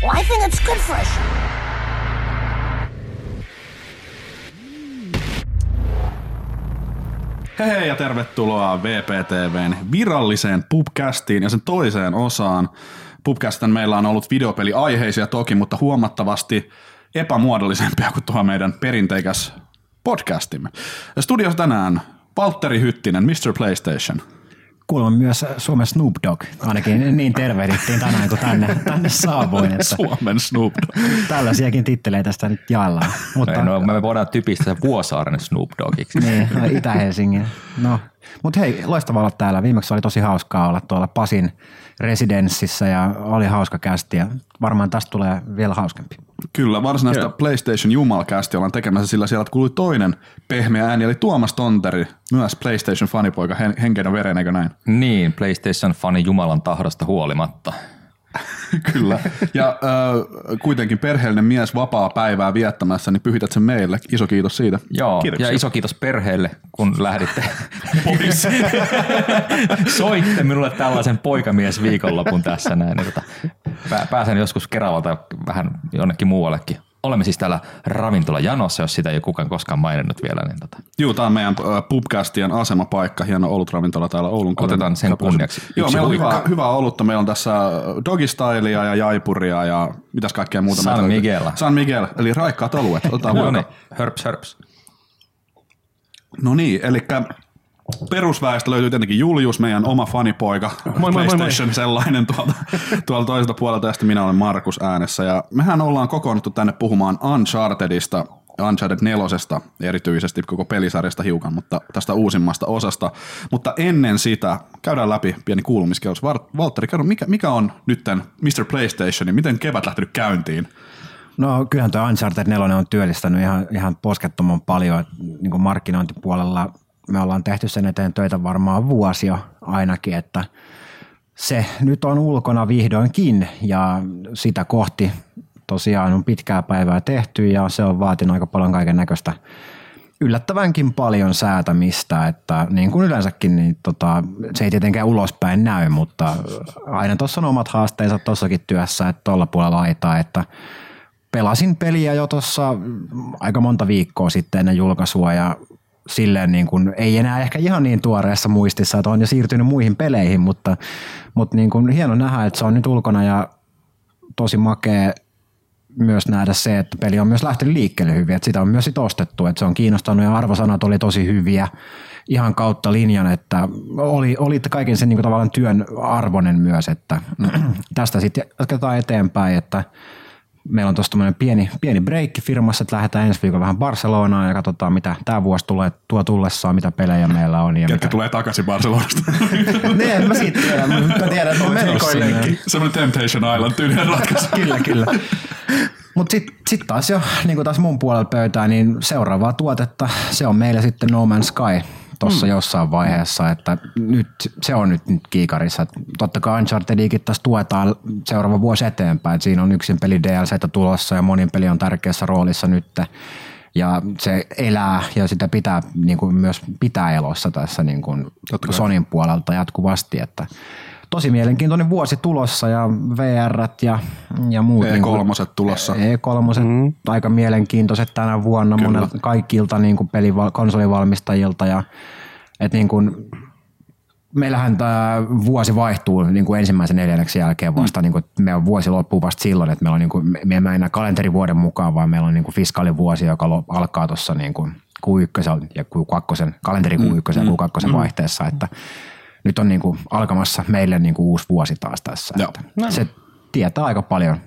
Well, I think it's good for us. Hei ja tervetuloa VPTVn viralliseen pubcastiin ja sen toiseen osaan. Pubcastin meillä on ollut videopeliaiheisia toki, mutta huomattavasti epämuodollisempia kuin tuo meidän perinteikäs podcastimme. Studiossa tänään Valtteri Hyttinen, Mr. PlayStation. Kuulemma myös Suomen Snoop Dogg, ainakin niin tervehdittiin tänään, kun tänne saavuin. Että Suomen Snoop Dogg. Tällaisiakin titteleitä tästä nyt jaellaan. Mutta me voidaan typistää Vuosaaren Snoop Doggiksi. Niin, Itä-Helsingin. No, mutta hei, loistavaa olla täällä. Viimeksi oli tosi hauskaa olla tuolla Pasin residenssissä ja oli hauska kästi ja varmaan tästä tulee vielä hauskempi. Kyllä, varsinaista PlayStation Jumalcastia ollaan tekemässä, sillä sieltä kuului toinen pehmeä ääni, eli Tuomas Tonteri, myös PlayStation fanipoika, henkeen veren, eikö näin? Niin, PlayStation fani Jumalan tahdosta huolimatta. Kyllä, ja kuitenkin perheellinen mies vapaa päivää viettämässä, niin pyhität sen meille. Iso kiitos siitä. Joo, kiitoksia. Ja iso kiitos perheelle, kun lähditte pois. Soitte minulle tällaisen poikamiesviikonlopun tässä näin. Pääsen joskus Keravalta vähän jonnekin muuallekin. Olemme siis täällä ravintolajanossa, jos sitä ei ole kukaan koskaan maininnut vielä. Niin Joo, tämä on meidän pubcastien asemapaikka, hieno olutravintola täällä Oulun. Otetaan sen kunniaksi. Joo, meillä on hyvää olutta. Meillä on tässä Doggy Stylea ja Jaipuria ja mitäs kaikkea muuta. San Miguel, eli raikkaat oluet. Otetaan no niin, hörps. No niin, eli perusväestö löytyy tietenkin Julius, meidän oma fanipoika, PlayStation sellainen tuolta toiselta puolelta, ja sitten minä olen Markus äänessä. Ja mehän ollaan kokoonnuttu tänne puhumaan Unchartedista, Uncharted 4 erityisesti koko pelisarjasta hiukan, mutta tästä uusimmasta osasta. Mutta ennen sitä käydään läpi pieni kuulumiskelos. Valtteri, kerro, mikä on nytten Mr. PlayStation, miten kevät lähtenyt käyntiin? No kyllähän tuo Uncharted 4 on työllistänyt ihan poskettoman paljon niin kuin markkinointipuolella. Me ollaan tehty sen eteen töitä varmaan vuosia ainakin, että se nyt on ulkona vihdoinkin ja sitä kohti tosiaan on pitkää päivää tehty ja se on vaatinut aika paljon kaiken näköistä yllättävänkin paljon säätämistä, että niin kuin yleensäkin niin se ei tietenkään ulospäin näy, mutta aina tuossa on omat haasteensa tuossakin työssä, että tuolla puolella aitaa, että pelasin peliä jo tuossa aika monta viikkoa sitten ennen julkaisua ja silleen niin kuin, ei enää ehkä ihan niin tuoreessa muistissa, että on jo siirtynyt muihin peleihin, mutta niin kuin hieno nähdä, että se on nyt ulkona ja tosi makea myös nähdä se, että peli on myös lähtenyt liikkeelle hyvin, että sitä on myös sit ostettu, että se on kiinnostanut ja arvosanat oli tosi hyviä ihan kautta linjan, että oli kaiken sen niin kuin tavallaan työn arvoinen myös, että tästä sitten jatketaan eteenpäin, että meillä on tuossa tämmöinen pieni breikki firmassa, että lähdetään ensi viikolla vähän Barcelonaan ja katsotaan, mitä tämä vuosi tuo tullessaan, mitä pelejä meillä on. Ja ketkä tulee takaisin Barcelonasta. Niin, mä siitä tiedän. Mä tiedän, että on mennyt semmoinen Temptation Island tyylinen ratkaisu. Kyllä. Mutta sit taas jo, niin kuin taas mun puolella pöytää, niin seuraavaa tuotetta, se on meillä sitten No Man's Sky tuossa jossain vaiheessa, että nyt se on nyt kiikarissa. Totta kai Unchartedikin taas tuetaan seuraava vuosi eteenpäin. Siinä on yksin peli DLCtä tulossa ja monin peli on tärkeässä roolissa nyt. Ja se elää ja sitä pitää niin kuin myös pitää elossa tässä niin kuin Sonyn puolelta jatkuvasti. Että tosi mielenkiintoinen vuosi tulossa ja VR:t ja muut. E3 tulossa. E3 aika mielenkiintoiset tänä vuonna monelta kaikilta niin kuin konsolivalmistajilta ja että niin kuin meillähän tämä vuosi vaihtuu niin kuin ensimmäisen neljänneksen jälkeen vasta, niin kuin, meidän vuosi loppuu vasta silloin, että meillä on niin kuin, me emme enää kalenterivuoden mukaan, vaan meillä on niin kuin fiskaalivuosi, joka alkaa tuossa niin kuin Q1 ja Q2, kalenteri Q1 ja Q2 vaihteessa, että nyt on niin kuin alkamassa meille niin kuin uusi vuosi taas tässä. Se tietää aika paljon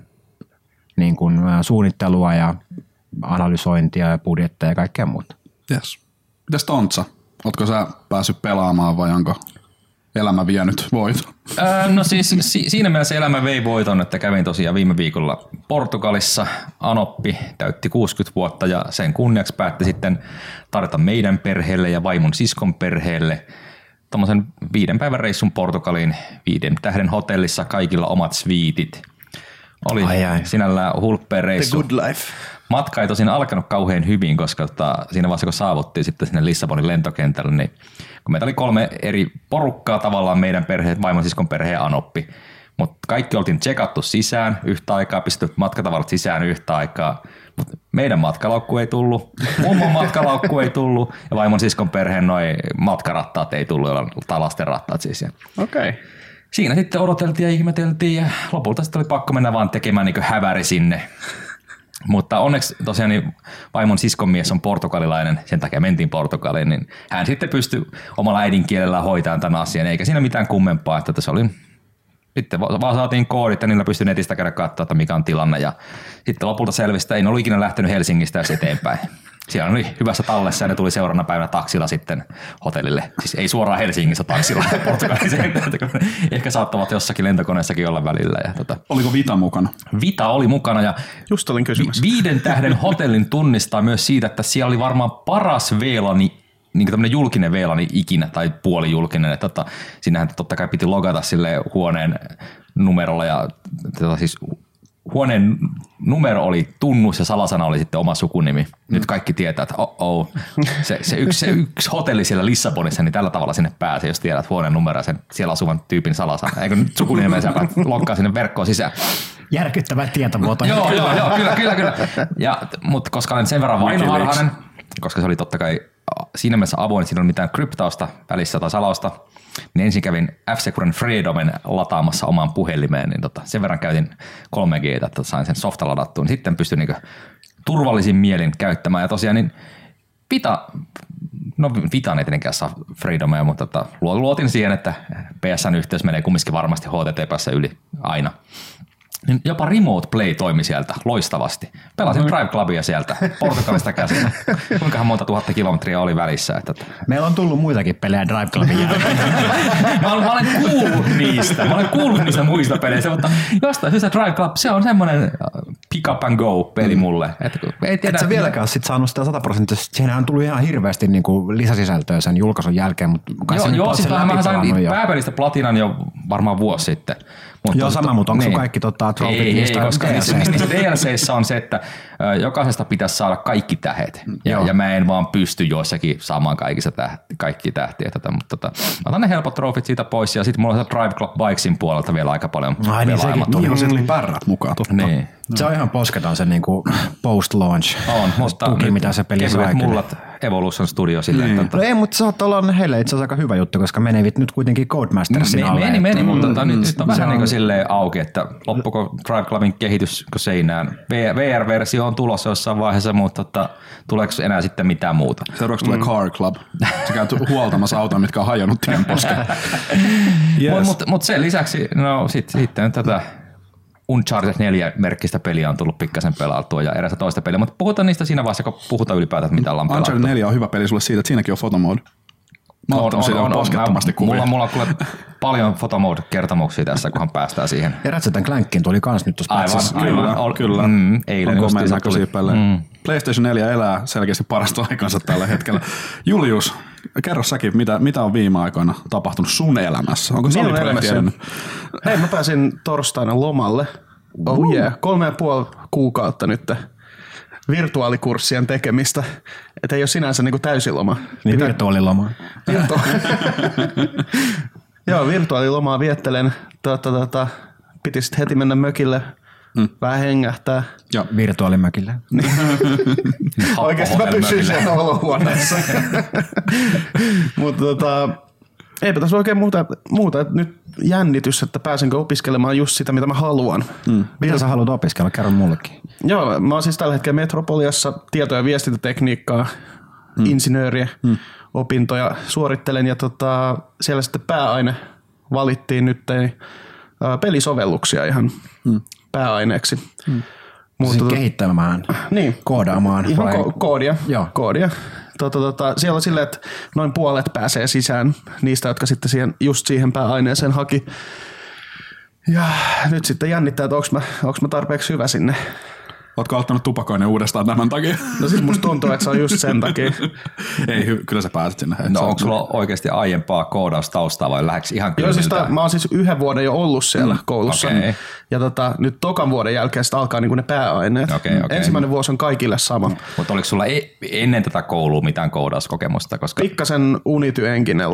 niin kuin suunnittelua ja analysointia ja budjetteja ja kaikkea muuta. Yes. Mitäs Tontsa? Ootko sä päässyt pelaamaan vai onko elämä vienyt voiton? No siis siinä mielessä elämä vei voiton, että kävin tosiaan viime viikolla Portugalissa. Anoppi täytti 60 vuotta ja sen kunniaksi päätti sitten tarjota meidän perheelle ja vaimon siskon perheelle tommosen 5 päivän reissun Portugaliin 5 tähden hotellissa, kaikilla omat sviitit. Oli sinällään hulppea reissu. The good life. Matka ei tosin alkanut kauhean hyvin, koska siinä vaiheessa kun saavuttiin sitten sinne Lissabonin lentokentälle, niin kun meitä oli 3 eri porukkaa tavallaan meidän perheet, vaimon siskon perhe ja Anoppi. Mutta kaikki oltiin tsekattu sisään yhtä aikaa, pistetty matkatavarat sisään yhtä aikaa. Mutta meidän matkalaukku ei tullut, mummon matkalaukku ei tullut ja vaimon siskon perheen noi matkarattaat ei tullut, joilla on lasten rattaat siis. Okei. Siinä sitten odoteltiin ja ihmeteltiin ja lopulta sitten oli pakko mennä vaan tekemään niin kuin häväri sinne. Mutta onneksi tosiaan niin vaimon siskon mies on portugalilainen, sen takia mentiin Portugaliin, niin hän sitten pystyi omalla äidinkielellä hoitamaan tämän asian, eikä siinä mitään kummempaa, että tässä oli sitten vaan saatiin koodit ja niillä pystyi netistä käydä katsoa, että mikä on tilanne ja sitten lopulta selvisi, että ei ollut ikinä lähtenyt Helsingistä edes eteenpäin. Siellä oli hyvässä tallessa ja ne tuli seuraavana päivänä taksilla sitten hotellille. Siis ei suoraan Helsingissä taksilla Portugaliin. Ehkä saattavat jossakin lentokoneessakin olla välillä. Ja Oliko Vita mukana? Vita oli mukana ja just olin kysymässä. 5 tähden hotellin tunnistaa myös siitä, että siellä oli varmaan paras VLAN, niin tämmöinen julkinen VLAN ikinä tai puolijulkinen. Että siinähän totta kai piti logata sille huoneen numerolla ja siis huoneen numero oli tunnus ja salasana oli sitten oma sukunimi. Nyt kaikki tietää, että se yksi hotelli siellä Lissabonissa, niin tällä tavalla sinne pääsee, jos tiedät huoneen numero ja sen siellä asuvan tyypin salasana. Eikö nyt sukunimen sä lokkaa sinne verkkoon sisään? Järkyttävä tietovuoto. Joo, kyllä. Mutta koska olen sen verran vainoharhainen, koska se oli totta kai siinä mielessä avoin, siinä ei ole mitään kryptausta välissä tai salausta, niin ensin kävin F-Securen Freedomen lataamassa omaan puhelimeen, niin sen verran käytin 3G:tä, että sain sen softa ladattua, niin sitten pystyin niin turvallisin mielin käyttämään. Ja tosiaan niin Vita ei tietenkään saa Freedomea, mutta luotin siihen, että PSN-yhteys menee kumminkin varmasti HTTP:ssä yli aina. Niin jopa Remote Play toimi sieltä loistavasti. Pelasin Drive Clubia sieltä Portugalista käsin. Kuinkahan monta 1000 kilometriä oli välissä. Että meillä on tullut muitakin pelejä Drive Clubin jälkeen. mä olen kuullut niistä. Mä olen kuullut niistä muista peleistä, mutta jostain syystä Drive Club, se on semmoinen pick up and go peli mulle. Ei tiedä. Et sä vieläkään sit saanut sitä 100%. Siinähän on tullut ihan hirveästi niinku lisäsisältöä sen julkaisun jälkeen. Mutta joo, siis mä sain pääpelistä platinan jo varmaan vuosi sitten. Joo, sama, mutta onko sun kaikki trofit niistä? Ei, koska niissä DLCissä on se, että jokaisesta pitäisi saada kaikki tähet. Ja mä en vaan pysty joissakin saamaan kaikki tähtiä. Mutta mä otan ne helpot trofit siitä pois ja sitten mulla on Drive Club Bikesin puolelta vielä aika paljon pelaamatta. Niin on sitten pärrät mukaan, totta. Niin. Se on ihan posketon se niinku post-launch tuki, mitä se peli saa. Mullat Evolution Studio silleen. Niin. Ei, mutta saattaa olla heille itse asiassa aika hyvä juttu, koska menevit nyt kuitenkin Codemastersin alle. Meni, mutta nyt on vähän niin kuin silleen auki, että loppuko Drive Clubin kehitys seinään. VR-versio on tulossa jossain vaiheessa, mutta tuleeko enää sitten mitään muuta? Seuraavaksi tulee Car Club. Sä käyt huoltamassa autoja, mitkä on hajonnut tien poskeen. Mutta sen lisäksi, sitten tätä Uncharted 4-merkkistä peliä on tullut pikkasen pelailtua ja erästä toista peliä, mutta puhutaan niistä siinä vaiheessa, kun puhutaan ylipäätään, mitä ollaan pelattu. Uncharted 4 on hyvä peli sulle siitä, että siinäkin on photomode. Mä oon ottanut siitä poskettomasti kuvia. Mulla on kuule paljon photomode-kertomuksia tässä, kunhan päästään siihen. Ja Ratchet & Clankin tuli kans nyt tuossa päivässä. Kyllä. Eilen on komeen näköisiä pelejä. PlayStation 4 elää selkeästi parasta aikansa tällä hetkellä. Julius, kerro säkin, mitä on viime aikoina tapahtunut sun elämässä? Onko se projekti edennyt? Hei, mä pääsin torstaina lomalle. 3,5 kuukautta nyt virtuaalikurssien tekemistä. Että ei ole sinänsä niinku täysiloma. Niin virtuaaliloma. Joo, virtuaalilomaa viettelen. Piti sitten heti mennä mökille. Vähän hengähtää. Joo, virtuaalimökille. Oikeasti mä pysyin siellä olohuoneessa. Mutta eipä tässä oikein muuta. Nyt jännitys, että pääsenkö opiskelemaan just sitä, mitä mä haluan. Mitä sä haluat opiskella? Kerro mullekin. Joo, mä oon siis tällä hetkellä Metropoliassa tieto- ja viestintätekniikkaa, insinööriä, opintoja suorittelen. Ja siellä sitten pääaine valittiin nyt pelisovelluksia ihan pääaineeksi. Mutta kehittämään, koodaamaan. Ihan koodia. Joo. Koodia. Siellä on silleen, että noin puolet pääsee sisään niistä, jotka sitten just siihen pääaineeseen haki. Ja nyt sitten jännittää, että onko mä tarpeeksi hyvä sinne. Ootko aloittanut tupakoinen uudestaan tämän takia? No siis musta tuntuu, että se on just sen takia. Ei, kyllä sä pääset sinne. No onko sulla oikeasti aiempaa koodaustaustaa vai lähdekö ihan kyllä? Joo, siis mä oon siis 1 vuoden jo ollut siellä koulussa. Okay. Ja nyt tokan vuoden jälkeen sitten alkaa niinku ne pääaineet. Okay. Ensimmäinen vuosi on kaikille sama. Mutta oliko sulla ennen tätä koulua mitään koodauskokemusta? Koska pikkasen Unity Enginellä on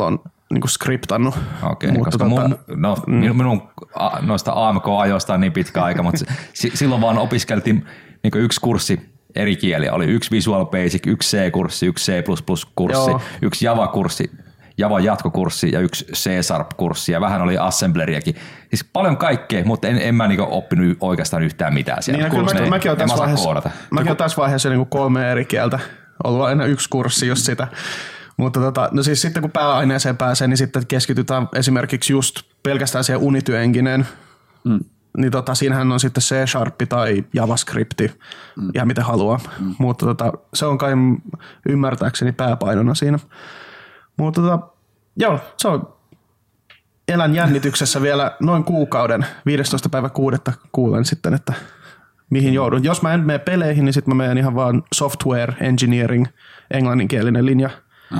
niinku skriptannut. Okei, koska minun noista AMK-ajoista on niin pitkä aika, mutta silloin vaan opiskeltiin niinku yksi kurssi eri kieliä. Oli yksi Visual Basic, yksi C-kurssi, yksi C++-kurssi, yksi Java-kurssi, Java jatkokurssi ja yksi C-Sharp-kurssi ja vähän oli assembleriakin. Siis paljon kaikkea, mutta en mä niinku oppinut oikeastaan yhtään mitään siellä. Niin, mäkin olen tässä vaiheessa niinku 3 eri kieltä. Ollut aina yksi kurssi just sitä. Mutta no siis sitten kun pääaineeseen pääsee, niin sitten keskitytään esimerkiksi just pelkästään siihen Unity-engineen. Niin siinähän on sitten C# tai JavaScript, ihan miten haluaa. Mutta se on kai ymmärtääkseni pääpainona siinä. Mutta joo, se on elän jännityksessä vielä noin kuukauden, 15.6. kuulen sitten, että mihin joudun. Jos mä en mene peleihin, niin sitten mä menen ihan vaan software engineering, englanninkielinen linja. No.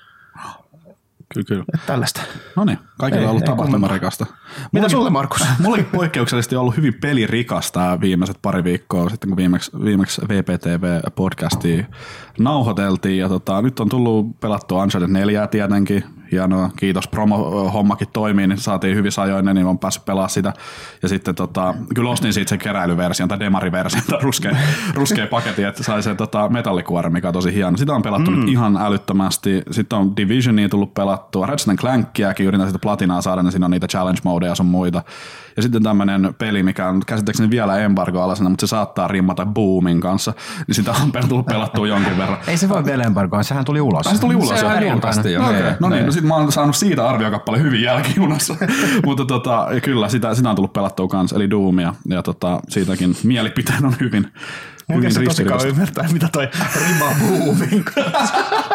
Kyllä. Tällaista. No niin, kaikilla on ollut tapahtumarikasta. Mitä sulle, Markus? Mulla oli poikkeuksellisesti ollut hyvin pelirikasta viimeiset pari viikkoa sitten, kun viimeksi VPTV-podcastia nauhoiteltiin. Ja nyt on tullut pelattua Uncharted 4 tietenkin. Hienoa, kiitos. Promo-hommakin toimii, niin saatiin hyvissä ajoin, niin on päässyt pelaamaan sitä. Ja sitten kyllä ostin siitä sen keräilyversion tai demariversion tai ruskea paketti, että sai sen metallikuoren, mikä on tosi hieno. Sitä on pelattu nyt ihan älyttömästi. Sitten on Divisionia tullut pelattua. Ratchet & Clankiäkin yritän sitä platinaa saada, niin siinä on niitä challenge-modeja ja sun muita. Ja sitten tämmöinen peli, mikä on käsittääkseni vielä embargo-alasena, mutta se saattaa rimmata Boomin kanssa, niin sitä on tullut pelattua jonkin verran. Ei se voi vielä embargoa, sehän tuli ulos. Se tuli ulos jo. Julkaistiin jo. Okay. No niin, no sitten mä oon saanut siitä arviokappale hyvin jälkijunassa. Mutta kyllä, sitä on tullut pelattua kanssa, eli Doomia. Ja siitäkin mielipiteen on hyvin se tosikaan ymmärtää, mitä toi rima Boomin kanssa.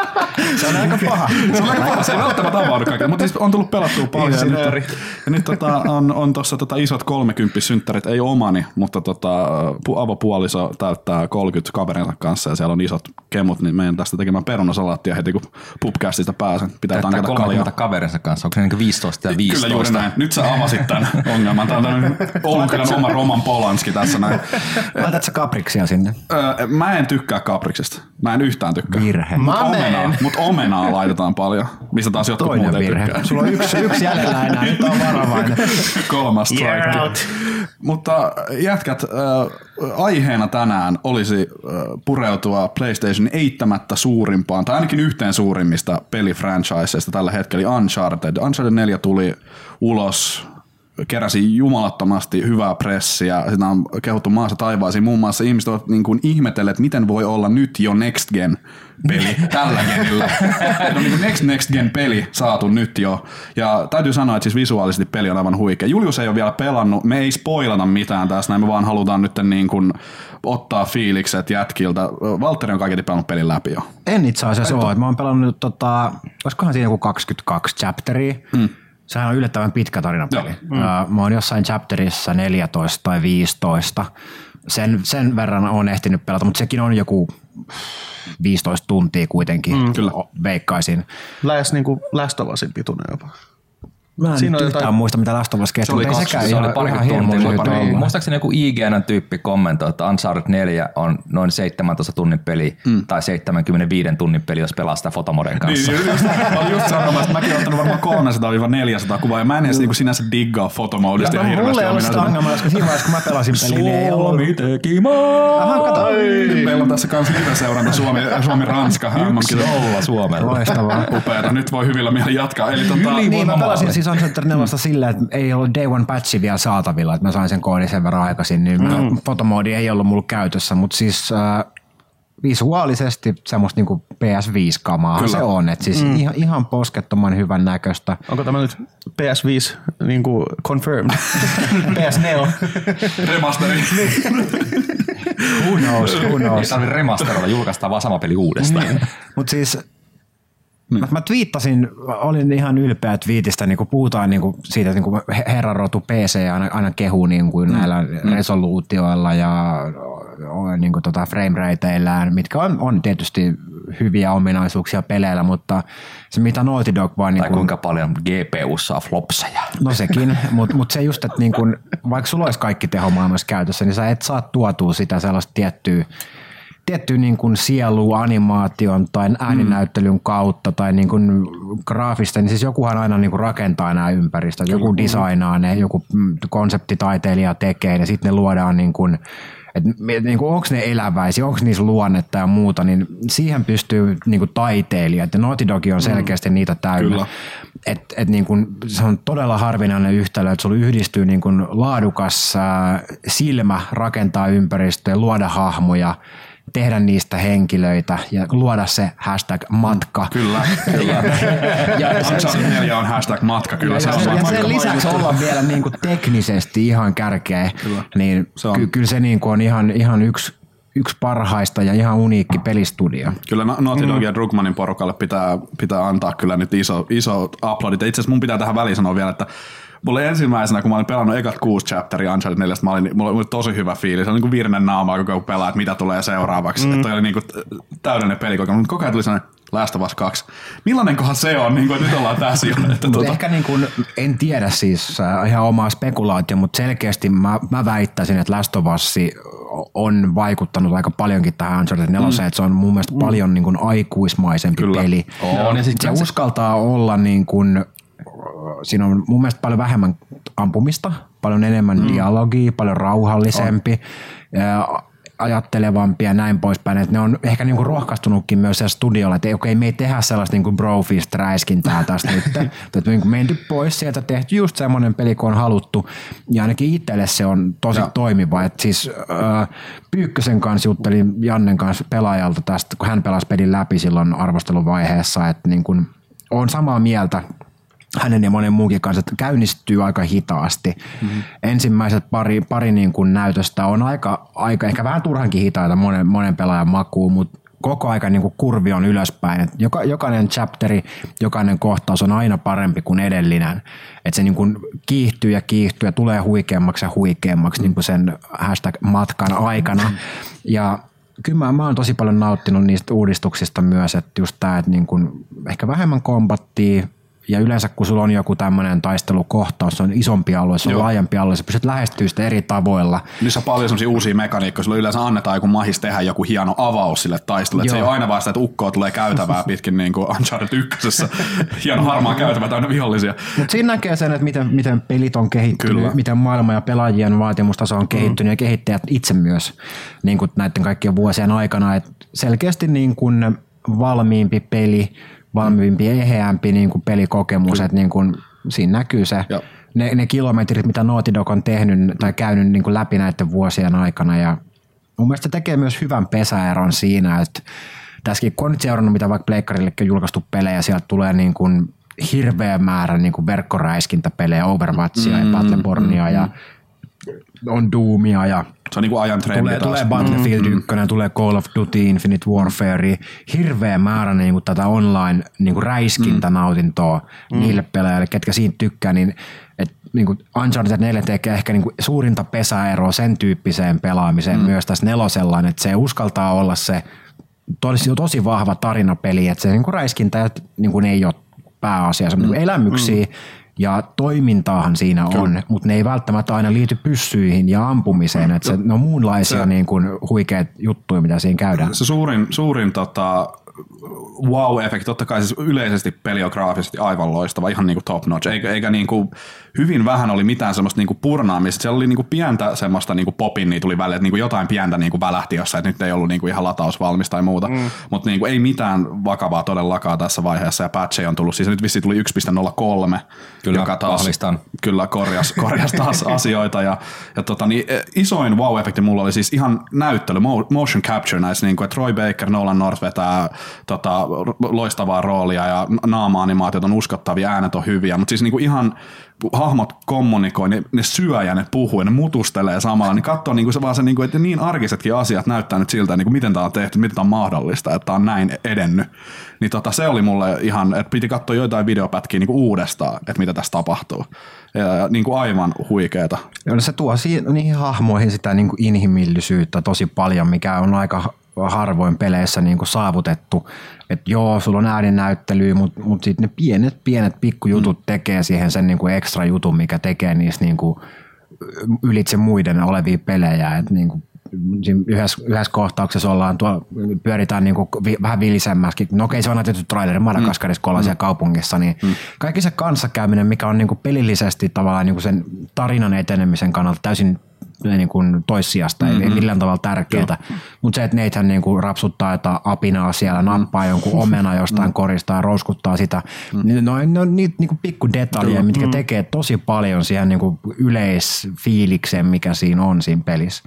Se on aika paha. Se ei välttämättä avaudu kaikille, mutta siis on tullut pelattua paljon. Ja nyt on tuossa isot 30-synttärit, ei omani, mutta avopuoliso täyttää 30 kaverinsa kanssa ja siellä on isot kemut, niin meidän tästä tekemään perunasalaattia heti kun pubcastista pääsen. Pitää tankata 30 kaverinsa kanssa, onko se niin 15 ja 15? Kyllä juuri näin. Nyt sä avasit tämän ongelman. Tämä on tämmöinen Oulunkylän oma Roman Polanski tässä näin. Laitat sä kapriksia sinne? Mä en tykkää kapriksesta. Mä en yhtään tykkää. Virhe. Mutta omenaa laitetaan paljon, mistä taas jotkut toinen muuten virhe. tykkää. Sulla on yksi jäljellä enää, nyt on varovainen. 3 strike. Mutta jätkät, aiheena tänään olisi pureutua PlayStation eittämättä suurimpaan, tai ainakin yhteen suurimmista pelifranchiseista tällä hetkellä, Uncharted. Uncharted 4 tuli ulos, keräsi jumalattomasti hyvää pressiä, sitä on kehuttu maassa taivaisiin. Muun muassa ihmiset ovat niin kuin ihmetelleet, miten voi olla nyt jo Next Gen peli tällä genillä. On niin kuin Next Gen peli saatu nyt jo. Ja täytyy sanoa, että siis visuaalisesti peli on aivan huikea. Julius ei ole vielä pelannut, me ei spoilata mitään tässä, näin me vaan halutaan nyt niin kuin ottaa fiilikset jätkiltä. Valtteri on kaiketi pelannut pelin läpi jo. En itse asiassa ole. Mä oon pelannut, olisikohan siinä joku 22 chapteria. Sehän on yllättävän pitkä tarinapeli. Mä oon jossain chapterissa 14 tai 15. Sen verran on ehtinyt pelata, mutta sekin on joku 15 tuntia kuitenkin, kyllä. Veikkaisin. Lähes niin kuin Last of Usin pituinen jopa. Mä en yhtään muista, mitä Last of Us kesti, mutta ei sekään ihan hirveän lyhyt ollut. Muistaakseni joku IGN-tyyppi kommentoi, että Uncharted 4 on noin 17 tunnin peli tai 75 tunnin peli, jos pelaa sitä fotomoden kanssa. Niin, just sanomassa, että mäkin olen ottanut varmaan 300-400 kuvaa, ja mä en edes sinänsä diggaa fotomodista ja hirveästi. Mulle ei ole sitä ongelmaa, koska siinä vaiheessa, kun mä pelasin peliin, niin ei ollut. Suomi teki maa! Aha, kato. Meillä on tässä kanssa live-seuranta Suomi-Ranska. 1-0 Suomella. Loistavaa. Upeata, nyt voi hyvillä mielin jatkaa. Niin, mä pelasin siis Uncharted 4 silleen, että ei ollut Day One patchi vielä saatavilla, että mä sain sen koodin sen verran aikaisin, niin fotomoodi ei ollut mulla käytössä, mutta siis visuaalisesti semmoista niinku PS5-kamaa se on, että siis ihan poskettoman hyvän näköistä. Onko tämä nyt PS5 niinku confirmed? PS4. Remasteri. Who knows? Ei tarvitse remasteroida, julkaistaan vaan sama peli uudestaan. Niin. Mutta siis mä twiittasin, olin ihan ylpeä twiitistä, niin puhutaan niin siitä, että niin herrarotu PC aina kehuu niin näillä resoluutioilla ja niin framerateillään, mitkä on tietysti hyviä ominaisuuksia peleillä, mutta se mitä Naughty Dog vaan... Tai kuinka paljon GPU:ssa on flopseja. No sekin, mutta se just, että niin kuin, vaikka sulla olisi kaikki teho maailmassa käytössä, niin sä et saa tuotua sitä sellaista tiettyä tietty niin kuin sielu animaation tai ääninäyttelyn kautta tai niin kuin graafista, niin siis jokuhan aina niin kuin rakentaa nämä ympäristöt, joku designaa ne, joku konseptitaiteilija tekee ja sitten ne luodaan niin kuin, että onko ne eläväisiä, onko niissä luonnetta ja muuta, niin siihen pystyy niin kuin taiteilijat ja Naughty Dog on selkeästi niitä täynnä. Et niin kuin, se on todella harvinainen yhtälö, että sulla yhdistyy niin kuin laadukas silmä rakentaa ympäristöä, luoda hahmoja, tehdä niistä henkilöitä ja luoda se #matka. Kyllä. Ja Uncharted 4 on #matka, kyllä. Ja sen lisäksi olla vielä niin kuin teknisesti ihan kärkeä, niin kyllä se niin kuin on ihan yksi parhaista ja ihan uniikki pelistudio. Kyllä Naughty Dog ja Druckmannin porukalle pitää antaa kyllä nyt iso uploadit. Itse asiassa mun pitää tähän väliin sanoa vielä, että mulle ensimmäisenä, kun mä olin pelannut ekat 6 chapteria Uncharted 4, mulla oli tosi hyvä fiilis. Se oli niin kuin virnen naamaa koko ajan pelaa, että mitä tulee seuraavaksi. Että toi oli niin kuin täydellinen pelikokemus. Mutta koko ajan tuli sellainen Last of Us 2. Millainenkohan se on, niin kuin, että nyt ollaan tässä jo. Ehkä niin kuin, en tiedä siis ihan omaa spekulaatio, mutta selkeästi mä väittäisin, että Last of Us on vaikuttanut aika paljonkin tähän Uncharted 4, että se on mun mielestä paljon niin kuin aikuismaisempi peli. Se uskaltaa olla niin kuin, siinä on mun mielestä paljon vähemmän ampumista, paljon enemmän dialogia, paljon rauhallisempi, ajattelevampi ja näin poispäin. Että ne on ehkä niinku rohkaistunutkin myös siellä studiolla, että okei, me ei tehdä sellaista niinku brofist-räiskintää tästä nyt. Että me menty pois sieltä, tehty just semmoinen peli, kun on haluttu. Ja ainakin itselle se on tosi toimiva. Että siis Pyykkösen kanssa juttelin Jannen kanssa pelaajalta tästä, kun hän pelasi pelin läpi silloin arvosteluvaiheessa, että niinku on samaa mieltä hänen ja monen muunkin kanssa, että käynnistyy aika hitaasti. Ensimmäiset pari niin kuin näytöstä on aika ehkä vähän turhankin hitaita monen pelaajan makuun, mutta koko aika niin kuin kurvi on ylöspäin. Et jokainen chapteri, jokainen kohtaus on aina parempi kuin edellinen. Että se niin kuin kiihtyy ja tulee huikeammaksi niin kuin sen #matkan aikana. Ja kyllä mä oon tosi paljon nauttinut niistä uudistuksista myös, että just tää, että niin kuin ehkä vähemmän kombattia, ja yleensä kun sulla on joku tämmöinen taistelukohtaus, se on isompi alue, se on laajempi alue, sä pystyt lähestyä sitä eri tavoilla. Niissä on paljon semmoisia uusia mekaniikkoja, sulla yleensä annetaan joku mahis tehdä joku hieno avaus sille taistelulle. Se ei ole aina vaan sitä, että ukkoa tulee käytävää pitkin niin kuin Uncharted 1. Hieno harmaa käytävä täynnä vihollisia. Mutta siinä näkee sen, että miten pelit on kehittynyt, miten maailma ja pelaajien vaatimustaso on kehittynyt ja kehittäjät itse myös niin kuin näiden kaikkien vuosien aikana. Et selkeästi niin kuin valmiimpi peli, valmiimpi ja eheämpi niin kuin pelikokemus, että niin kuin, siinä näkyy se, ne kilometrit, mitä Naughty Dog on tehnyt tai käynyt niin kuin läpi näiden vuosien aikana. Ja mun mielestä se tekee myös hyvän pesäeron siinä, että tässäkin kun on nyt seurannut, mitä vaikka Pleikkarillekin on julkaistu pelejä, sieltä tulee niin kuin hirveä määrä niin kuin verkkoräiskintäpelejä, Overwatchia ja Battlebornia ja on Doomia ja se on niin kuin ajan trendi tulee Battlefield 1, tulee Call of Duty, Infinite Warfare, hirveä määrä niin kuin tätä online niin kuin räiskintänautintoa niille pelaajille, ketkä siitä tykkää, niin niin kuin Uncharted 4 tekee ehkä niin kuin suurinta pesäeroa sen tyyppiseen pelaamiseen myös tässä 4, että se uskaltaa olla se tosi vahva tarinapeli, että se niin kuin räiskintä niin kuin ei ole pääasia, se on niin kuin elämyksiä, ja toimintaahan siinä on, mutta ne ei välttämättä aina liity pyssyihin ja ampumiseen. Että ne on muunlaisia niin kuin huikeat juttuja, mitä siinä käydään. Se suurin wow-efekti, totta kai siis yleisesti peli on graafisesti aivan loistava, ihan niin kuin top notch, eikä niin kuin hyvin vähän oli mitään semmoista niin kuin purnaamista. Siellä oli niin kuin pientä semmoista niin kuin popin, niin tuli välillä, että niin kuin jotain pientä niin kuin välähti jossain, että nyt ei ollut niin kuin ihan lataus valmis tai muuta, mutta niin kuin ei mitään vakavaa todellakaan tässä vaiheessa, ja patcheja on tullut, siis nyt vissiin tuli 1.03, joka taas kyllä korjasi taas asioita, ja niin, isoin wow-efekti mulla oli siis ihan näyttely, motion capture näissä, niin kuin, että Troy Baker, Nolan North vetää loistavaa roolia, ja naama-animaatiot on uskottavia, äänet on hyviä, mutta siis niin kuin ihan hahmot kommunikoi, ne syö ja ne puhuu ja ne mutustelee samalla, niin katsoo niin kuin se vaan se, niin kuin, että niin arkisetkin asiat näyttää nyt siltä, niin kuin miten tämä on tehty, miten tämä on mahdollista, että tämä on näin edennyt. Niin se oli mulle ihan, että piti katsoa joitain videopätkiä niin kuin uudestaan, että mitä tässä tapahtuu. Ja niin kuin aivan huikeeta. Ja se tuo niihin hahmoihin sitä niin kuin inhimillisyyttä tosi paljon, mikä on aika harvoin peleissä niin kuin saavutettu. Että joo, sulla on ääninäyttelyä, mutta sitten ne pienet pikkujutut tekee siihen sen niin kuin ekstra jutun, mikä tekee niistä niin kuin ylitse muiden olevia pelejä. Et niin kuin yhdessä kohtauksessa pyöritään niin kuin vähän vilisemmäskin. No okei, se on näytetty traileri Madagaskarissa, kun ollaan siellä kaupungissa, niin kaikki se kanssakäyminen, mikä on niin kuin pelillisesti tavallaan niin kuin sen tarinan etenemisen kannalta täysin niin kuin toissijasta, ei millään tavalla tärkeää. Mutta se, että Nathan niin kuin rapsuttaa jotain apinaa siellä, nappaa jonkun omena jostain korista ja rouskuttaa sitä, ne on niitä niin kuin pikku detaljeja, mitkä tekee tosi paljon siihen niin kuin yleisfiilikseen, mikä siinä on siinä pelissä.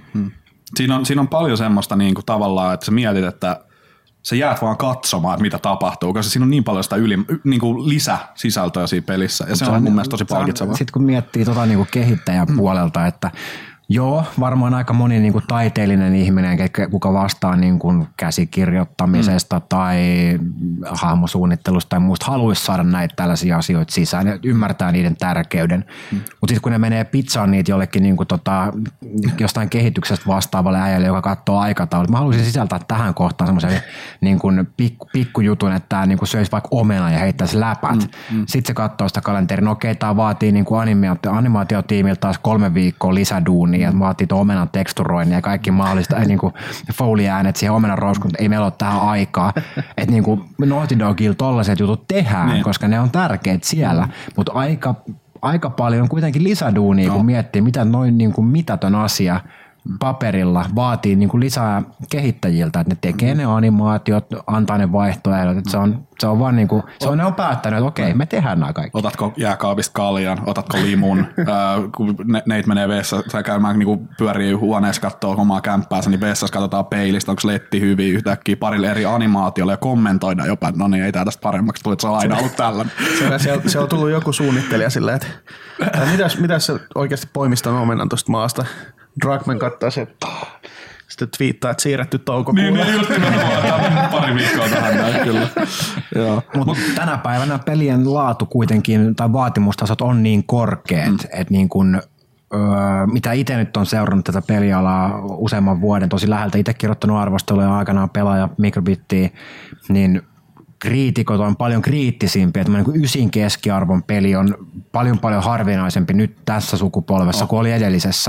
Siinä on paljon semmoista niin kuin tavallaan, että sä mietit, että sä jäät vaan katsomaan, että mitä tapahtuu, koska siinä on niin paljon sitä niin kuin lisäsisältöä siinä pelissä, ja se on mun mielestä tosi palkitsevaa. Sitten kun miettii niin kuin kehittäjän puolelta, että joo, varmaan aika moni niin kuin taiteellinen ihminen, kuka vastaa niin kuin käsikirjoittamisesta tai hahmosuunnittelusta tai muusta, haluaisi saada näitä tällaisia asioita sisään ja ymmärtää niiden tärkeyden. Mutta sitten kun ne menee pizzaan niitä jollekin niin kuin jostain kehityksestä vastaavalle äijälle, joka katsoo aikataulut, mä haluaisin sisältää tähän kohtaan semmoisen niin kuin pikkujutun, että tämä niin kuin söisi vaikka omena ja heittäisi läpät. Sitten se katsoo sitä kalenterin, okei, tämä vaatii niin kuin animaatiotiimiltä taas 3 viikkoa lisäduunia, ja vaatii tuon omenan teksturoinnin ja kaikki mahdollista niin kuin Foley-äänet siihen omenan rouskuun, ei meillä ole tähän aikaa. Että niin kuin Naughty Dogilla tollaiset jutut tehdään, koska ne on tärkeät siellä, mutta aika paljon on kuitenkin lisäduunia, kun miettii, mitä noin niin kuin mitätön asia paperilla vaatii niin kuin lisää kehittäjiltä, että ne tekee ne animaatiot, antaa ne vaihtoehdot, että se on vaan niin kuin, ne on päättänyt, että okei, me tehdään nämä kaikki. Otatko jääkaapista kaljan, otatko limun, kun neitä menee vessassa, käymään niin kuin pyörii huoneessa, katsoo omaa kämppäänsä, niin vessassa katsotaan peilistä, onko letti hyvin yhtäkkiä parille eri animaatiolle ja kommentoidaan jopa, että no niin, ei tää tästä paremmaksi tule, että se on aina ollut tällainen. Se on tullut joku suunnittelija silleen, että mitäs se oikeasti poimistaa omenan tuosta maasta? Dragman kattaa se, sitten twiittaa, että siirretty toukokuulla. Niin just nimenomaan pari viikkoa tähän näin kyllä. Mutta tänä päivänä pelien laatu kuitenkin, tai vaatimustasot on niin korkeat, että niin kun, mitä itse nyt on seurannut tätä pelialaa useamman vuoden, tosi läheltä itse kirjoittanut arvosteluja aikanaan pelaaja Microbittiin, niin kriitikot on paljon kriittisimpiä, että niin 9 keskiarvon peli on paljon harvinaisempi nyt tässä sukupolvessa kuin oli edellisessä,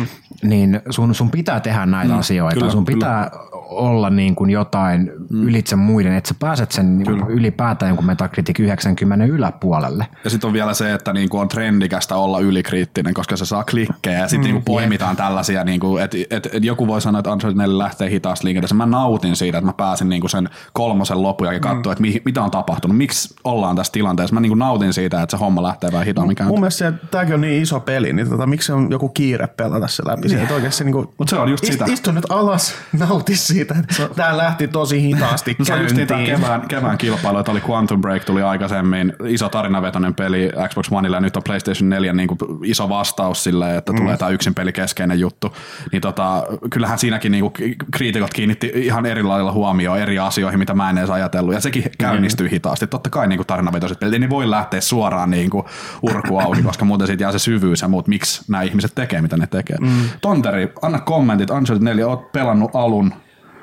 niin sun pitää tehdä näitä asioita, kyllä, sun pitää olla niin kuin jotain ylitse muiden, että sä pääset sen niin ylipäätään jonkun Metacritic 90 yläpuolelle. Ja sitten on vielä se, että niinku on trendikästä olla ylikriittinen, koska se saa klikkejä ja sitten niinku poimitaan tällaisia, niinku, että joku voi sanoa, että Uncharted 4 lähtee hitaasti liikenteeseen. Mä nautin siitä, että mä pääsin niinku sen 3 lopun ja katsoa, että mitä on tapahtunut, miksi ollaan tässä tilanteessa. Mä niinku nautin siitä, että se homma lähtee vähän hitaammin käyntiin. Mun mielestä tämäkin on niin iso peli, niin miksi on joku kiire pelata se läpi? Niinku, mutta se on just sitä. Istu nyt alas, nauti siitä. Tää lähti tosi hitaasti käyntiin. Se on just kevään kilpailu, että oli Quantum Break, tuli aikaisemmin iso tarinavetoinen peli Xbox Oneilla ja nyt on PlayStation 4 niin kuin iso vastaus sille, että tulee tää yksin peli keskeinen juttu. Niin kyllähän siinäkin niin kuin kriitikot kiinnitti ihan eri lailla huomioon eri asioihin, mitä mä en edes ajatellut. Ja sekin käynnistyy hitaasti. Totta kai niin kuin tarinavetoiset pelit, niin voi lähteä suoraan niin kuin urku auki, koska muuten siitä jää se syvyys ja muut, miksi nämä ihmiset tekee, mitä ne tekee. Tonteri, anna kommentit. Uncharted 4, oot pelannut alun.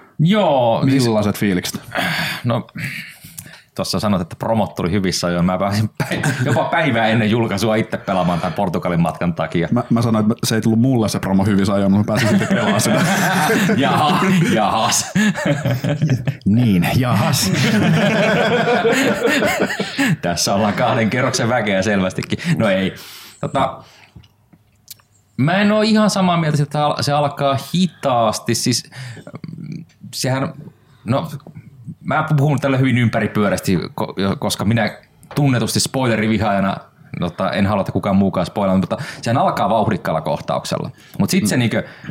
Joo. Millaiset fiilikset? No, tuossa sanoit, että promot tuli hyvissä ajoin. Mä pääsin jopa päivää ennen julkaisua itse pelaamaan tämän Portugalin matkan takia. Mä sanoin, että se ei tullut mulle se promo hyvissä ajoin, mutta mä pääsin sitten pelaamaan sitä. Jahas. Niin, jahas. Tässä ollaan 2 kerroksen väkeä selvästikin. No ei. Mä en ole ihan samaa mieltä, että se alkaa hitaasti. Siis, sehän, mä puhun tällä hyvin ympäripyörästi, koska minä tunnetusti spoilerivihaajana, en halua, että kukaan muukaan spoilaa, mutta sehän alkaa vauhdikkaalla kohtauksella. Mutta sitten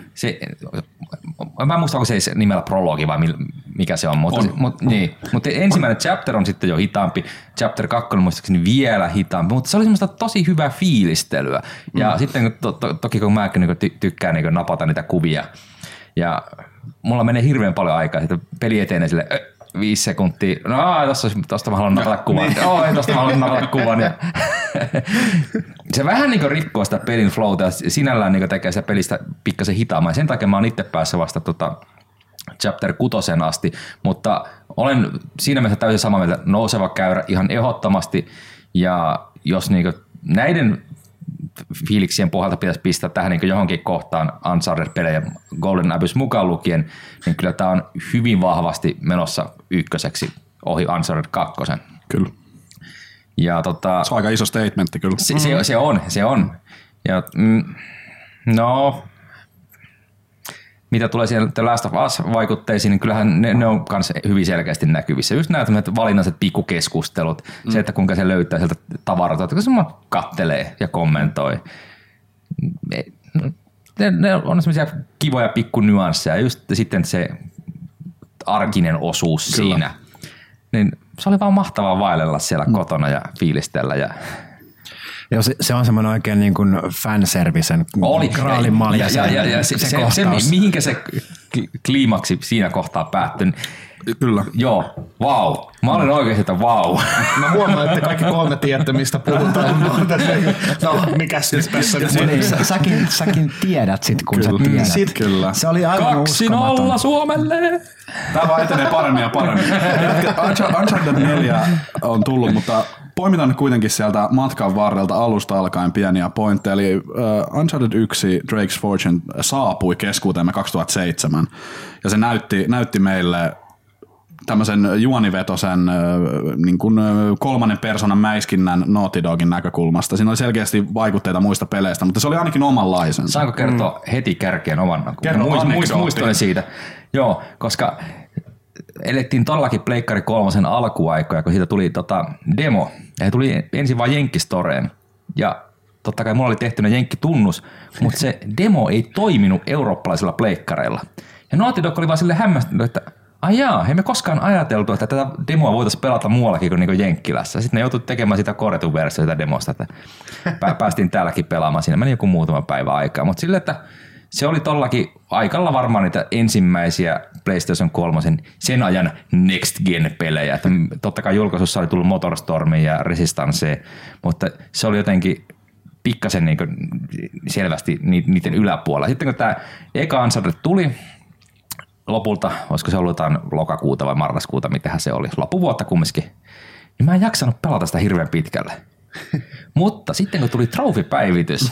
mä en muista, onko se nimellä prologi vai mikä se on. Mutta ensimmäinen chapter on sitten jo hitaampi, chapter 2 on muistaakseni vielä hitaampi, mutta se oli semmoista tosi hyvää fiilistelyä. Ja sitten toki kun mä tykkään napata niitä kuvia, ja mulla menee hirveän paljon aikaa, että peli etenee sille 5 sekuntia. No, tosta mä haluan napata kuvan. Tosta mä haluan napata kuvan. Ja se vähän niin kuin rikkoo sitä pelin flowta ja sinällään niin tekee sitä pelistä pikkasen hitaamman. Sen takia mä oon itse päässä vasta chapter 6 asti, mutta olen siinä mielessä täysin samaa mieltä, nouseva käyrä ihan ehdottomasti. Ja jos niin näiden fiiliksien pohjalta pitäisi pistää tähän niin johonkin kohtaan Uncharted-pelejä Golden Abyss mukaan lukien, niin kyllä tämä on hyvin vahvasti menossa ykköseksi ohi Uncharted 2. Kyllä. Ja se on aika iso statementti kyllä. Se on. Ja, no, mitä tulee siihen The Last of Us-vaikutteisiin, niin kyllähän ne on myös hyvin selkeästi näkyvissä. Just nämä valinnaiset pikkukeskustelut, se, että kuinka se löytää sieltä tavaroita, että se kattelee ja kommentoi. Ne on semmoisia kivoja pikkunyansseja, just sitten se arkinen osuus kyllä. Siinä. Niin se oli vaan mahtavaa vaellella siellä kotona ja fiilistellä. Joo, se on semmoinen oikein niin kuin fanservicen graalin malja. Ja se mihinkä se kliimaksi siinä kohtaa päättyi. Kyllä. Joo, vau. Wow. Mä olen oikein sitä vau. Wow. Mä huomaan, että kaikki 3 tiedätte, mistä puhutaan. No, mikäs nyt tässä? Säkin tiedät sit, kun kyllä. sä tiedät. Sit kyllä. Se oli aivan 2-0 Suomelle. Tää vaan etenee paremmin ja paremmin. Uncharted 4 on tullut, mutta poimitaan kuitenkin sieltä matkan varrelta alusta alkaen pieniä pointteja. Eli Uncharted 1 Drake's Fortune saapui keskuuteemme 2007 ja se näytti meille tämmöisen juonivetosen niin kuin kolmannen persoonan mäiskinnän Naughty Dogin näkökulmasta. Siinä oli selkeästi vaikutteita muista peleistä, mutta se oli ainakin omanlaisensa. Saanko kertoa heti kärkeen oman? Muistuin siitä. Joo, koska elettiin todellakin Pleikkari 3 alkuaikoja, kun siitä tuli demo. Ja se tuli ensin vaan Jenkkistoreen. Ja totta kai mulla oli tehtynä Jenkkitunnus, mutta se demo ei toiminut eurooppalaisilla pleikkareilla. Ja Naughty Dog oli vaan silleen hämmästynyt, että ei me koskaan ajateltu, että tätä demoa voitaisiin pelata muuallakin kuin niinku Jenkkilässä. Sitten ne joutui tekemään sitä korjatun versiota sitä demosta, että päästiin täälläkin pelaamaan. Siinä meni joku muutama päivä aikaa, mutta sille, että se oli tollakin aikalla varmaan niitä ensimmäisiä PlayStation 3 sen ajan Next Gen-pelejä. Että totta kai julkaisussa oli tullut MotorStormia ja Resistance, mutta se oli jotenkin pikkasen niin selvästi niiden yläpuolella. Sitten kun tämä eka Uncharted tuli, lopulta, olisiko se ollut jotain lokakuuta vai marraskuuta, mitähän se oli, loppuvuotta kumminkin, niin mä en jaksanut pelata sitä hirveän pitkälle. Mutta sitten kun tuli trofipäivitys,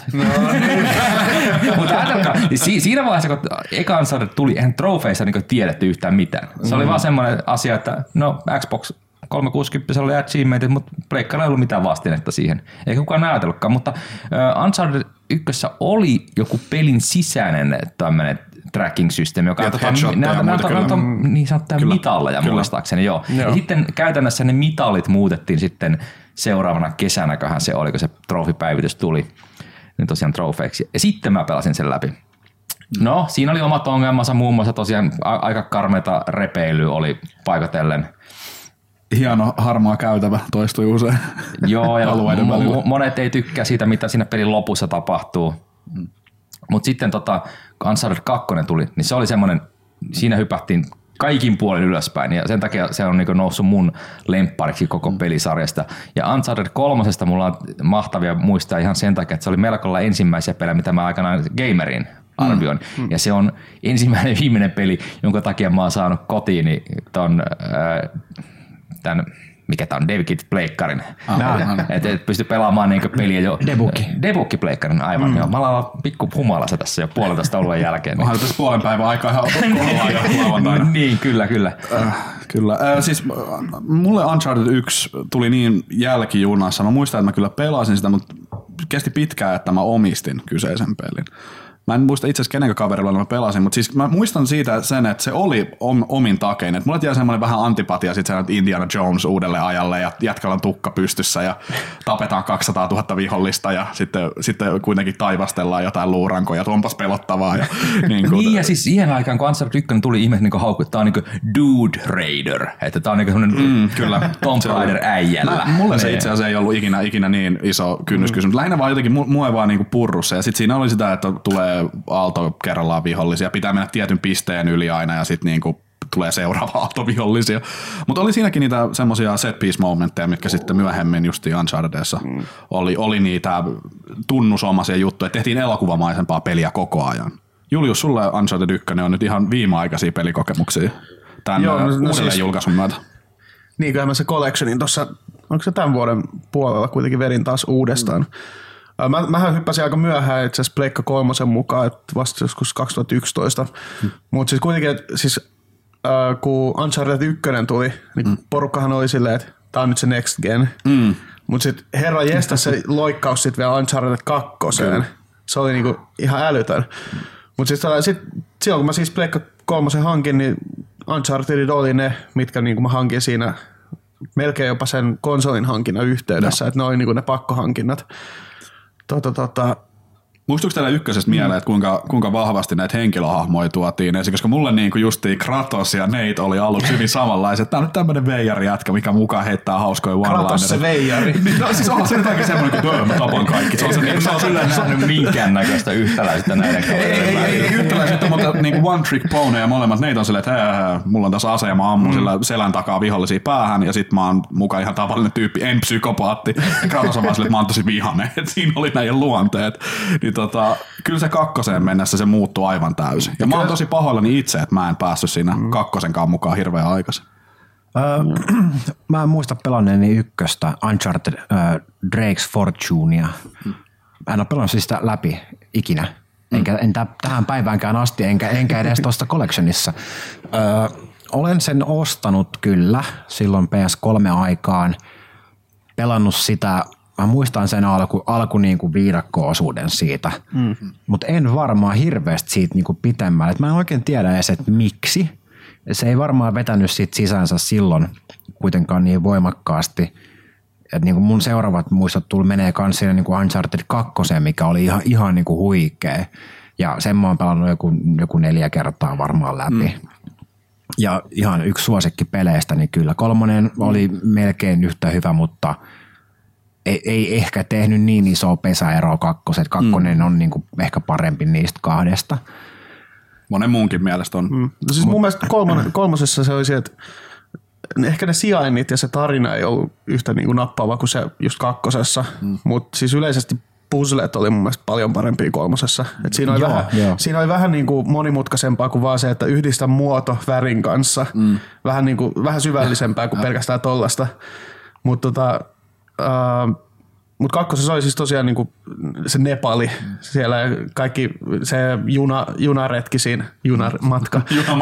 mutta ajatelkaa, siinä vaiheessa kun eka Uncharted tuli, eihän trofeissa niin tiedetty yhtään mitään. Se oli vaan semmoinen asia, että no Xbox 360 oli achievementit, mutta Pleikkalla ei ollut mitään vastinetta siihen. Eikä kukaan ajatellutkaan, mutta Uncharted 1 oli joku pelin sisäinen tämmöinen tracking-systeemi, joka on niin sanottuja mitalleja muistaakseni. Joo. Ja sitten käytännössä ne mitalit muutettiin sitten seuraavana kesänäköhän se oli, kun se trofipäivitys tuli niin tosiaan trofeiksi. Ja sitten mä pelasin sen läpi. No, siinä oli omat ongelmansa, muun muassa tosiaan aika karmeita repeilyä oli paikotellen. Hieno harmaa käytävä toistui usein. Joo, ja monet ei tykkää siitä, mitä siinä pelin lopussa tapahtuu. Mutta sitten kun Uncharted 2 tuli, niin se oli semmoinen, siinä hypättiin kaikin puolin ylöspäin, ja sen takia se on niinku noussut mun lemppariksi koko pelisarjasta. Ja Uncharted 3 mulla on mahtavia muistaa ihan sen takia, että se oli melko ensimmäisiä pelejä, mitä mä aikanaan gamerin arvioin. Ja se on ensimmäinen viimeinen peli, jonka takia mä oon saanut kotiini tämän mikä tää on, DevKit-pleikkarin. Että pysty pelaamaan niinku peliä jo. Debuggi-pleikkarin, aivan. Joo. Mä ollaan pikku humalassa tässä jo 1,5 oluen jälkeen. Onhan tässä puolen päivän aikaa ihan ollaan jo lauantaina. Niin, kyllä. Kyllä. Siis mulle Uncharted 1 tuli niin jälkijunassa. Mä muistan, että mä kyllä pelasin sitä, mutta kesti pitkään, että mä omistin kyseisen pelin. Mä en muista itse asiassa kenen kaverilla mä pelasin, mutta siis mä muistan siitä sen, että se oli omin takein. Että mulle jäi semmoinen vähän antipatia sitten Indiana Jones uudelle ajalle ja jätkällä on tukka pystyssä ja tapetaan 200 000 vihollista ja sitten kuitenkin taivastellaan jotain luurankoja. Onpas pelottavaa. Ja, niin ja siis siihen aikaan, kun Uncharted 1 tuli, ihmiset niin haukku, että tää on niin Dude Raider. Että tää on niin semmoinen Tomb Raider äijällä. Mulle se itse asiassa ei ollut ikinä niin iso kynnyskysymys. Lähinnä vaan jotenkin mua ei vaan niin purrussa. Ja sitten siinä oli sitä, että tulee aalto kerrallaan vihollisia. Pitää mennä tietyn pisteen yli aina ja sitten niinku tulee seuraava aalto vihollisia. Mutta oli siinäkin niitä semmoisia set piece momentteja, mitkä sitten myöhemmin justiin Unchartedissa oli niitä tunnusomaisia juttuja. Tehtiin elokuvamaisempaa peliä koko ajan. Julius, sulle Uncharted 1 on nyt ihan viimeaikaisia pelikokemuksia tämän uudelleen julkaisun myötä. Niin, kyllähän mä se collectionin tuossa, onko se tämän vuoden puolella kuitenkin verin taas uudestaan. Mähän hyppäsin aika myöhään itse asiassa Pleikka 3 mukaan, että vasta joskus 2011. Mutta siis kuitenkin, kun Uncharted 1 tuli, niin porukkahan oli silleen, että tää on nyt se next gen. Mutta sitten herra jästä se loikkaus sitten vielä Uncharted 2. Se oli niinku ihan älytön. Mutta sitten silloin kun mä siis Pleikka 3 hankin, niin Uncharted oli ne, mitkä niinku mä hankin siinä melkein jopa sen konsolin hankinnan yhteydessä, että ne oli niinku ne pakkohankinnat. Muistuuko teillä ykkösestä mieleen, että kuinka vahvasti näitä henkilöhahmoja tuotiin esiin? Koska mulle niin kuin justiin Kratos ja Nate oli aluksi hyvin samanlaiset. Tää on nyt tämmönen veijari-jätkä, mikä mukaan heittää hauskoja one-linereita. Kratos se veijari. No siis onhan se jotenkin semmoinen, kun mä tapan kaikki. Se on kyllä nähnyt minkäännäköistä yhtäläisyyttä näiden kavereiden. Ei yhtäläisyyttä, mutta niin one trick pony ja molemmat. Nate on silleen, että mulla on tässä ase ja mä ammun sillä selän takaa vihollisia päähän. Ja sit mä oon mukaan ihan tavallinen tyyppi, en psykopaatti. Kratos on vaan silleen, että mä oon tosi vihainen. Siinä oli näiden luonteet. Niin kyllä se kakkoseen mennessä se muuttui aivan täysin. Ja mä oon tosi pahoillani itse, että mä en päässyt siinä kakkosenkaan mukaan hirveän aikaisin. Mä en muista pelanneeni ykköstä Uncharted Drake's Fortunea. Mä en ole pelannut sitä läpi ikinä. En tähän päiväänkään asti, enkä edes tuosta collectionissa. Olen sen ostanut kyllä silloin PS3-aikaan. Pelannut sitä. Mä muistan sen alku niin kuin viidakko-osuuden siitä, mutta en varmaan hirveästi siitä niin kuin pitemmälle. Mä en oikein tiedä edes, että miksi. Se ei varmaan vetänyt siitä sisänsä silloin kuitenkaan niin voimakkaasti. Että niin kuin mun seuraavat muistot menee kans siinä niin kuin Uncharted 2, mikä oli ihan niin kuin huikea. Ja sen mä oon pelannut joku 4 kertaa varmaan läpi. Ja ihan yksi suosikki peleistä, niin kyllä 3 oli melkein yhtä hyvä, mutta ei ehkä tehnyt niin isoa pesäeroa 2. 2 on niinku ehkä parempi niistä 2. Monen muunkin mielestä on. No siis mun mielestä kolmosessa se olisi, että ehkä ne sijainnit ja se tarina ei ollut yhtä niinku nappaava kuin se just 2. Mutta siis yleisesti puzzlet oli mun mielestä paljon parempia 3. Et siinä oli vähän niinku monimutkaisempaa kuin vaan se, että yhdistä muoto värin kanssa. Vähän syvällisempää kuin pelkästään tollasta. Mutta Mutta 2. oli siis tosiaan niinku se Nepali siellä kaikki se junaretki siinä, junamatka.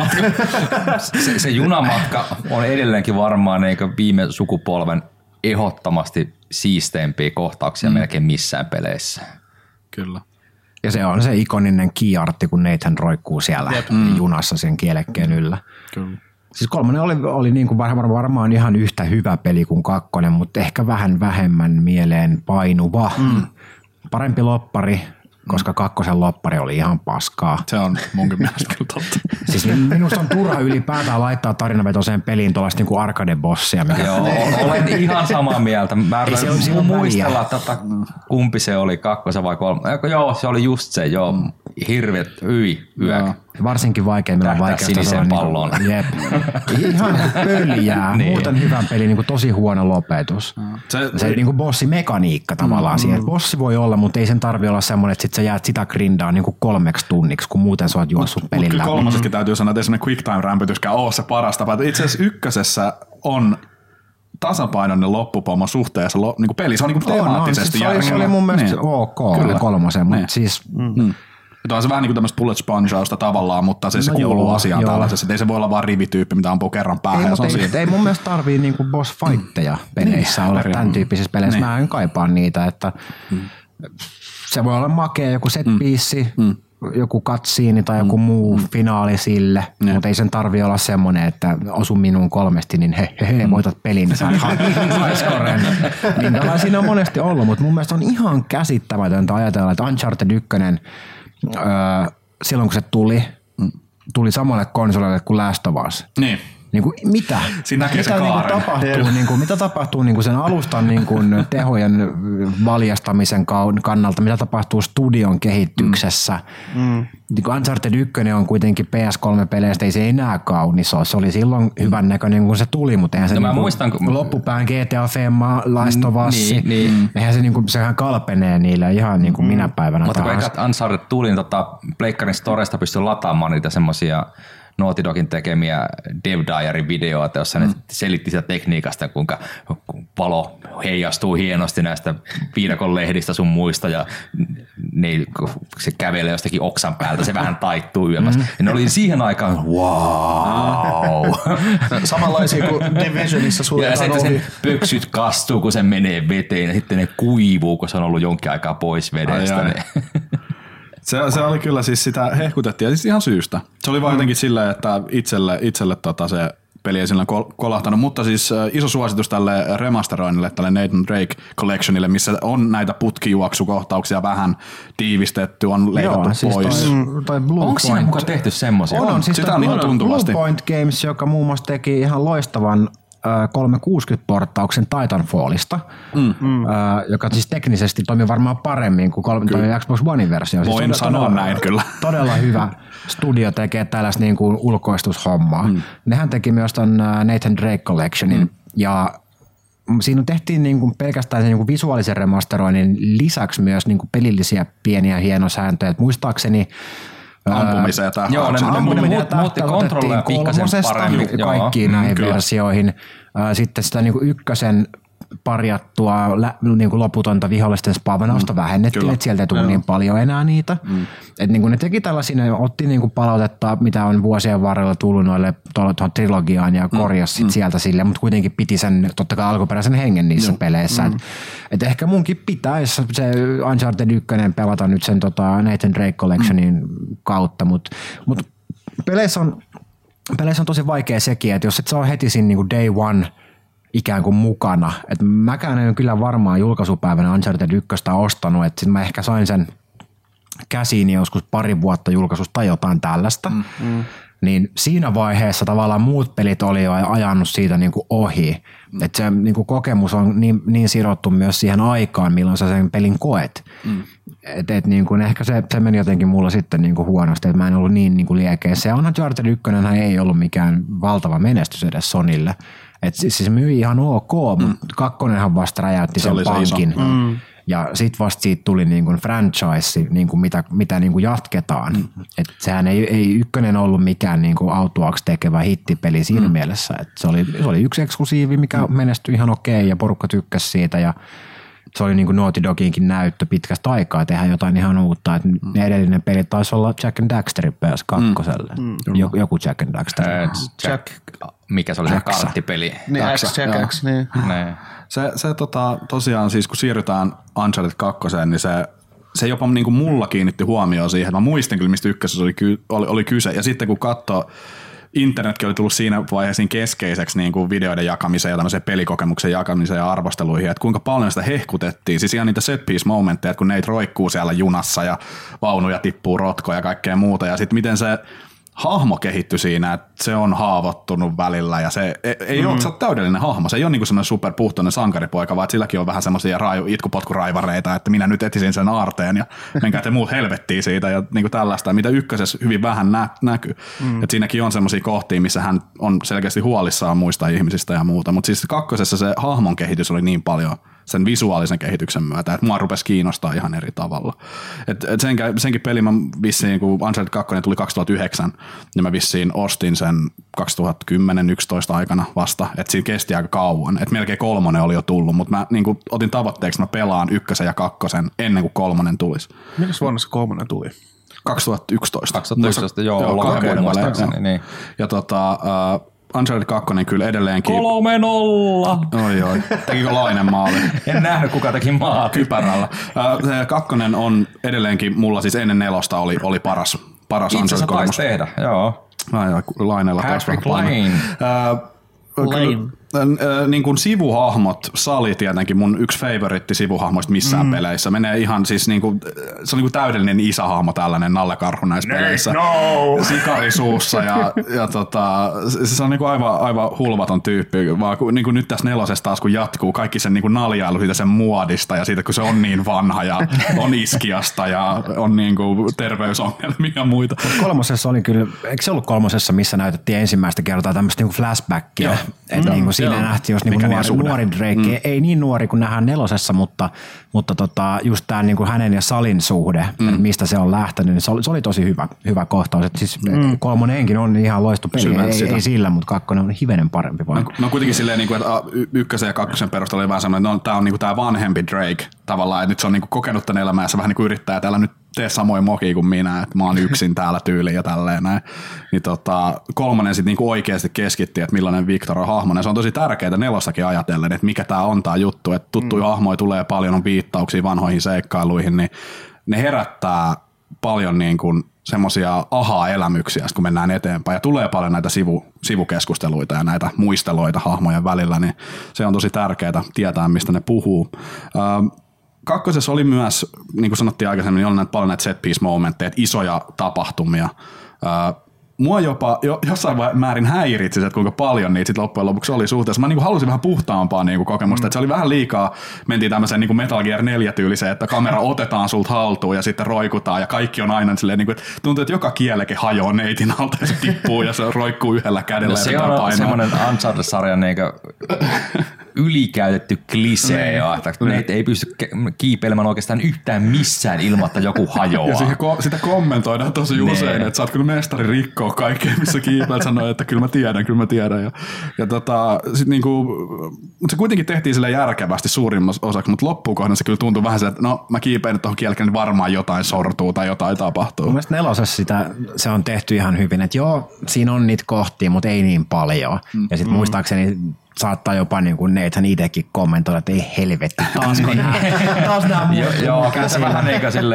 se junamatka on edelleenkin varmaan viime sukupolven ehdottomasti siisteimpiä kohtauksia melkein missään peleissä. Kyllä. Ja se on se ikoninen key-artti, kun Nathan roikkuu siellä junassa sen kielekkeen yllä. Kyllä. Siis 3 oli niin kuin varmaan ihan yhtä hyvä peli kuin 2, mutta ehkä vähän vähemmän mieleen painuva. Parempi loppari, koska 2 loppari oli ihan paskaa. Se on munkin mielestä kyllä totta. Siis minusta on turha ylipäätään laittaa tarinavetoiseen peliin tuollaista niin kuin arcade-bossia. Joo, olen ihan samaa mieltä. Mä muistella, kumpi se oli, 2 vai 3. Joo, se oli just se, hirveet yök. Varsinkin vaikeimmilla sinisen pallon. Jep. Ihan pöljää. Niin. Muuten hyvän peli, niin kuin tosi huono lopetus. Se niin kuin bossimekaniikka tavallaan siihen. Bossi voi olla, mutta ei sen tarvitse olla semmoinen, että sit sä jäät sitä grindaa niin kuin 3 tunniksi, kun muuten sä oot juossut pelin läpi. 3. täytyy sanoa, että ei semmoinen quick time rämpytyskään ole se paras tapa. Itse asiassa 1. on tasapainoinen loppupomo suhteessa niin kuin peli. Se on niin kuin temaattisesti järkevä. Se oli mun mielestä ok 3, mutta siis... On se vähän niin kuin tämmöistä bullet spongeusta tavallaan, mutta se kuuluu asiaan tällaisessa. Ei se voi olla vaan rivityyppi, mitä ampuu kerran päähän. Ei mun mielestä tarvii niinku boss fightteja peleissä olla tämän tyyppisissä peleissä. Mä en kaipaa niitä, että se voi olla makea joku set-piece, joku cutscene tai joku muu finaali sille, mutta ei sen tarvii olla semmoinen, että osu minuun 3, niin voitat pelin, niin saat highscoren. Niin siinä on monesti ollut, mutta mun mielestä on ihan käsittämätöntä ajatella, että Uncharted 1 silloin kun se tuli samalle konsolille kuin Last of Us. Niin kuin, mitä? Siinä näkee mitä mitä tapahtuu niin kuin sen alustan niin kuin tehojen valjastamisen kannalta? Mitä tapahtuu studion kehityksessä? Niin kuin Uncharted 1 on kuitenkin PS3-peleistä, ei se enää kaunis ole. Se oli silloin hyvän näköinen, kun se tuli, mutta eihän se loppupään GTA Femma, Last of Us, eihän se sehän kalpenee niille ihan niin kuin minä päivänä tahansa. Mutta kun Uncharted tuli, niin Pleikkarin Storesta pystyi lataamaan niitä semmoisia Naughty Dogin tekemiä Dev Diary-videoita, jossa ne selitti sitä tekniikasta, kuinka valo heijastuu hienosti näistä viidakon lehdistä sun muista ja se kävelee jostakin oksan päältä, se vähän taittuu yömässä. Ja ne oli siihen aikaan, wow! Samanlaisia kuin Divisionissa suljetaan ovi. Ja sitten pöksyt kastuu, kun se menee veteen ja sitten ne kuivuu, kun se on ollut jonkin aikaa pois vedestä. Se oli kyllä siis sitä hehkutettiin ja siis ihan syystä. Se oli vaan jotenkin silleen, että itselle se peli ei sillä kolahtanut, mutta siis iso suositus tälle remasteroinnille, tälle Nathan Drake Collectionille, missä on näitä putkijuoksukohtauksia vähän tiivistetty, on leikattu pois. Onko siinä mukaan tehty semmoisia? On, siis sitä on ihan tuntuvasti. Blue Point Games, joka muun muassa teki ihan loistavan 360-porttauksen Titanfallista, joka siis teknisesti toimii varmaan paremmin kuin Xbox One-versio. Siis voin sanoa näin kyllä. Todella hyvä studio tekee tällaista niin kuin ulkoistushommaa. Nehän teki myös ton Nathan Drake Collectionin ja siinä tehtiin niin kuin pelkästään sen niin kuin visuaalisen remasteroinnin lisäksi myös niin kuin pelillisiä pieniä hienosääntöjä. Et muistaakseni ampumiseen ja tähän. Joo, ne muutti kontrolleja pikkasen paremmin. Kaikkiin näihin versioihin. Sitten sitä niin kuin ykkösen parjattua niin kuin loputonta vihollisten spaavanausta vähennettiin, että sieltä ei tullut niin paljon enää niitä. Et niin kuin ne teki tällaisia, ne otti niin kuin palautetta, mitä on vuosien varrella tullut noille tuohon trilogiaan ja korjasi sieltä sille, mutta kuitenkin piti sen totta kai alkuperäisen hengen niissä peleissä. Et ehkä munkin pitäisi se Uncharted 1 pelata nyt sen Nathan Drake Collectionin kautta, mutta peleissä on tosi vaikea sekin, että jos et saa heti siinä niin kuin day one ikään kuin mukana. Et mäkään en kyllä varmaan julkaisupäivänä Uncharted 1 ostanut, että sitten mä ehkä sain sen käsiini joskus pari vuotta julkaisusta tai jotain tällaista. Niin siinä vaiheessa tavallaan muut pelit oli jo ajanut siitä niin kuin ohi. Että se niin kuin kokemus on niin sidottu myös siihen aikaan, milloin sä sen pelin koet. Et niin kuin ehkä se meni jotenkin mulla sitten niin kuin huonosti, että mä en ollut niin kuin liekeissä. Ja Uncharted 1 ei ollut mikään valtava menestys edes Sonylle. Et siis myi ihan ok, mutta kakkonenhan vasta räjäytti sen pankin. Ja sit vasta siitä tuli niin kuin franchise, niin kuin mitä niin kuin jatketaan. Et sehän ei ykkönen ollut mikään niin kuin autuaaksi tekevä hittipeli siinä mielessä. Et se oli yksi eksklusiivi, mikä menestyi ihan okei ja porukka tykkäsi siitä. Ja se oli niin kuin Naughty Doginkin näyttö pitkästä aikaa tehdä jotain ihan uutta. Et edellinen peli taisi olla Jack and Daxter PS2. Joku Jack and Daxter. Mikä se oli se karttipeli? Niin, X, niin. Se tosiaan siis kun siirrytään Uncharted 2, niin se jopa niin kuin mulla kiinnitti huomioon siihen, että mä muistin kyllä, mistä ykkösessä oli kyse. Ja sitten kun katsoo, internetkin oli tullut siinä vaiheessa keskeiseksi niin kuin videoiden jakamiseen ja tämmöiseen pelikokemuksen jakamiseen ja arvosteluihin, että kuinka paljon sitä hehkutettiin. Siis ihan niitä set piece momentteja, että kun neitä roikkuu siellä junassa ja vaunuja tippuu rotkoja ja kaikkea muuta. Ja sitten miten se hahmo kehittyi siinä, että se on haavoittunut välillä ja se ei ole täydellinen hahmo. Se ei ole niin kuin semmoinen superpuhtoinen sankaripoika, vaan silläkin on vähän semmoisia itkupotkuraivareita, että minä nyt etsisin sen aarteen ja menkää te muut helvettiin siitä ja niin kuin tällaista, mitä ykkösessä hyvin vähän näkyy. Että siinäkin on semmoisia kohtia, missä hän on selkeästi huolissaan muista ihmisistä ja muuta, mutta siis kakkosessa se hahmon kehitys oli niin paljon sen visuaalisen kehityksen myötä, että mua rupesi kiinnostaa ihan eri tavalla. Senkin peli mä vissiin, kun Uncharted 2 tuli 2009, niin mä vissiin ostin sen 2010-2011 aikana vasta, että siinä kesti aika kauan. Että melkein 3 oli jo tullut, mutta mä niin kuin otin tavoitteeksi, että mä pelaan 1 ja 2 ennen kuin 3 tulisi. Mikäs vuonna se 3 tuli? 2011. 2011, joo, 2 vuoden muistaakseni. Niin. Ja Uncharted 2 kyllä edelleenkin. 3-0. Oi. Tekikö Lainen maali? En nähnyt, kuka teki maali. Kypärällä. Se 2 on edelleenkin, mulla siis ennen 4 oli paras Itse asiassa taisi tehdä, joo. Lainella taas Patrick Lane. Niin kuin sivuhahmot, Sali tietenkin mun yksi favoritti sivuhahmoista missään peleissä. Menee ihan siis niinku, se on niinku täydellinen isähahmo tällainen nallekarhu näissä peleissä. Sikari suussa ja se on niinku aivan hulvaton tyyppi. Vaan niinku nyt tässä 4 taas kun jatkuu kaikki sen niinku naljailu siitä sen muodista ja siitä kun se on niin vanha ja on iskiasta ja on niinku terveysongelmia ja muita. 3 oli kyllä, eikö se ollut 3, missä näytettiin ensimmäistä kertaa tämmöistä niinku flashbackia? Että niinku siinä nähtiin just niinku nuori Drake. Ei niin nuori kuin nähdään 4, mutta just tämä niinku hänen ja Salin suhde, mistä se on lähtenyt, niin se oli tosi hyvä kohtaus. Et siis 3:nkin on ihan loistu peli, ei sillä, mutta 2 on hivenen parempi. No kuitenkin silleen, että 1 ja 2 perusteella oli vähän semmoinen, että tämä on tämä vanhempi Drake tavallaan, että nyt se on kokenut tämän elämää ja se vähän yrittää, että älä nyt tee samoin mokia kuin minä, että mä oon yksin täällä tyyliin ja tälleen näin. Niin 3 sitten oikeasti keskittyy, että millainen Victor on hahmona. Se on tosi tärkeää 4:ssäkin ajatellen, että mikä tää on tää juttu, että tuttuja hahmoja tulee paljon, on viittauksia vanhoihin seikkailuihin, niin ne herättää paljon semmoisia aha-elämyksiä, kun mennään eteenpäin. Ja tulee paljon näitä sivukeskusteluita ja näitä muisteloita hahmojen välillä, niin se on tosi tärkeää tietää, mistä ne puhuu. 2 oli myös, niin kuin sanottiin aikaisemmin, niin oli paljon näitä set piece momentteja, isoja tapahtumia. Mua jopa jossain määrin häiritsi, että kuinka paljon niitä sit loppujen lopuksi oli suhteessa. Mä halusin vähän puhtaampaa kokemusta, että se oli vähän liikaa, mentiin tämmöiseen Metal Gear 4-tyyliseen, että kamera otetaan sulta haltuun ja sitten roikutaan ja kaikki on aina silleen, että tuntuu, että joka kieleke hajoaa neitin alta ja se tippuu ja se roikkuu yhdellä kädellä. No, se on semmoinen Uncharted-sarjan ylikäytetty klisee, että neitä ei pysty kiipeilemään oikeastaan yhtään missään ilman, että joku hajoaa. Ja sitä kommentoidaan tosi usein, että sä oot kyllä mestari rikkoo kaikkea, missä kiipeät sanoo, että kyllä mä tiedän. Ja sit mutta se kuitenkin tehtiin sille järkevästi suurimmaksi osaksi, mutta loppukohdassa se kyllä tuntui vähän se, että no mä kiipeen tuohon kielkeen, niin varmaan jotain sortuu tai jotain tapahtuu. Mun mielestä 4 se on tehty ihan hyvin, että joo, siinä on niitä kohtia, mutta ei niin paljon. Ja sitten muistaakseni saattaa jopa Nathan itsekin kommentoida, että ei helvetti, taas nämä Joo, kyllä se vähän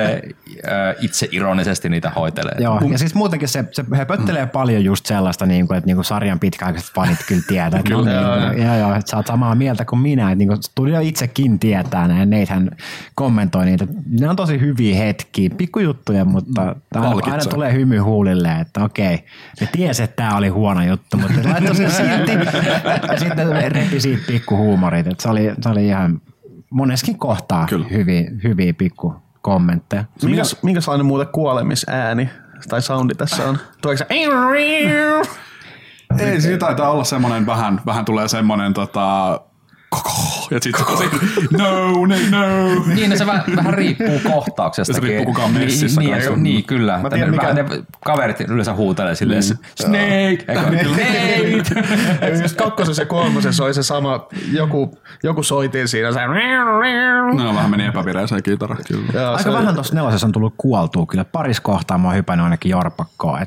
itse ironisesti niitä hoitelee. Joo, ja siis muutenkin se höpöttelee paljon just sellaista, että sarjan pitkäaikaiset fanit kyllä tietää. Joo, että sä oot samaa mieltä kuin minä. Että studio itsekin tietää näin, Nathan kommentoi niitä. Ne on tosi hyviä hetkiä, pikkujuttuja, mutta aina tulee hymy huulille, että okei, ne tiesi, että tää oli huono juttu, mutta ne laittoi sen silti. Ja sitten repi siitä pikkuhuumorit, että se oli ihan moneskin kohtaa hyviä pikku kommentteja. Minkälainen muuten kuolemisääni tai soundi tässä on? Tuoiko se? Ei, siinä taitaa olla semmoinen, vähän tulee semmoinen ja sitten no. Niin, se vähän riippuu kohtauksesta. Se riippuu kukaan messissä. Niin, kyllä. Ne kaverit yleensä huutelee silleen Snake! Just 2. ja 3. oli se sama, joku soitin siinä. No, vähän meni epävireiseen kitara. Aika vähän tuossa 4 on tullut kuoltua. Kyllä parissa kohtaa mä oon hypännyt ainakin jorpakkoon.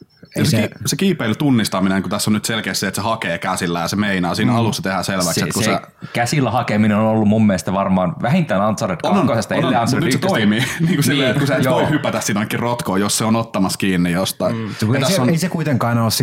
Se kiipeily tunnistaminen, kun tässä on nyt selkeästi se, että se hakee käsillä ja se meinaa. Siinä alussa tehdään selväksi. Se käsillä hakeminen on ollut mun mielestä varmaan vähintään Uncharted 2. ellei Uncharted 1. Nyt se toimii. Silleen, kun sä et voi hypätä siinä ainakin rotkoon, jos se on ottamassa kiinni jostain. Ei se kuitenkaan ole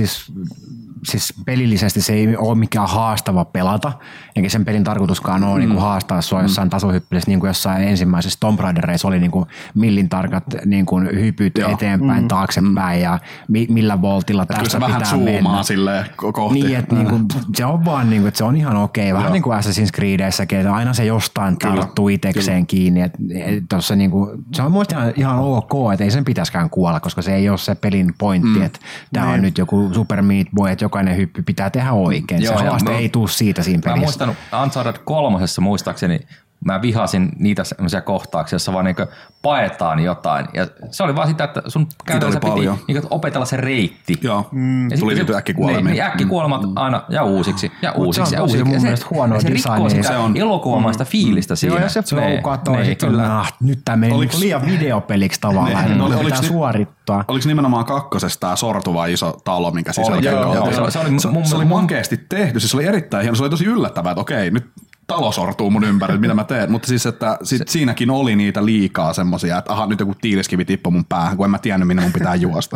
siis pelillisesti se ei ole mikään haastava pelata, eikä sen pelin tarkoituskaan ole haastaa sua jossain tasohyppelyssä, niin kuin jossain ensimmäisessä Tomb Raidereissa oli millin tarkat hypyt eteenpäin, taaksepäin ja millä voltilla tästä pitää mennä. Kyllä se vähän zoomaa silleen kohti. Niin, että se on vaan, että se on ihan okei. Vähän niin kuin Assassin's Creedessäkin, että aina se jostain tarttuu itsekseen kiinni. Tossa se on muista ihan ok, että ei sen pitäisikään kuolla, koska se ei ole se pelin pointti, että tämä on nyt joku Super Meat Boy, että jokainen hyppy pitää tehdä oikein. Se haaste ei tule siitä siinä pelissä. Mä muistan Uncharted 3. muistaakseni, mä vihasin niitä sellaisia kohtauksia, jossa vaan paetaan jotain. Ja se oli vaan sitä, että sun käytännössä piti opetella se reitti. Joo, tuli sitten äkkikuolemia. Niin, äkkikuolemat aina ja uusiksi. Se on mun mielestä huono design. Se rikkoo sitä elokuvamaista fiilistä siinä. Joo, ja se flow katoo. Nyt tää meni liian videopeliksi tavallaan. Pitää suorittaa. Oliko nimenomaan 2. tämä sortuva iso talo, minkä sisällä se oli makeasti tehty. Se oli erittäin hieno. Se oli tosi yllättävää, että okei, nyt talo sortuu mun ympärillä, mitä mä teen. Mutta siis, että siinäkin oli niitä liikaa semmosia, että aha, nyt joku tiiliskivi tippui mun päähän, kun en mä tiennyt, minne mun pitää juosta.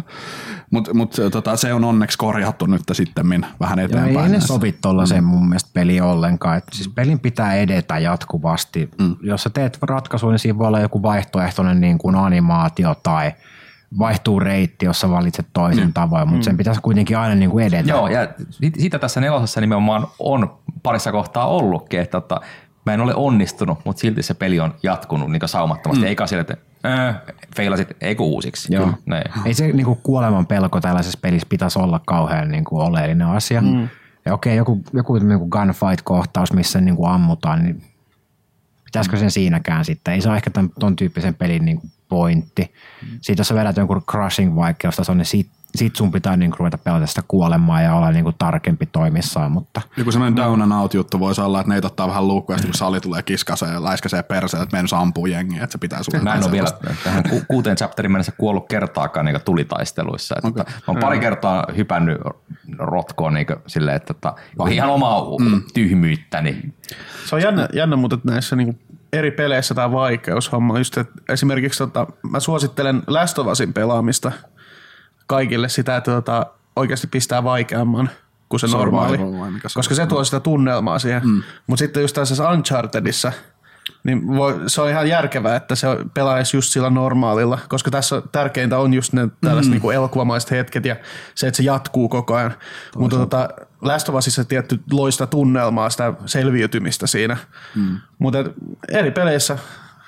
Mutta se on onneksi korjattu nyt sitten vähän eteenpäin. Joo, ei ne sovi tollaiseen mun mielestä peliin ollenkaan. Et siis pelin pitää edetä jatkuvasti. Jos sä teet ratkaisun, niin siinä voi olla joku vaihtoehtoinen niin kuin animaatio tai vaihtuu reitti, jos sä valitset toisen tavoin, mutta sen pitäisi kuitenkin aina niin kuin edetä. Joo, ja sitä tässä 4. nimenomaan on parissa kohtaa ollutkin, että mä en ole onnistunut, mutta silti se peli on jatkunut niin saumattomasti. Eikä sille, että feilasit, eikö uusiksi. Joo. Ei se niin kuin kuoleman pelko tällaisessa pelissä pitäisi olla kauhean niin kuin oleellinen asia. Ja okei, joku niin gunfight-kohtaus, missä niin kuin ammutaan, niin pitäisikö sen siinäkään sitten? Ei se ole ehkä ton tyyppisen pelin niin kuin pointti. Siitä jos sä vedät jonkun crushing-vaikeustason, niin sit sun pitää niin ruveta pelata sitä kuolemaa ja olla niin kuin tarkempi toimissaan. Mutta joku semmoinen down and out juttu voisi olla, että ne ottaa vähän luukkuja, kun sali tulee kiskaseen ja läiskäsee perseen, että mennä ampuu jengiä, että se pitää sulle. Mä en ole vielä tähän 6 chapterin mennessä kuollut kertaakaan niin tulitaisteluissa. Okay. Mä oon pari kertaa hypännyt rotkoon niin silleen, että ihan omaa tyhmyyttäni. Se on jännä mutta näissä niin eri peleissä tämä vaikeushomma. Just, että esimerkiksi mä suosittelen Last of Usin pelaamista kaikille sitä, että oikeasti pistää vaikeamman kuin se normaali, koska se tuo sitä tunnelmaa siihen. Mutta sitten just tässä Unchartedissa, niin se on ihan järkevää, että se pelaisi just sillä normaalilla, koska tässä tärkeintä on just ne tällaiset niinku elokuvamaiset hetket ja se, että se jatkuu koko ajan. Mutta Last of Usissa tietty loista tunnelmaa, sitä selviytymistä siinä. Mutta eri peleissä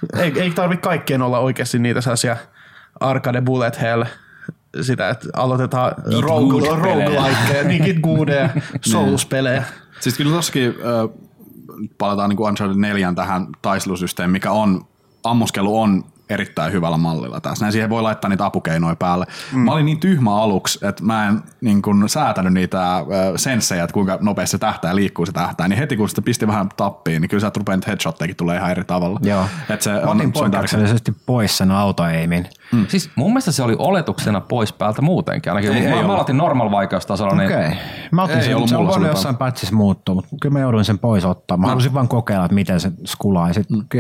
ei tarvitse kaikkien olla oikeasti niitä sellaisia arcade bullet hell, sitä, että aloitetaan roguelikeja, Get Goodeja, Souls-pelejä. Siis kyllä tossakin palataan niin kuin Uncharted 4 tähän taistelusysteemiin, mikä on, ammuskelu on erittäin hyvällä mallilla tässä. Näin siihen voi laittaa niitä apukeinoja päälle. Mä olin niin tyhmä aluksi, että mä en niin kun säätänyt niitä senssejä, että kuinka nopeasti se tähtää ja liikkuu se tähtää. Niin heti kun sitä pisti vähän tappiin, niin kyllä sieltä rupeaa headshottejakin tulee ihan eri tavalla. Joo. Että se otin poikkeuksellisesti pois sen auto-aimin. Siis mun mielestä se oli oletuksena pois päältä muutenkin. Ainakin mä aloitin normal vaikeustasolla. Okei. Mä otin sen, se on jossain patchissa muuttua, mutta kyllä mä jouduin sen pois ottaa. Mä halusin vaan kokeilla, että miten se skulaa.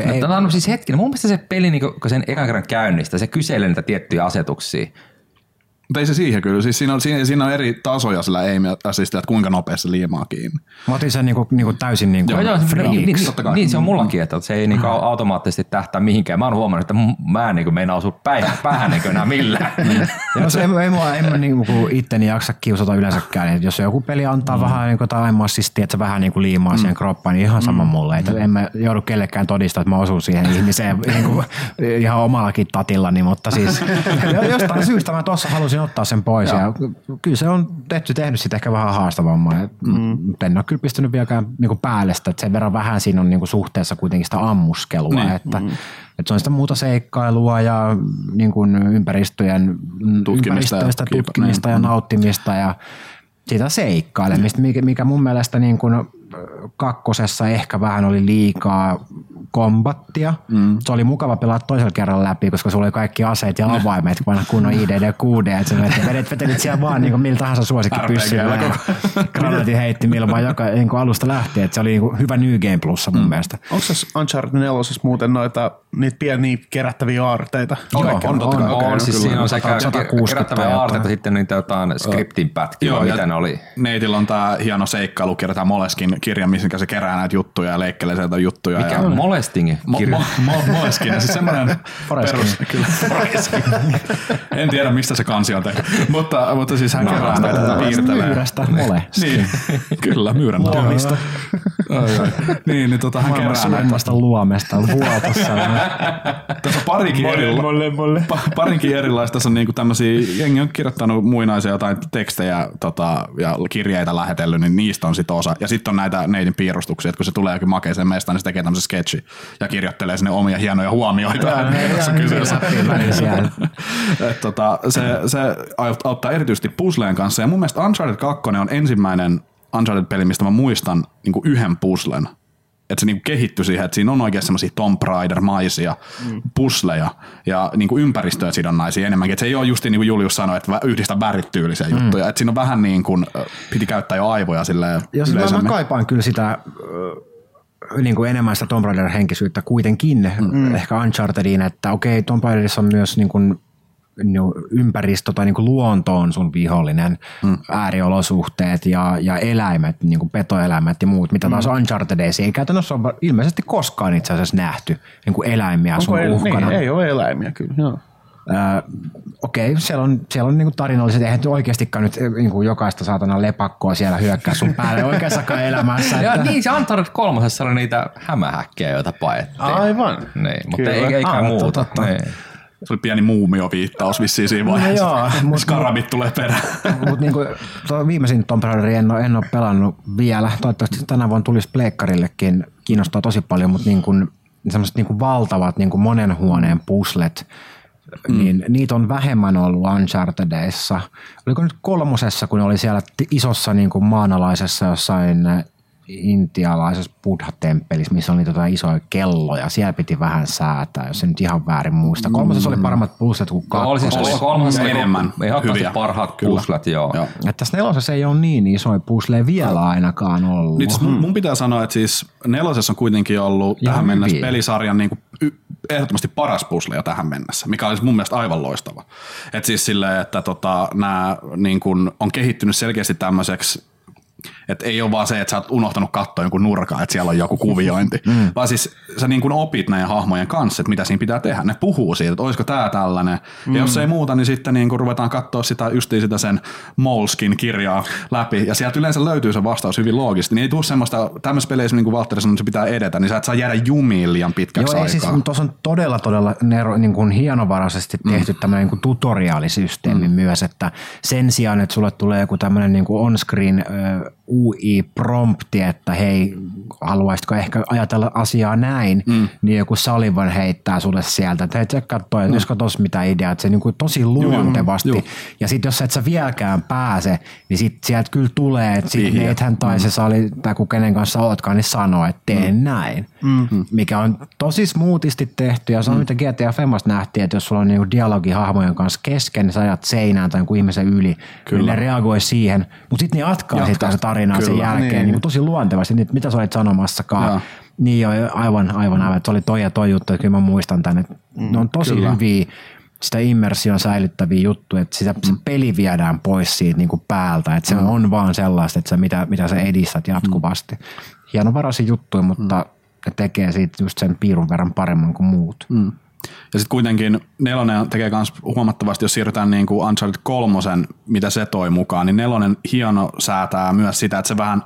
No siis hetkinen, mun mielestä se peli, kun sen ekan kerran käynnistä, se kyselee niitä tiettyjä asetuksia. Mutta ei se siihen kyllä. Siis siinä on eri tasoja sillä aim assistilla, että kuinka nopeasti liimaa kiinni. Mä otin sen niinku täysin niinku freaks. Niin se on mullakin, että se ei niinku automaattisesti tähtää mihinkään. Mä oon huomannut, että mä en niinku meinaa osua päähän niinku enää millään. En niinku itteni jaksa kiusata yleensäkään. Että jos joku peli antaa vähän niinku aim assistia, että se vähän niinku liimaa siihen kroppaan, niin ihan sama mulle. Että en mä joudu kellekään todistaa, että mä osun siihen ihmiseen niinku ihan omallakin tatillani, mutta siis jostain syystä mä tossa halusin ottaa sen pois. Ja kyllä se on tehnyt sitä ehkä vähän haastavammaa. Mutta en ole kyllä pistänyt vieläkään niinku päälle sitä, että sen verran vähän siinä on niinku suhteessa kuitenkin sitä ammuskelua. Että se on sitä muuta seikkailua ja niinku ympäristöjen tutkimista ja nauttimista ja sitä seikkailemista, mikä mun mielestä niin kuin kakkosessa ehkä vähän oli liikaa kombattia. Se oli mukava pelata toisella kerralla läpi, koska sulla oli kaikki aseet ja avaimet, kun kunnon IDD-6D, että sä vetelit siellä vaan niin kuin millä tahansa suosikkipyssyllä ja granaatin heittimillä vaan joka niin kuin alusta lähtien, että se oli niin kuin hyvä New Game Plussa mun mielestä. Onko se Uncharted 4 muuten niitä pieniä kerättäviä aarteita? On, siis siinä on sekä kerättäviä aarteita, sitten niitä jotain skriptin pätkiä, mitä ne oli. Neitillä on tää hieno seikkailukirja, tää Moleskin kirja, missä se kerää näitä juttuja ja leikkelee sieltä juttuja. Mikä on Molestingin kirja? Moleskin, siis semmoinen perus. En tiedä, mistä se kansi on tehty, mutta siis hän kerää näitä piirtelee. Myyrästä Moleskin. Niin, kyllä, myyrän luomista. Niin, hän kerää näitä. Vasta luomesta vuotossa. Tässä on parinkin erilaista. Tässä on niinku tämmöisiä, jengi on kirjoittanut muinaisia jotain tekstejä ja kirjeitä lähetellyt, niin niistä on sit osa. Ja sitten on näitä neidin piirustuksia, että kun se tulee jokin makeiseen mestaan, niin se tekee tämmöisen sketchi ja kirjoittelee sinne omia hienoja huomioita. Se auttaa erityisesti puzzleen kanssa. Ja mun mielestä Uncharted 2 on ensimmäinen Uncharted-peli, mistä mä muistan niinku yhden puzzlen. Että se niinku kehittyi siihen, että siinä on oikein semmoisia Tomb Raider-maisia puzzleja ja niinku ympäristöön sidonnaisia enemmänkin. Että se ei ole just niin kuin Julius sanoi, että yhdistä värityylisiä juttuja. Että siinä on vähän niin kuin piti käyttää jo aivoja silleen yleisemmin. Mä kaipaan kyllä sitä niin kuin enemmän sitä Tomb Raider-henkisyyttä kuitenkin ehkä Unchartediin, että okei, Tomb Raiderissa on myös niin kuin ympäristö tai niin kuin luonto on sun vihollinen, ääriolosuhteet ja eläimet, niin kuin petoeläimet ja muut, mitä taas Unchartedissa ei käytännössä ole ilmeisesti koskaan itse asiassa nähty niin kuin eläimiä sun uhkana. Niin, ei ole eläimiä kyllä, joo. Okei, siellä on niinku tarinalliset, eihän oikeastikaan nyt niinku jokaista saatana lepakkoa siellä hyökkää sun päälle oikeassakaan elämässä. Ja niin, se Uncharted 3 oli niitä hämähäkkejä, joita paettiin. Aivan. Niin, mutta eikä muuta. Niin. Se oli pieni muumio-viittaus vissiin siinä vaiheessa. No Skarabit tulee perään. Mutta niinku, viimeisin Tomb Raiderin en ole pelannut vielä. Toivottavasti tänä vuonna tulisi pleikkarillekin. Kiinnostaa tosi paljon, mutta niinku, sellaiset niinku valtavat niinku monen huoneen puzzlet, niin niitä on vähemmän ollut Unchartedissa. Oliko nyt 3, kun oli siellä isossa niinku maanalaisessa jossain intialaisessa buddha-temppelissä, missä oli niitä isoja kelloja. Siellä piti vähän säätää, jos en nyt ihan väärin muista. 3 oli paremmat puzzlet kuin 2. Oli 3 enemmän hyviä parhaat puzzlet, joo. Että tässä 4 ei ole niin isoja puzzleja vielä ainakaan ollut. Nyt mun pitää sanoa, että siis 4 on kuitenkin ollut tähän mennessä pelisarjan niin kuin ehdottomasti paras puzzle jo tähän mennessä, mikä olisi mun mielestä aivan loistava. Että siis silleen, että nämä niin kuin on kehittynyt selkeästi tämmöiseksi, että ei ole vaan se, että sä oot unohtanut katsoa jonkun nurkan, että siellä on joku kuviointi, vaan siis sä niin kuin opit näiden hahmojen kanssa, että mitä siinä pitää tehdä. Ne puhuu siitä, että olisiko tää tällainen. Ja jos ei muuta, niin sitten niin kuin ruvetaan katsoa sitä sen Moleskin-kirjaa läpi, ja sieltä yleensä löytyy se vastaus hyvin loogisesti. Niin ei tule semmoista, tämmöisessä peleissä, niin kuin Valtteri sanoi, että se pitää edetä, niin sä et saa jäädä jumiin liian pitkäksi aikaa. Siis tuossa on todella niin kuin hienovaraisesti tehty tämmöinen niin kuin tutoriaalisysteemi myös, että sen sijaan, että sulle tulee joku tämmöinen niin kuin on-screen UI-prompti, että hei, haluaisitko ehkä ajatella asiaa näin, niin joku Sullivan heittää sulle sieltä, että hei, tsekkaa toi, olisiko tossa mitä ideaa, että se niin kuin tosi luontevasti. Ja sitten jos et sä vieläkään pääse, niin sit sieltä kyllä tulee, että sit Neithän tai se Sali tai kun kenen kanssa ootkaan, niin sanoo, että tee näin. Mikä on tosi smoothisti tehty, ja se on mitä GTA Femmasta nähtiin, että jos sulla on niinku dialogi hahmojen kanssa kesken, niin sä ajat seinään tai jonkun ihmisen yli, niin ne reagoi siihen, mutta sitten ne jatkaa sitä se tarinaa sen jälkeen niin tosi luontevasti, niin mitä sä olit sanomassakaan. Ja. Niin jo, aivan, että oli toi ja toi juttu, että kyllä mä muistan tänne. Ne on tosi hyviä, sitä immersion säilyttäviä juttuja, että se peli viedään pois siitä niin kuin päältä, että se on vaan sellaista, että mitä sä edistät jatkuvasti. Hienovaraisia juttuja, mutta ne tekee siitä just sen piirun verran paremman kuin muut. Ja sitten kuitenkin 4 tekee myös huomattavasti, jos siirrytään niin kuin Uncharted 3, mitä se toi mukaan, niin 4 hieno säätää myös sitä, että se vähän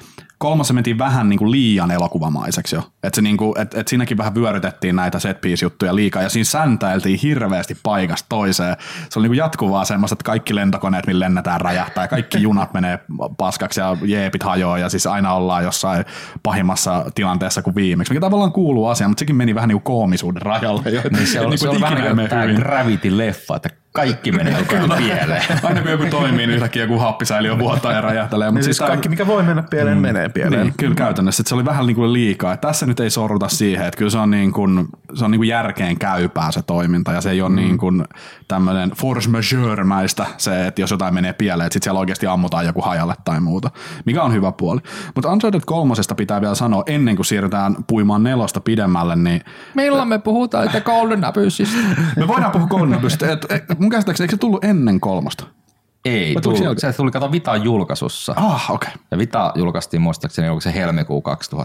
3 mentiin vähän niin kuin liian elokuvamaiseksi jo. Että niinku, et siinäkin vähän vyörytettiin näitä set piece-juttuja liikaa ja siinä säntäiltiin hirveästi paikasta toiseen. Se oli niin kuin jatkuvaa semmoista, että kaikki lentokoneet, millä lennätään, räjähtää ja kaikki junat menee paskaksi ja jeepit hajoaa ja siis aina ollaan jossain pahimmassa tilanteessa kuin viimeksi. Mikä tavallaan kuuluu asiaan, mutta sekin meni vähän niin kuin koomisuuden rajalle. Niin se on vähän niin kuin tämä Gravity-leffa, että kaikki menee oikein pieleen. Aina kun joku toimii, niin yhtäkkiä joku happisäiliö vuottaa ja räjähtelee. Niin siis kaikki, mikä voi mennä pieleen, menee pieleen. Niin, kyllä käytännössä. Että se oli vähän niin kuin liikaa. Että tässä nyt ei sorruta siihen, että kyllä se on niin kuin järkeen käypää se toiminta ja se ei ole niin kuin tämmöinen force majeure-mäistä se, että jos jotain menee pieleen, että sitten siellä oikeasti ammutaan joku hajalle tai muuta, mikä on hyvä puoli. Mutta Uncharted 3 pitää vielä sanoa, ennen kuin siirrytään puimaan 4 pidemmälle, niin milloin me puhutaan Golden Abyssista? Me voidaan puhua Golden Abyssista. Mun käsittääkseni, eikö se tullut ennen 3? Ei, se tuli kato Vitan julkaisussa. Okei. Ja Vita julkaistiin muistaakseni, onko se helmikuu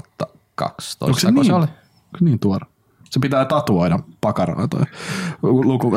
2012. Onko se niin tuore? Se pitää tatuoida pakaraa toi luku.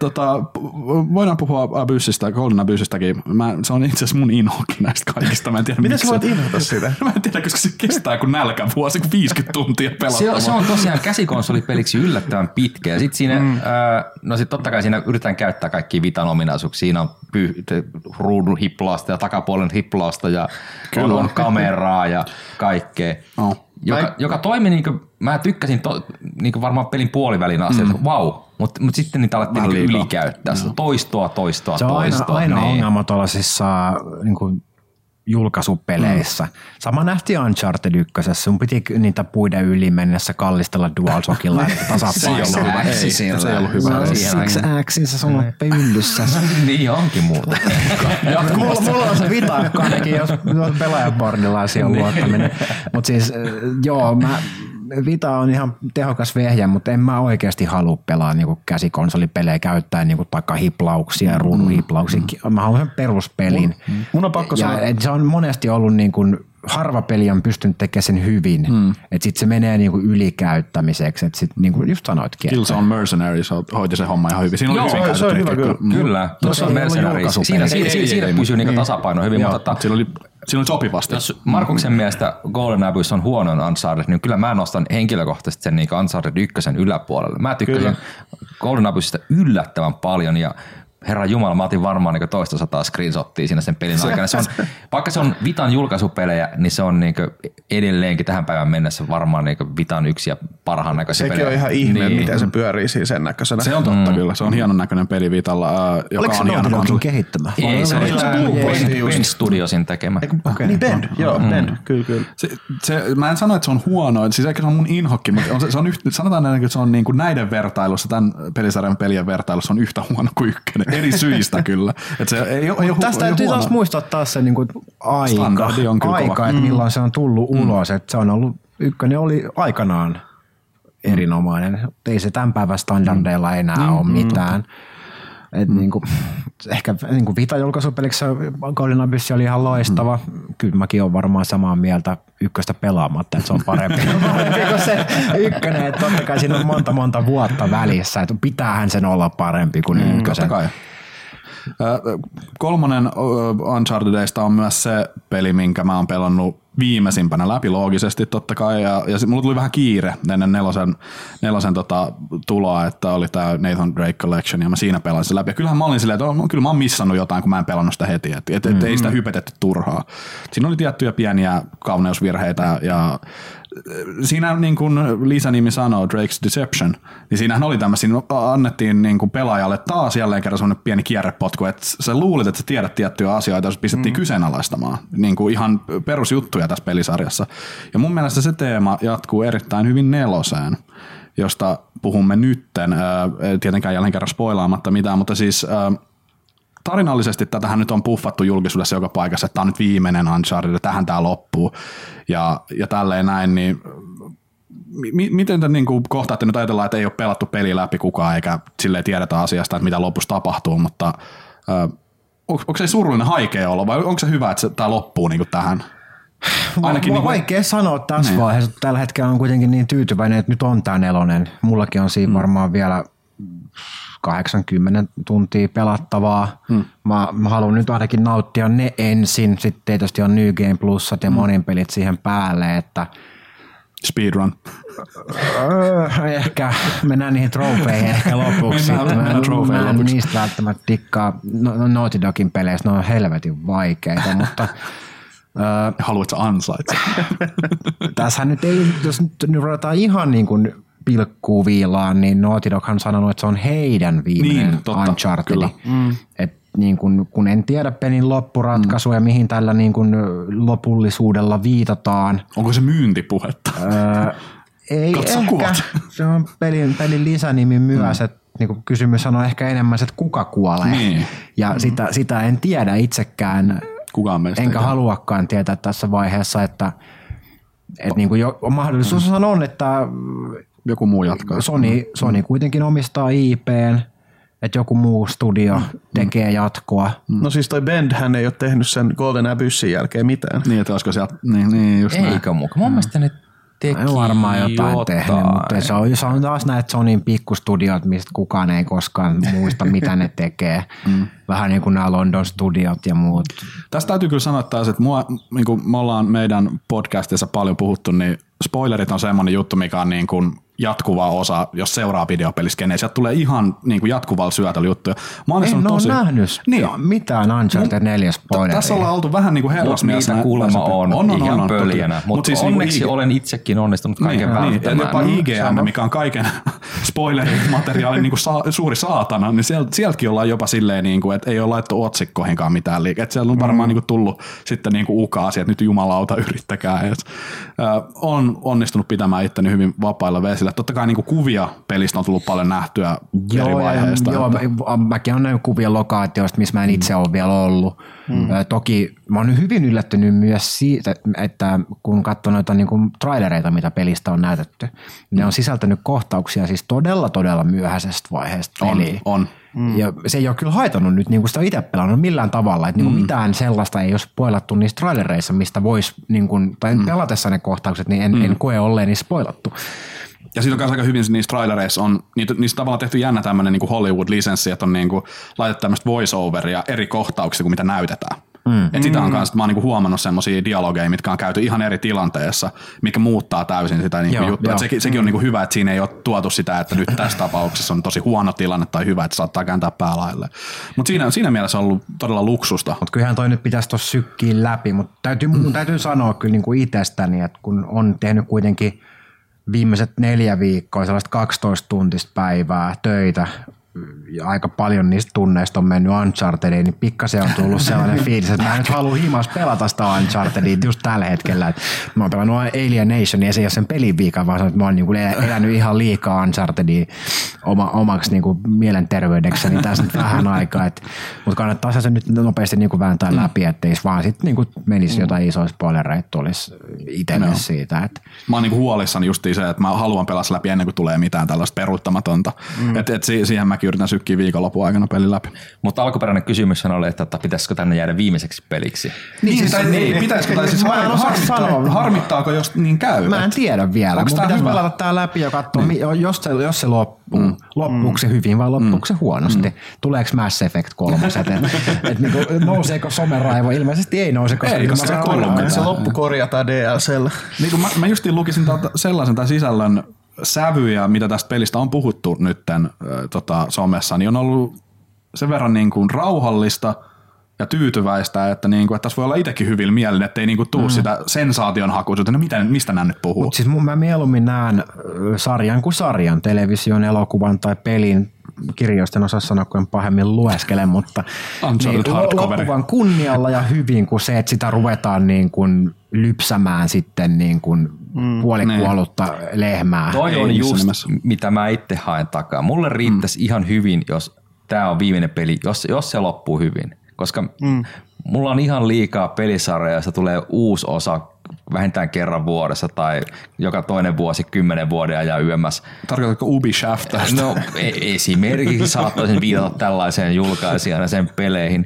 Voidaan puhua Abyssistä, Golden Abyssystäkin. Se on itse asiassa mun inhokin näistä kaikista. Mä en tiedä, miten sä voit inhota sitä? Mä en tiedä, koska se kestää kuin nälkävuosi, kun 50 tuntia pelattavaa. Se on tosiaan käsikonsolipeliksi yllättävän pitkä. Ja sit siinä, no sit totta kai siinä yritetään käyttää kaikkia Vitan ominaisuuksia. Siinä on ruudun hiplausta ja takapuolen hiplausta ja on kameraa ja kaikkea. Joka toimi niinku, mä tykkäsin niinku varmaan pelin puolivälin asti, että vau, mutta sitten niitä alettiin niinku ylikäyttää. Toistoa. Se on aina ongelma tuollaisissa niinku julkaisupeleissä. Sama nähtiin Uncharted 1. Sun piti niitä puiden yli mennessä kallistella DualShockilla tasapainoa. Se ei ollut hyvä. Siksi X'issä sun on pyllyssä. Niin onkin muuta. Mulla on se Vita kaikki, jos pelaajaboardilla on luottaminen. Mutta siis joo, Vita on ihan tehokas vehjä, mutta en mä oikeasti halua pelaa niinku käsikonsolipelejä käyttäen niinku takahiplauksia ja ruudunhiplauksia. Mä haluan sen peruspelin. Mun on pakko sanoa. Se on monesti ollut niinku, harva peli on pystynyt tekemään sen hyvin. Että sit se menee niinku ylikäyttämiseksi. Että sit niinku just sanoitkin. Killzone Mercenaries hoiti se homma ihan hyvin. Siinä oli se on hyvä kyllä. Tuossa on Mercenaries. Siinä pysyy niinku tasapaino hyvin. Siinä oli Siinä on sopivasti. Jos Markuksen mielestä Golden Abyss on huono Uncharted, niin kyllä mä nostan henkilökohtaisesti sen niin Uncharted 1 yläpuolelle. Mä tykkäsin Golden Abyssista yllättävän paljon ja herra jumala, mä otin varmaan niin toista sataa screenshottia siinä sen pelin aikana. Se on, vaikka se on Vitan julkaisupelejä, niin se on niin edelleenkin tähän päivään mennessä varmaan niin Vitan yksi ja parhaan näköisiä pelejä. Sekin on ihan ihme, miten se pyörii siinä sen näköisenä. Se on totta kyllä. Se on hienon näköinen peli Vitalla, joka on hieno konsoli. Kehittämä? Ei, se on Bend Studiosin tekemä. Okay. Niin Bend, Bend, kyllä. Mä en sano, että se on huono, siis ehkä se on mun inhokki, mutta sanotaan näin, että se on niin kuin näiden vertailussa, tämän pelisarjan pelien vertailussa on yhtä huono kuin ykkönen. Eri syistä kyllä. Että se ei ole tästä täytyy taas muistaa taas se niinku aika että milloin se on tullut ulos. Että se on ollut, ykkönen oli aikanaan erinomainen. Ei se tämän päivän standardeilla enää ole mitään. Niinku, ehkä niinku Vita-julkaisupeliksi Golden Abyss oli ihan loistava. Kyllä mäkin olen varmaan samaa mieltä ykköstä pelaamatta, että se on parempi kuin se ykkönen. Että totta kai siinä on monta vuotta välissä, että pitäähän sen olla parempi kuin ykkösen. Totta kai. Kolmonen Unchartedista on myös se peli, minkä mä oon pelannut viimeisimpänä läpi loogisesti totta kai, ja mulla tuli vähän kiire ennen nelosen tuloa, että oli tää Nathan Drake Collection, ja mä siinä pelasin sen läpi. Ja kyllähän mä olin silleen, että kyllä mä oon missannut jotain, kun mä en pelannut sitä heti, että ei sitä hypetetty turhaa. Siinä oli tiettyjä pieniä kauneusvirheitä, ja siinä niin kuin lisänimi sanoo, Drake's Deception, niin siinähän oli tämmöisiä, annettiin niin kuin pelaajalle taas jälleen kerran semmoinen pieni kierrepotku, että sä luulit, että sä tiedät tiettyjä asioita, jos pistettiin kyseenalaistamaan, niin kuin ihan perusjuttuja tässä pelisarjassa. Ja mun mielestä se teema jatkuu erittäin hyvin neloseen, josta puhumme nytten, tietenkään jälleen kerran spoilaamatta mitään, mutta siis tarinallisesti tätähän nyt on puffattu julkisuudessa joka paikassa, että tämä on nyt viimeinen Uncharted, ja tähän tämä loppuu, ja tälleen näin, niin miten te niin kuin kohtaatte nyt ajatellaan, että ei ole pelattu peli läpi kukaan, eikä silleen tiedetä asiasta, että mitä lopussa tapahtuu, mutta onko se surullinen haikea olo, vai onko se hyvä, että tämä loppuu niin kuin tähän? Ainakin niin vaikea sanoa tässä vaiheessa, tällä hetkellä on kuitenkin niin tyytyväinen, että nyt on tämä nelonen. Mullakin on siinä varmaan vielä 80 tuntia pelattavaa. Mä haluan nyt ainakin nauttia ne ensin. Sitten tietysti on New Game Plusat ja monin pelit siihen päälle, että speedrun. Ehkä mennään niihin trofeihin ehkä lopuksi. Mä en niistä välttämättä dikkaa. Naughty Dogin peleissä ne on helvetin vaikeita, mutta haluatko ansaita? Tässähän nyt ei, jos nyt ruvetaan ihan niin kuin pilkkuu viilaan, niin Naughty Dog on sanonut, että se on heidän viimeinen Uncharted. Et niin kun en tiedä pelin loppuratkaisua ja mihin tällä niin kun lopullisuudella viitataan. Onko se myyntipuhetta? Ei ehkä. Kuvat? Se on pelin lisänimi myös, että niin kysymys on ehkä enemmän, että kuka kuolee. Niin. Ja sitä en tiedä itsekään. Kukaan meistä enkä haluakaan tietää tässä vaiheessa, että niin kuin mahdollisuus on, että joku muu jatkaa. Sony kuitenkin omistaa IP:n, että joku muu studio tekee jatkoa. No siis toi Bend-hän ei ole tehnyt sen Golden Abyssin jälkeen mitään. Niin, että olisiko sieltä, niin just näin. Eikä mukaan. Mun mielestä ne teki varmaan jotain tehnyt, mutta se on taas näitä Sonyn pikkustudiot, mistä kukaan ei koskaan muista, mitä ne tekee. Vähän niin kuin nämä London studiot ja muut. Tästä täytyy kyllä sanoa taas, että niin kuin me ollaan meidän podcastissa paljon puhuttu, niin spoilerit on semmoinen juttu, mikä on niin kuin jatkuva osa, jos seuraa videopeliskeneen. Sieltä tulee ihan niin kuin jatkuvalla syötöllä juttuja. En ole nähnyt mitään Uncharted 4 spoileria. Tässä ollaan oltu vähän niin kuin herrasmies. Niitä kuulemma on ihan pöljänä, mutta siis onneksi olen itsekin onnistunut kaiken välttämään. Jopa IGN, mikä on kaiken spoilerimateriaalin niin kuin suuri saatana, niin sieltäkin ollaan jopa silleen, niin kuin, että ei ole laittu otsikkoihinkaan mitään liikettä. Siellä on varmaan niin kuin tullut sitten niin kuin ukaasi, että nyt jumalauta yrittäkää. On onnistunut pitämään itteni hyvin vapailla vesillä. Totta kai niin kuvia pelistä on tullut paljon nähtyä eri vaiheista. Joo, mäkin olen näin kuvia lokaatioista, missä mä en itse ole vielä ollut. Toki mä oon hyvin yllättynyt myös siitä, että kun katsoo noita niin kuin trailereita, mitä pelistä on näytetty, ne on sisältänyt kohtauksia siis todella myöhäisestä vaiheesta peliä. On. Ja se ei ole kyllä haitannut nyt niin kuin sitä itse pelannut millään tavalla, että niin kuin mitään sellaista ei ole spoilattu niissä trailereissa, mistä voisi, niin kuin, tai pelatessa ne kohtaukset, niin en koe olleen niissä spoilattu. Ja siitä on myös aika hyvin niissä trailereissa on, niissä tavallaan tehty jännä tämmöinen niin Hollywood-lisenssi, että on niin kuin laitettu tämmöistä voice-overia eri kohtauksia kuin mitä näytetään. Et sitä on kanssa, mä oon niinku huomannut semmosia dialogeja, mitkä on käyty ihan eri tilanteessa, mikä muuttaa täysin sitä niinku juttua. Sekin on niinku hyvä, että siinä ei ole tuotu sitä, että nyt tässä tapauksessa on tosi huono tilanne tai hyvä, että saattaa kääntää päälaille. Mutta siinä mielessä on ollut todella luksusta. Mutta kyllähän toi nyt pitäisi tuossa sykkiin läpi, mutta täytyy sanoa kyllä niinku itsestäni, että kun on tehnyt kuitenkin viimeiset 4 viikkoa sellaista 12-tuntista päivää töitä, ja aika paljon niistä tunneista on mennyt Unchartediin, niin pikkasen on tullut sellainen fiilis, että mä nyt haluan himas pelata sitä Unchartedia just tällä hetkellä. Että mä oon pelannut Alienation ja se ei ole sen pelin viika, vaan että mä oon niinku elänyt ihan liikaa Unchartedia omaksi niinku mielenterveydekseni tässä nyt vähän aikaa. Mutta kannattaa se nyt nopeasti niinku vääntää läpi, ettei vaan sitten niinku menisi jotain isoja spoilereita tulisi itselle siitä. Että. Mä oon niinku huolissani justiin se, että mä haluan pelaa läpi ennen kuin tulee mitään tällaista peruuttamatonta. Et siihen mäkin yritän sykkiä viikonlopun aikana pelin läpi. Mutta alkuperäinen kysymys oli, että pitäisikö tänne jäädä viimeiseksi peliksi? Pitäisikö tai siis harmittaako, jos niin käy? Mä en tiedä vielä. Mun pitäisi pelata tää läpi ja katsoa, jos se loppuu. Loppuuko se hyvin vai loppuuko se huonosti? Tuleeko Mass Effect 3? Niinku, nouseeko someraivo? Ilmeisesti ei nouse, koska se loppu korjataan DLC:llä. Niin mä justiin lukisin sellaisen tämän sisällön sävyjä, mitä tästä pelistä on puhuttu nytten somessa, niin on ollut sen verran niin kuin rauhallista ja tyytyväistä, että, niin kuin, että tässä voi olla itsekin hyvillä mielin, ettei niin kuin tuu sitä sensaation hakuisuutta. No mistä nämä nyt puhuu? Mut siis mä mieluummin näen sarjan kuin sarjan, television, elokuvan tai pelin. Kirjoista en osaa sanoa, kun en pahemmin lueskele, mutta niin, loppuvan kunnialla ja hyvin kuin se, että sitä ruvetaan niin kuin lypsämään sitten niin kuin puolikuollutta lehmää. Toi on just, mitä mä itse haen takaa. Mulle riittäisi ihan hyvin, jos tää on viimeinen peli, jos se loppuu hyvin. Koska mulla on ihan liikaa pelisarjoja, jossa tulee uusi osa vähintään kerran vuodessa tai joka toinen vuosi 10 vuoden ajan yömmäs. Tarkoitatko Ubisoft tästä? No esimerkiksi saattaisin viitata tällaiseen julkaisijana sen peleihin.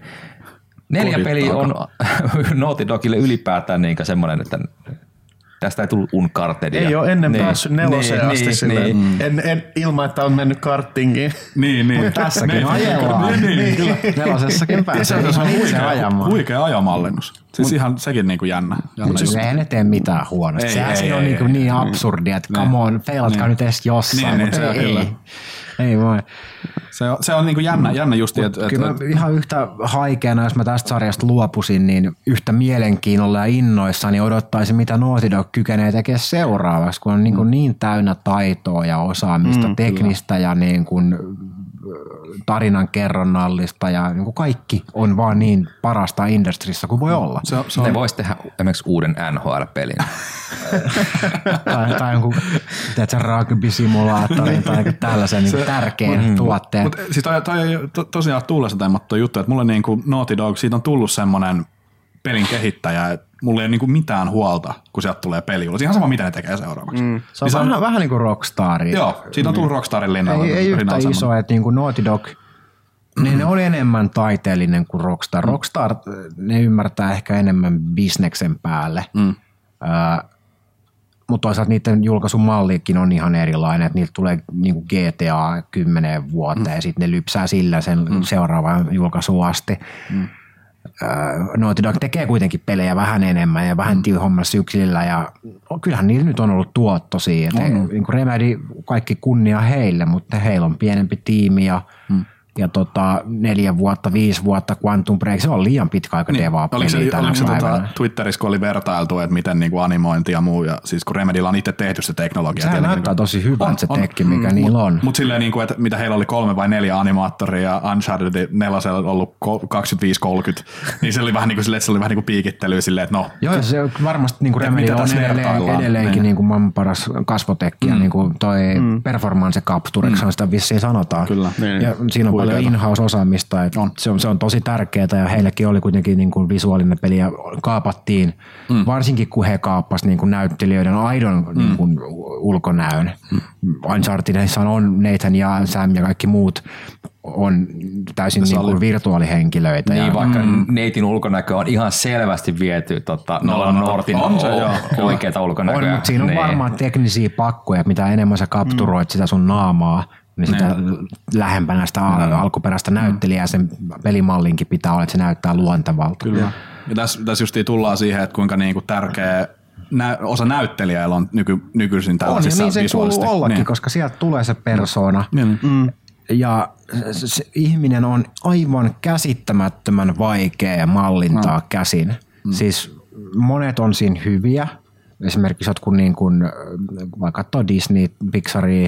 4 peliä on Naughty Dogille ylipäätään niin semmoinen, että tästä ei tullut Unchartedia. Ei ole ennen päässyt 4 asti silleen. Ilman, että on mennyt kartingiin. Niin. Tässäkin ajellaan. Niin. 4:ssakin pääsee ihan itse ajamaan. Huikea ajamallennus. Siis ihan sekin niinku jännä. Mutta siis eihän ne tee mitään huonosti. Sehän on niin absurdia, että come on, feilatkaa nyt edes jossain. Ei voi. Se on niinku jännä justi. Kyllä mä ihan yhtä haikeana, jos mä tästä sarjasta luopusin, niin yhtä mielenkiinnolla ja innoissani odottaisin, mitä Naughty Dog kykenee tekemään seuraavaksi, kun on niin täynnä taitoa ja osaamista, teknistä ja niin kuin tarinan kerronnallista ja niin kuin kaikki on vaan niin parasta industrissa kuin voi olla. Ne vois tehdä esimerkiksi uuden NHL-pelin. tai jonkun rugby-simulaattorin tai tällaisen niin tärkeän tuotteen. Mutta siis toi tosiaan tullessa temmattu juttu, että mulle niinku Naughty Dog, siitä on tullut semmoinen pelin kehittäjä, että mulla ei ole niinku mitään huolta, kun sieltä tulee peli ulos. Ihan sama, mitä ne tekee seuraavaksi. Se on vähän niin kuin Rockstar. Joo, siitä on tullut Rockstarin linnalla. Ei yhtä iso, että niin kuin Naughty Dog, niin ne oli enemmän taiteellinen kuin Rockstar. Rockstar, ne ymmärtää ehkä enemmän bisneksen päälle. Mutta toisaalta niiden julkaisumallikin on ihan erilainen, että niiltä tulee niinku GTA 10 vuotta ja sitten ne lypsää sillä sen seuraavaan julkaisuun asti. Naughty Dog tekee kuitenkin pelejä vähän enemmän ja vähän tiuhommassa syksillä ja kyllähän niillä nyt on ollut tuotto siitä. Niin Remedy, kaikki kunnia heille, mutta heillä on pienempi tiimi ja 4 vuotta, 5 vuotta Quantum Break, se on liian pitkä aika devaa peliä tänä päivänä. Twitterissä, kun oli vertailtu, että miten niinku animointi ja muu, ja siis kun Remedyllä on itse tehty se teknologia. Sehän näyttää tosi hyvältä se tekki, mikä niillä on. Mutta silleen, niinku, että mitä heillä oli 3 vai 4 animaattoria ja Uncharted 4 on ollut 25-30, niin se oli vähän niin kuin, että se oli vähän niin kuin piikittelyä silleen, että no. Joo, se on varmasti niin Remedy on edelleenkin niin kuin maailman paras kasvotekki ja niin kuin toi performance captureksi on sitä vissiin sanotaan. Kyllä. Ja siinä on paljon in-house-osaamista, että se on tosi tärkeää ja heillekin oli kuitenkin niin kuin visuaalinen peli ja kaapattiin, varsinkin kun he kaappasivat niin kuin näyttelijöiden aidon niin kuin ulkonäön. Unchartedissa on Nathan ja Sam ja kaikki muut on täysin niin kuin virtuaalihenkilöitä. Niin, vaikka Nathan ulkonäkö on ihan selvästi viety Nolan Northin oikeata ulkonäköä. Mutta siinä on varmaan teknisiä pakkoja, mitä enemmän sä kapturoit sitä sun naamaa, niin sitä lähempänä sitä alkuperäistä näyttelijää sen pelimallinkin pitää olla, että se näyttää luontevalta. Kyllä. Ja tässä justiin tullaan siihen, että kuinka niinku tärkeä osa näyttelijäillä on nykyisin tällaisissa visuaalisesti. On, ja niin se kuuluu ollakin, koska sieltä tulee se persona. Ja se ihminen on aivan käsittämättömän vaikea mallintaa käsin. Siis monet on siinä hyviä. Esimerkiksi jotkut niin kuin, vaikka katsoo Disney, Pixaria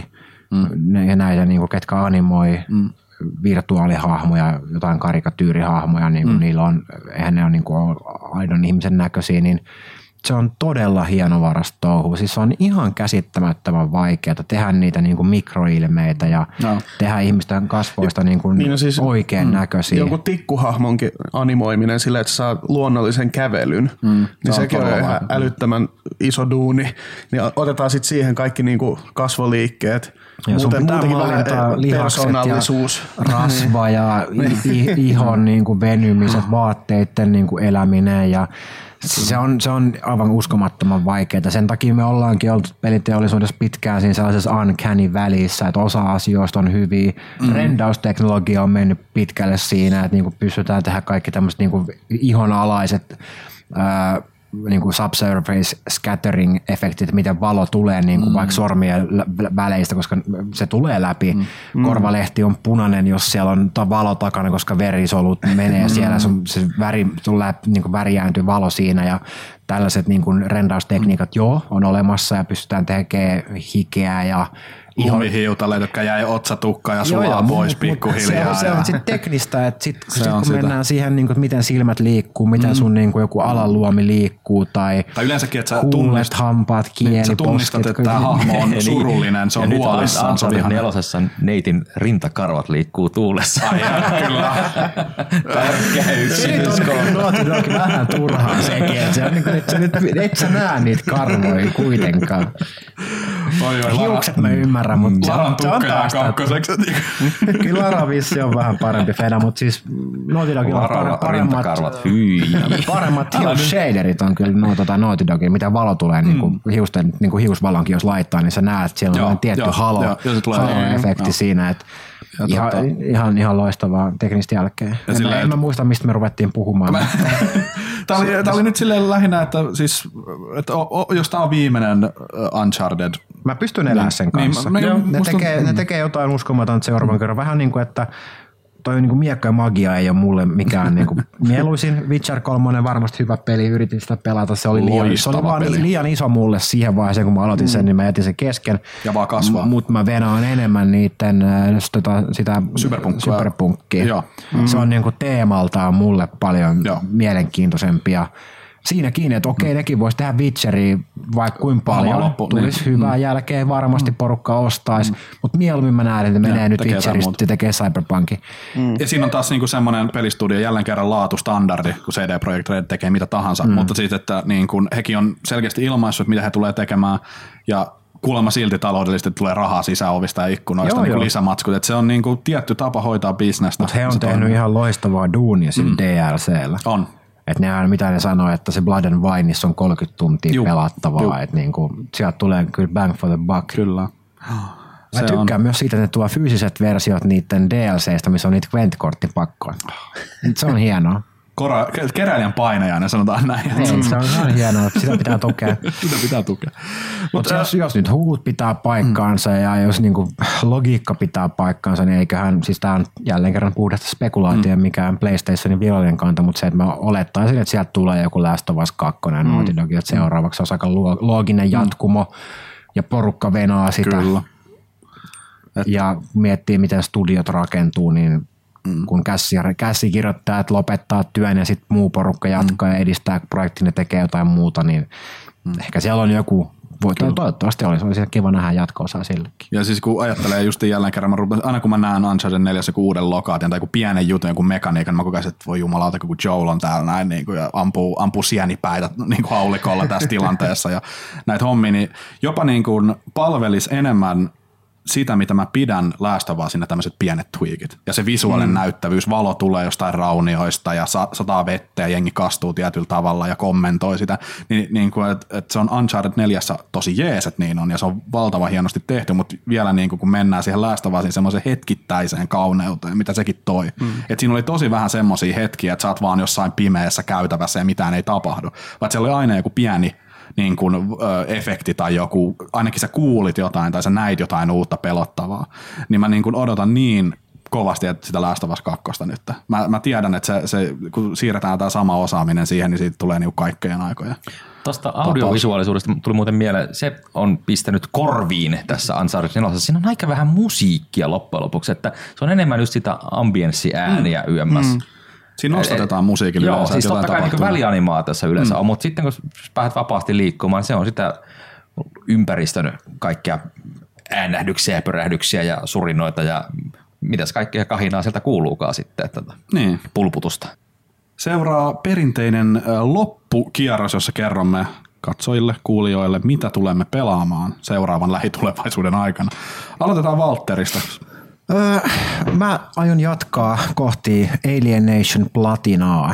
ja näitä, niin kuin, ketkä animoi virtuaalihahmoja, jotain karikatyyrihahmoja, niin kuin niillä on, eihän ne ole niin kuin aidon ihmisen näköisiä, niin se on todella hienovarasta touhua. Siis se on ihan käsittämättömän vaikeaa tehdä niitä niin kuin mikroilmeitä ja tehdä ihmisten kasvoista niin kuin niin siis, oikein näköisiä. Joku tikkuhahmonkin animoiminen silleen, että saa luonnollisen kävelyn, niin sekin on ihan älyttömän iso duuni. Niin otetaan sitten siihen kaikki niin kuin kasvoliikkeet. Ja sun pitää mallintaa lihakset ja rasva ja ihon niin kuin venymiset, vaatteiden niin kuin eläminen ja se on aivan uskomattoman vaikeaa. Sen takia me ollaankin oltu peliteollisuudessa pitkään siinä sellaisessa uncanny välissä, että osa asioista on hyviä. Rendausteknologia on mennyt pitkälle siinä, että niinku pystytään tehdä kaikki tämmöiset niinku ihonalaiset niinku subsurface scattering-efektit, miten valo tulee niinku vaikka sormien väleistä, koska se tulee läpi. Korvalehti on punainen, jos siellä on valo takana, koska verisolut menee siellä, se väri tulee, niinku värjääntyy valo siinä ja tällaiset niinku rendaustekniikat on olemassa ja pystytään tekemään hikeä ja lumihiutaleet, jotka jäi otsatukkaan ja sulaa pois pikkuhiljaa. Se on sitten teknistä, että sit kun mennään siihen, niin kuin, miten silmät liikkuu, miten sun niin kuin, joku alanluomi liikkuu tai yleensäkin, että sä huulet, hampaat, kieli, sä tunnistat, että tämä hahmo on surullinen, se on huolissaan. Ja nyt nelosessa neitin rintakarvat liikkuu tuulessa. Kyllä. Tärkeä yksityiskohta. Se on vähän turhaa sekin, että et sä näe niitä karvoja kuitenkaan. Hiukset mä ymmärrän, mutta Laran tukka jää kakkoseksi. Kyllä Lara vissi on vähän parempi feda, mutta siis Naughty Dogilla on paremmat hiusshaderit on kyllä Naughty Dogilla. Mitä valo tulee hiusten, hiusvalonkin jos laittaa, niin sä näet, että siellä on tietty halo-efekti siinä, että ihan loistavaa teknistä jälkeen. En mä muista, mistä me ruvettiin puhumaan. Tämä oli nyt silleen lähinnä, että jos tämä on viimeinen Uncharted. Mä pystyn elämään sen kanssa. Ne tekee jotain uskomatonta seuraavan kerran. Vähän niin kuin, että toi niin kuin miekka ja magia ei ole mulle mikään niin kuin mieluisin. Witcher 3 varmasti hyvä peli, yritin sitä pelata. Se oli liian iso mulle siihen vaiheeseen, kun mä aloitin sen, niin mä jätin sen kesken. Ja vaan kasvaa. Mutta mä venaan enemmän niiden sitä cyberpunkkia. Se on niin kuin teemaltaan mulle paljon mielenkiintoisempia. Siinäkin, että okei, nekin voisi tehdä Witcheria vaikka kuinka paljon, tulisi hyvää jälkeen, varmasti porukka ostaisi, mutta mieluummin mä näen, että menee nyt Witcherista ja tekee Cyberpunkin. Ja siinä on taas niinku semmoinen pelistudio, jälleen kerran laatustandardi, kun CD Projekt Red tekee mitä tahansa, mutta siitä, että niin kun hekin on selkeästi ilmaissut, mitä he tulee tekemään, ja kuulemma silti taloudellisesti tulee rahaa sisäovista ja ikkunoista niin lisämatskut, että se on niin kuin tietty tapa hoitaa bisnestä. Mutta he on tehnyt ihan loistavaa duunia sillä DLC:llä. On. Että nehän, mitä ne sanoo, että se Blood and Wineissa on 30 tuntia pelattavaa, että niinku, sieltä tulee kyllä bang for the buck. Kyllä. Mä tykkään myös siitä, että ne tuo fyysiset versiot niiden DLCistä, missä on niitä Gwent-korttipakkoja. Se on hienoa. Keräilijän painajainen, sanotaan näin. Se on ihan hienoa, sitä pitää tukea. Sitä pitää tukea. Mutta jos nyt huut pitää paikkaansa ja jos niinku logiikka pitää paikkaansa, niin eiköhän, siis tää on jälleen kerran puhdasta spekulaatio, mikään PlayStationin virallinen kanta, mutta se, että mä olettaisin, että sieltä tulee joku Last of Us 2 ja Naughty Dog, että seuraavaksi on aika looginen jatkumo ja porukka venaa sitä. Kyllä. Ja miettii, miten studiot rakentuu, niin kun käsikirjoittajat lopettaa työn ja sitten muu porukka jatkaa ja edistää projektin ja tekee jotain muuta, niin ehkä siellä on joku, toivottavasti olisi kiva nähdä jatko-osaa sillekin. Ja siis kun ajattelee just jälleen kerran, aina kun mä näen Uncharted 4 joku uuden lokaation tai joku pienen jutun, joku mekaniikan, mä kokaisin, että voi jumalauta, kun Joel on täällä näin niin kuin, ja ampuu sienipäitä niin kuin haulikolla tässä tilanteessa ja näitä hommia, niin jopa niin kuin palvelisi enemmän sitä, mitä mä pidän Last of Usin, tämmöiset pienet tweakit. Ja se visuaalinen näyttävyys, valo tulee jostain raunioista ja sataa vettä ja jengi kastuu tietyllä tavalla ja kommentoi sitä. Niin kuin, että se on Uncharted 4 tosi jees, että niin on ja se on valtavan hienosti tehty, mutta vielä niin kuin, kun mennään siihen Last of Usin semmoisen hetkittäiseen kauneuteen, mitä sekin toi. Että siinä oli tosi vähän semmoisia hetkiä, että sä oot vaan jossain pimeässä käytävässä ja mitään ei tapahdu. Vaan siellä oli aina joku pieni niin kuin, efekti tai joku, ainakin sä kuulit jotain tai sä näit jotain uutta pelottavaa, niin mä niin kuin odotan niin kovasti että sitä Last of Us 2 nyt. Mä tiedän, että se, kun siirretään tämä sama osaaminen siihen, niin siitä tulee niin kuin kaikkejen aikoja. Tuosta audiovisuaalisuudesta tuli muuten mieleen, se on pistänyt korviin tässä Uncharted 4. Siinä on aika vähän musiikkia loppujen lopuksi, että se on enemmän just sitä ambienssiääniä YMS. Siinä nostatetaan musiikilla joo, yleensä. Siis totta kai niin välianimaatiossa yleensä on, mutta sitten kun pääset vapaasti liikkumaan, se on sitä ympäristön kaikkia äänähdyksiä ja pörähdyksiä ja surinoita ja mitäs kaikkea kahinaa sieltä kuuluukaan sitten, että niin. Pulputusta. Seuraa perinteinen loppukierros, jossa kerromme katsojille, kuulijoille, mitä tulemme pelaamaan seuraavan lähitulevaisuuden aikana. Aloitetaan Valtterista. Mä aion jatkaa kohti Alienation Platinaa.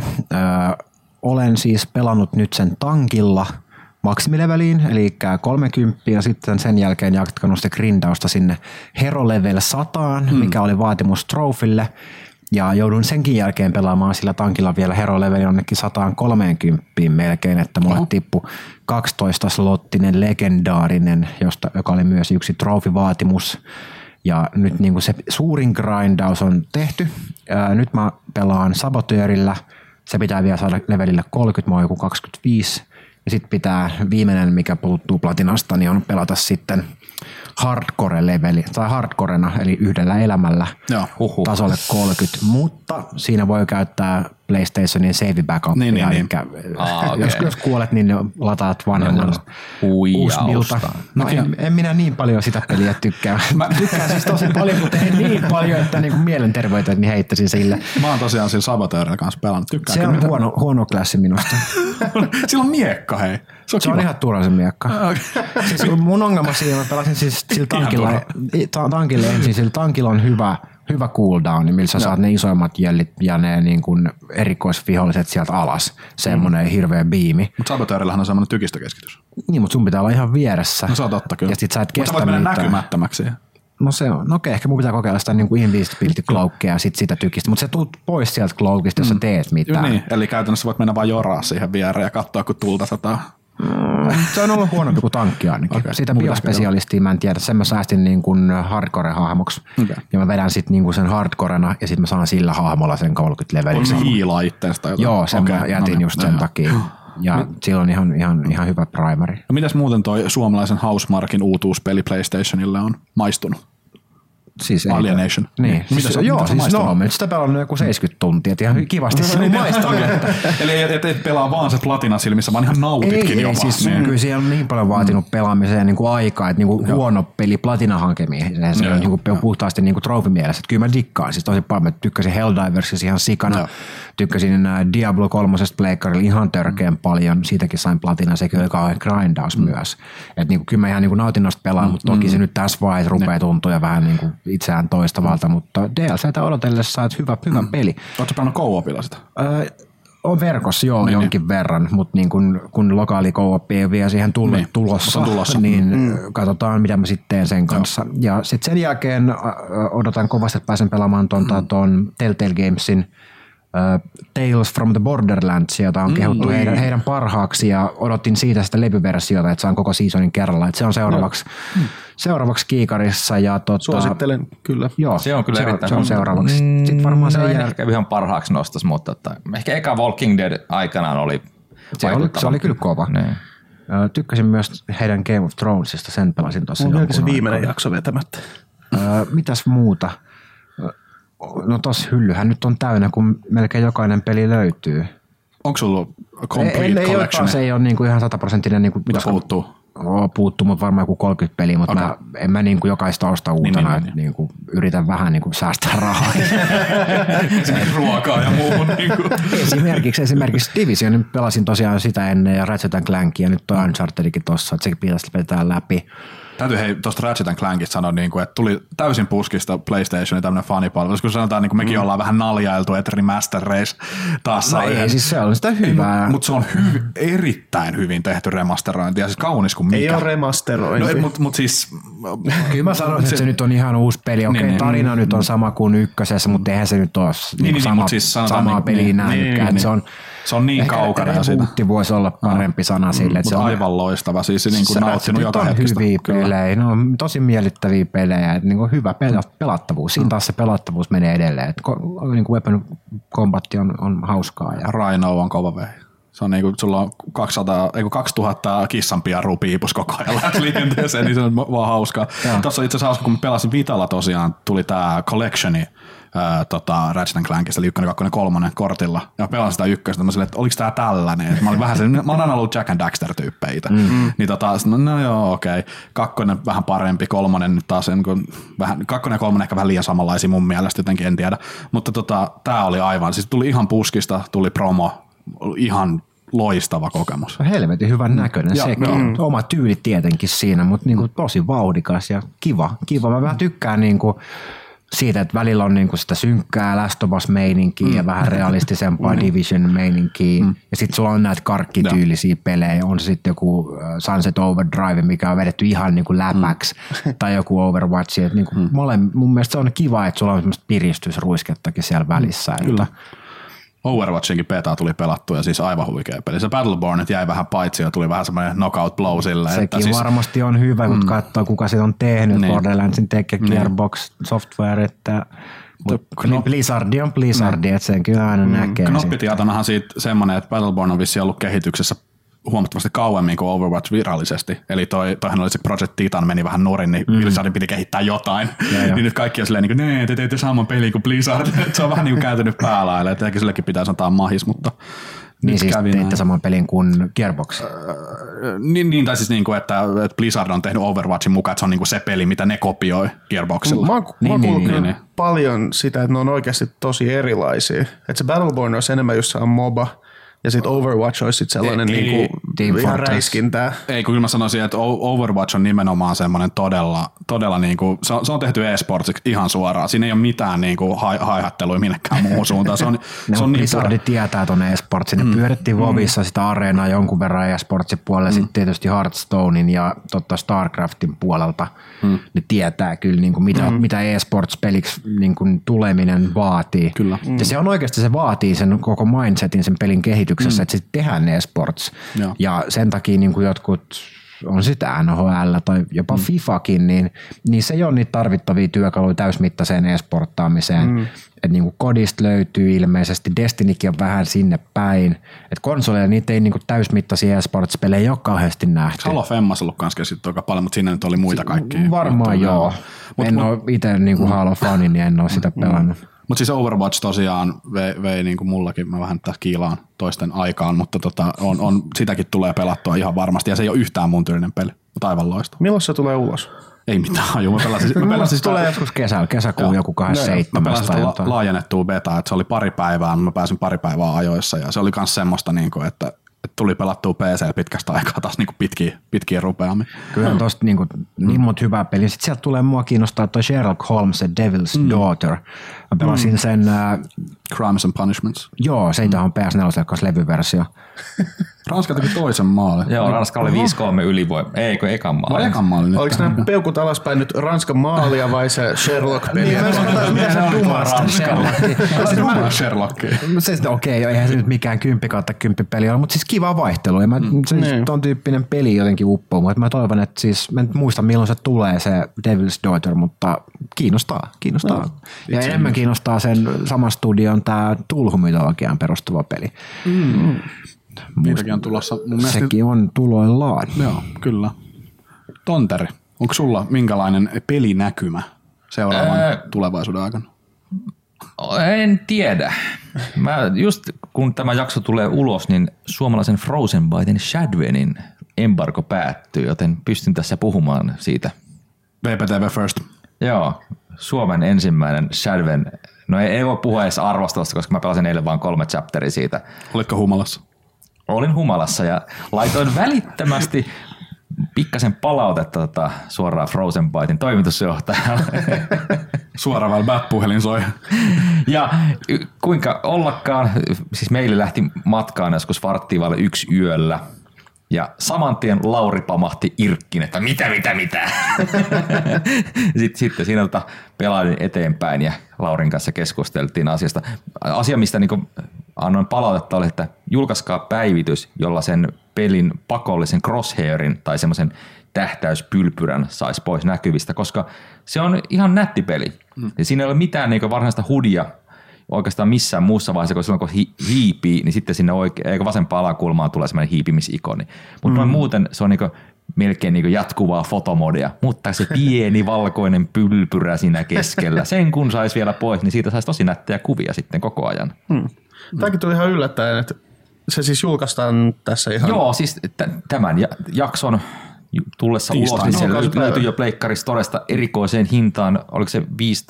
Olen siis pelannut nyt sen tankilla maksimileveliin, eli 30, ja sitten sen jälkeen jatkanut sitä grindausta sinne Hero Level 100, mikä oli vaatimus Trophylle, ja joudun senkin jälkeen pelaamaan sillä tankilla vielä Hero Level jonnekin 130 melkein, että mulle tippui 12-slottinen legendaarinen, joka oli myös yksi Trophy-vaatimus. Ja nyt niin kuin se suurin grindaus on tehty. Nyt mä pelaan Saboteurilla. Se pitää vielä saada levelille 30, mä oon joku 25. Ja sitten pitää viimeinen, mikä puuttuu platinasta, niin on pelata sitten hardcore-leveli, tai hardcorena, eli yhdellä elämällä tasolle 30. Mutta siinä voi käyttää PlayStationin save backupia. Niin. Jos kuolet, niin lataat vanhemman uusbilta. No en minä niin paljon sitä peliä tykkää. Mä tykkään siis tosi paljon, mutta ei niin paljon, että niinku mielenterveyteen niin heittäisin sille. Mä oon tosiaan sillä Saboteurilla kanssa pelannut. Se on huono klassi minusta. Sillä on miekka, hei. Se on ihan turvallisen miekka. Siis mun ongelma siinä, mä pelasin siis sillä tankilla ensin. Sillä tankilla on hyvä cooldown, millä sä saat ne isoimmat jellit ja ne niin kuin erikoisviholliset sieltä alas. Semmoinen hirveä biimi. Mutta Saboteurillahan on semmoinen tykistökeskitys. Niin, mutta sun pitää olla ihan vieressä. No se on totta kyllä. Ja sit sä et kestä mitään. Mutta sä voit mennä näkymättömäksi. No se on. No okei, ehkä mun pitää kokeilla sitä niin kuin invisibility cloakia ja sit sitä tykistä. Mutta se tuut pois sieltä cloakista, jos sä teet mitään. Niin, eli käytännössä voit mennä vaan joraa siihen viereen ja katsoa, kun tulta sataa. Se on ollut huonompi kuin tankki ainakin. Okay. Siitä biospesialistia mä en tiedä. Sen mä säästin niin kuin hardcore-hahmoksi. Okay. Ja mä vedän sit niin kuin sen hardcorena ja sit mä saan sillä hahmolla sen 30 levelin. Onko se hiilaa itseästä jotain? Joo, sen mä jätin just sen takia. Ja sillä on ihan hyvä primary. No mitäs muuten toi suomalaisen Housemarquin uutuuspeli PlayStationille on maistunut? Siis Alienation. Niin. Nyt sitä pelannut joku 70 tuntia, että ihan kivasti se on maistanut. Eli et pelaa vaan se platinasilmissä, vaan ihan nautitkin jopa. Siis kyllä siellä on niin paljon vaatinut pelaamiseen niin kuin aikaa, että niin kuin huono peli platinahankemiin. Se on niin kuin puhtaasti niin kuin trofimielessä. Että kyllä mä dikkaan siis tosi paljon. Mä tykkäsin Helldiversissa ihan sikana. Tykkäsin Diablo 3 pleikkarilla ihan törkeän paljon. Siitäkin sain platina, sekin oli kauhean grindaus myös. Että niin kuin, kyllä mä ihan niin kuin nautin noista pelaa, mutta toki se nyt tässä vaiheessa rupeaa tuntua vähän niin kuin itseään toistavalta, mutta DLCtä odotellessa saat hyvä peli. Oletko pelannut co-opilla sitä? On verkossa jonkin verran, mutta niin kun lokaali co-op ei vielä siihen tulossa, niin katsotaan mitä mä sitten teen sen kanssa. Ja sitten sen jälkeen odotan kovasti, että pääsen pelaamaan tuon Telltale Gamesin Tales from the Borderlands, jota on kehuttu heidän parhaaksi, ja odotin siitä sitä levyversiota, että saan koko seasonin kerralla. Että se on seuraavaksi kiikarissa. Ja suosittelen kyllä. Joo, se on kyllä se on seuraavaksi. Sitten varmaan sen ehkä ihan parhaaksi nostas, mutta ehkä eka Walking Dead aikanaan oli se oli kyllä kova. Niin. Tykkäsin myös heidän Game of Thronesista, sen pelasin tuossa. On se viimeinen jakso vetämättä. Mitäs muuta? No tossa hyllyhän nyt on täynnä, kun melkein jokainen peli löytyy. Onko sulla complete collection? Se ei ole niinku ihan 100%. Niinku, mitä puuttuu? Puuttuu, mutta varmaan joku 30 peliä, mutta en mä niinku jokaista osta uutena. Niinku, yritän vähän niinku säästää rahaa. Ruokaa ja muuhun. Niinku. Esimerkiksi Divisionin pelasin tosiaan sitä ennen ja Ratchet & Clankia. Nyt toi Unchartedikin tossa, että sekin pitäisi vetää läpi. Täytyy tuosta Ratchet & Clankista sanoa, niin kuin, että tuli täysin puskista PlayStationin tämmöinen fanipalvelu. Kun sanotaan, niin kuin mekin ollaan vähän naljailtu, että Remaster Race taas No ei, siis se on sitä hyvää. Mutta se on erittäin hyvin tehty remasterointi ja siis kaunis kuin mikä. Ei ole remasterointi. No, mutta siis... Kyllä mä sanoisin, että se nyt on ihan uusi peli. Okei, tarina nyt on sama kuin ykkösessä, mutta eihän se nyt ole samaa peliä nähnytkään. Se on niin kaukana. Rebootti voisi olla parempi sana sille. Mutta aivan loistava. Siis niin nauttinut joka hetkestä. Hyviä pelejä. No, tosi miellyttäviä pelejä. Niin kuin hyvä pelattavuus. Siinä taas se pelattavuus menee edelleen. Niin kuin Weapon Combat on hauskaa. Ja Rhino on kova vei. Se on niinku, sulla on 2000 kissanpiarua piipus koko ajan liikenteeseen, niin se on vaan hauskaa. Tuossa itse asiassa hauska, kun mä pelasin Vitalla tosiaan, tuli tää collectioni Ratchet & Clankista, eli 1, 2, 3 kortilla. Ja mä pelasin sitä ykköstä, mä silleen, että oliks tää tällainen? Mä olin vähän sellainen, mä oon aina ollut Jack and Daxter-tyyppejä itse. Niin no joo, okei. 2 vähän parempi, 3 nyt taas vähän, 2 ja 3 ehkä vähän liian samanlaisia mun mielestä, jotenkin en tiedä. Mutta tää oli aivan, siis tuli ihan puskista, tuli promo, ihan loistava kokemus. Helvetin hyvän näköinen sekin. Oma tyyli tietenkin siinä, mutta niinku tosi vauhdikas ja kiva. Mä vähän tykkään niinku siitä, että välillä on niinku sitä synkkää Last of Us-meininkiä ja vähän realistisempaa Division-meininkiä. Ja sitten sulla on näitä karkkityylisiä pelejä. On se sitten joku Sunset Overdrive, mikä on vedetty ihan niinku läpäksi. Tai joku Overwatch. Niinku mun mielestä se on kiva, että sulla on semmoista piristysruiskettakin siellä välissä. Kyllä. Overwatchinkin beta tuli pelattua ja siis aivan huikea peli. Se Battleborn jäi vähän paitsi ja tuli vähän semmoinen knockout blow silleen. Sekin että siis varmasti on hyvä, kun katsoo kuka se on tehnyt. Niin. Borderlandsin tekee Gearbox Software, että Blizzard on Blizzard, että sen kyllä aina näkee. Knoppitietonahan siitä semmoinen, että Battleborn on vissiin ollut kehityksessä huomattavasti kauemmin kuin Overwatch virallisesti. Eli toihan oli se Project Titan meni vähän nurin, niin Blizzardin piti kehittää jotain. Niin nyt kaikki on silleen, niin te teitte saman peliin kuin Blizzard. Se on vähän niin kuin kääntynyt päälaille, että ehkä sillekin pitäisi antaa mahis, mutta niin siis teitte saman pelin kuin Gearbox. Niin, tai siis niin kuin, että Blizzard on tehnyt Overwatchin mukaan, että se on niin kuin se peli, mitä ne kopioi Gearboxilla. Mä oon kuullut paljon sitä, että ne on oikeasti tosi erilaisia. Että se Battleborn olisi enemmän, jos se on MOBA. Ja sitten Overwatch olisi sitten sellainen ihan räiskintää. Ei, kun mä sanoisin, että Overwatch on nimenomaan semmoinen todella niinku, se on tehty e-sportsiksi ihan suoraan. Siinä ei ole mitään niinku haihattelua minnekään muuhun suuntaan. Se on Blizzard tietää ton e-sportsin. Ne pyörittiin WoWissa sitä areenaa jonkun verran e-sportsin puolella. Sitten tietysti Hearthstonein ja Starcraftin puolelta. Ne tietää kyllä niinku, mitä e-sports-peliksi niinku, tuleminen vaatii. Kyllä. Ja se on oikeasti, se vaatii sen koko mindsetin sen pelin kehityksessä, että sitten tehdään e-sports. Ja sen takia niin kuin jotkut, on sitä NHL tai jopa FIFAkin, niin se ei ole niitä tarvittavia työkaluja täysmittaiseen e-sporttaamiseen. Että niin kuin kodista löytyy ilmeisesti, Destinykin on vähän sinne päin. Että konsoleilla niitä ei niin kuin täysmittaisia e-sports-pelejä ole kauheasti nähty. Halo Femmas ollut kanssa käsitty aika paljon, mutta siinä nyt oli muita kaikkia. Varmaan joo. En ole itse niin kuin Halo-fani, niin en ole sitä pelannut. Mutta siis Overwatch tosiaan vei niin kuin mullakin, mä vähän tässä kiilaan toisten aikaan, mutta sitäkin tulee pelattua ihan varmasti ja se ei ole yhtään mun tyylinen peli, mutta aivan loistava. Milloin se tulee ulos? Ei mitään haju. Mä pelasin sitä, tulee joskus kesäkuun joku 27. Mä pelasin sitä laajennettua betaa, että se oli pari päivää, mä pääsin pari päivää ajoissa ja se oli myös semmoista, niin kuin, että tuli pelattua PC pitkästä aikaa taas niin pitkiä rupeammin. Kyllä on tosta niin monta hyvää peliä. Sitten sieltä tulee mua kiinnostaa toi Sherlock Holmes, The Devil's Daughter. Mä pelasin sen Crimes and Punishments. Joo, se on PS4 kanssa levyversio. Ranska teki toisen maalin. Joo, Ranska oli 5-3 ylivoima. Eikö ekan maali? Ekan maali nyt. Oliko nämä peukut alaspäin nyt Ranskan maalia vai se Sherlock-peli? Se dumasta Sherlock. Okei, eihän se nyt mikään 10/10 peli ole, mutta siis kiva vaihtelu. Ja ton tyyppinen peli jotenkin uppoo. Mä toivon, että siis, mä en muista milloin se tulee se Devil's Daughter, mutta kiinnostaa. Ja enemmän kiinnostaa sen saman studion tää Tulhu-mytologiaan perustuva peli. Niitäkin on tulossa. Sekin on tuloillaan. Joo, kyllä. Tonteri, onko sulla minkälainen pelinäkymä seuraavan tulevaisuuden aikana? En tiedä. Just kun tämä jakso tulee ulos, niin suomalaisen Frozen Byten Shadwenin embargo päättyy, joten pystyn tässä puhumaan siitä. VPTV first. Joo, Suomen ensimmäinen Shadwen. No ei voi puhua edes arvostelusta, koska mä pelasin eilen vaan 3 chapteria siitä. Olitko humalassa? Olin humalassa ja laitoin välittömästi pikkasen palautetta suoraan Frozen Bytein toimitusjohtajalle. Suoraan vaan bat-puhelin soi. Ja kuinka ollakaan, siis meille lähti matkaan joskus varttiivalle 1 yöllä. Ja saman tien Lauri pamahti irkkiin, että mitä. Sitten siinä pelailin eteenpäin ja Laurin kanssa keskusteltiin asiasta. Asia, mistä niin annoin palautetta, oli, että julkaiskaa päivitys, jolla sen pelin pakollisen crosshairin tai semmoisen tähtäyspylpyrän saisi pois näkyvistä, koska se on ihan nätti peli. Ja siinä ei ole mitään niin varsinaista hudia oikeastaan missään muussa vaiheessa, kun silloin kun hiipii, niin sitten sinne vasempaan alakulmaan tulee semmoinen hiipimisikoni. Mutta noin muuten se on melkein jatkuvaa fotomodia, mutta se pieni valkoinen pylpyrä siinä keskellä, sen kun saisi vielä pois, niin siitä saisi tosi nättejä kuvia sitten koko ajan. Tämäkin tuli ihan yllättäen, että se siis julkaistaan tässä ihan... Joo, siis tämän jakson tullessa ulos, niin se löytyy jo Pleikkari Storesta erikoiseen hintaan, oliko se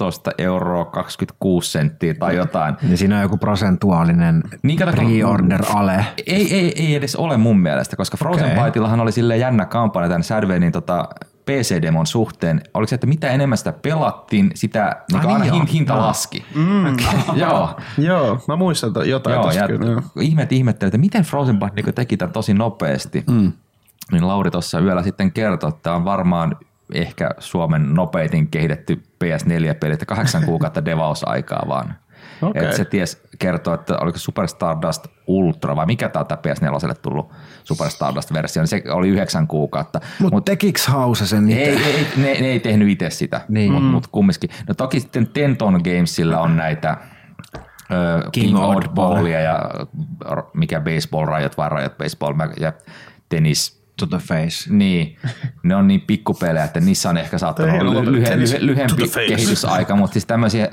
15,26 € tai jotain. Ja siinä on joku prosentuaalinen pre-order ale. Ei edes ole mun mielestä, koska Frozen Byte'illahan oli silleen jännä kampanja tämän Sadwanin PC-demon suhteen. Oliko se, että mitä enemmän sitä pelattiin, sitä aina hinta laski. Joo, mä muistan jotain tästä kyllä. Ihmettelin, että miten Frozen Byte teki tämän tosi nopeasti. Niin Lauri tuossa yöllä sitten kertoi, että tämä on varmaan ehkä Suomen nopeitin kehitetty PS4-peli, että 8 kuukautta devausaikaa vaan. Okay. Että se ties kertoo, että oliko Super Stardust Ultra vai mikä tämä PS4 tullut Super Stardust-versio, niin se oli 9 kuukautta. Mutta tekiks Hausa sen itse? Ne ei tehnyt itse sitä, niin. mutta kumminkin. No toki sitten Tenton Gamesilla on näitä King Oddballia ja mikä Baseball Riot vai Riot Baseball ja Tennis to the face. Niin, ne on niin pikkupelejä, että niissä on ehkä saattanut olla lyhyempi kehitysaika, mutta siis tämmöisiä,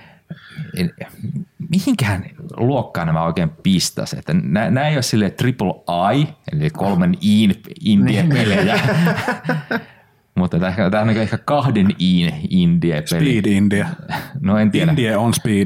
mihinkään luokkaan nämä oikein pistäisi, että nämä ei ole silleen triple I, eli 3 indie-pelejä, mutta tämä on ehkä 2 indie-peli. Speed India. No en tiedä. Indie on speed.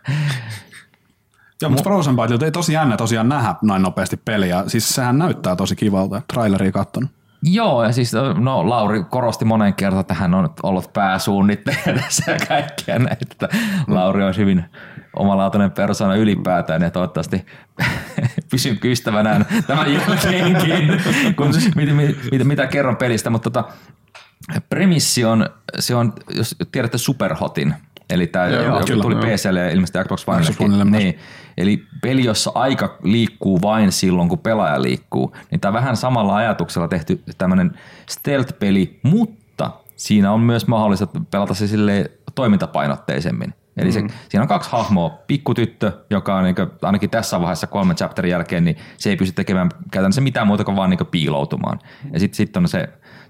Joo, mutta Frozen Byteilta ei tosi jännä tosiaan nähdä näin nopeasti peliä. Siis sehän näyttää tosi kivalta, traileria kattonut. Joo, ja siis Lauri korosti monen kertaan, että hän on ollut pääsuunnittelija tässä ja kaikkea näitä. Lauri on hyvin omalaatuinen persona ylipäätään ja toivottavasti pysyn ystävänään tämän jälkeenkin, kun mitä kerron pelistä. Mutta premissi on, se on, jos tiedätte Superhotin, eli tämä tuli PC:lle ja ilmeisesti Xbox Onelle. Niin, eli peli, jossa aika liikkuu vain silloin, kun pelaaja liikkuu. Niin tämä on vähän samalla ajatuksella tehty tämmöinen stealth-peli, mutta siinä on myös mahdollista pelata se silleen toimintapainotteisemmin. Eli siinä on 2 hahmoa. Pikkutyttö, joka on ainakin tässä vaiheessa 3 chapterin jälkeen, niin se ei pysty tekemään käytännössä mitään muuta kuin vaan piiloutumaan. Ja sitten on se,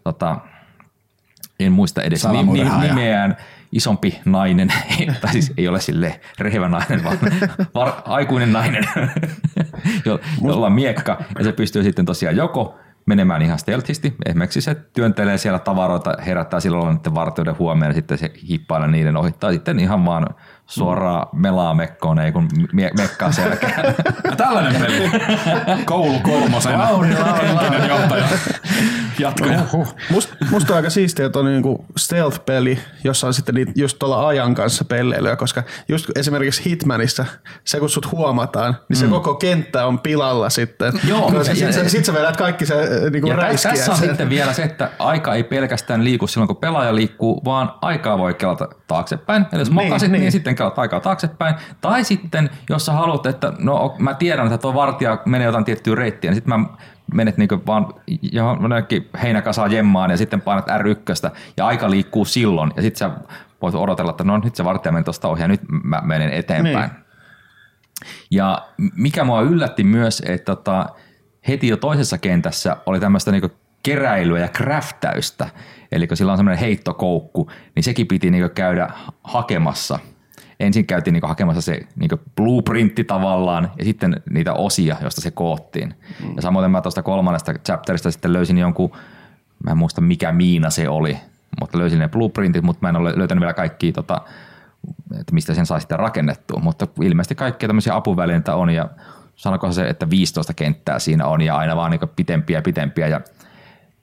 en muista edes nimeään, isompi nainen, tai siis ei ole silleen rehevä nainen, vaan aikuinen nainen, jolla on miekka, ja se pystyy sitten tosiaan joko menemään ihan stealthisti, esimerkiksi se työntelee siellä tavaroita, herättää silloin niiden vartijoiden huomioon, ja sitten se hippailee niiden ohittaa sitten ihan vaan suoraan melaa mekkoon, ei kun mekkaa selkään. Tällainen peli. Koulu 3. Henkinen johtaja. Jatkoja. Musta on aika siistiä, että on niinku stealth-peli, jossa on sitten just tuolla ajan kanssa pelleilyä, koska just esimerkiksi Hitmanissa, se kun sut huomataan, niin se koko kenttä on pilalla sitten. Joo. Sitten sä vedät kaikki se niinku räiskiä. Tässä on sitten vielä se, että aika ei pelkästään liiku silloin, kun pelaaja liikkuu, vaan aikaa voi kelata taaksepäin. Eli jos mokasit, niin sitten kelat aikaa taaksepäin. Tai sitten, jos sä haluat, että no mä tiedän, että tuo vartija menee jotain tiettyä reittiä, niin sitten mä menet niinku vaan johonkin heinäkasaan jemmaan ja sitten painat R1 ja aika liikkuu silloin. Ja sitten sä voit odotella, että no nyt se vartija meni tuosta ohi ja nyt mä menen eteenpäin. Niin. Ja mikä mua yllätti myös, että heti jo toisessa kentässä oli tämmöistä niinku keräilyä ja craftäystä. Eli kun sillä on semmoinen heittokoukku, niin sekin piti niinku käydä hakemassa. Ensin käytiin niinku hakemassa se niinku blueprintti tavallaan ja sitten niitä osia, joista se koottiin. Ja samoin mä tuosta 3. chapterista sitten löysin jonkun, mä en muista mikä miina se oli, mutta löysin ne blueprintit, mutta mä en ole löytänyt vielä kaikkia, että mistä sen saa sitten rakennettua. Mutta ilmeisesti kaikkia tämmöisiä apuvälineitä on ja sanokohan se, että 15 kenttää siinä on ja aina vaan niinku pitempiä ja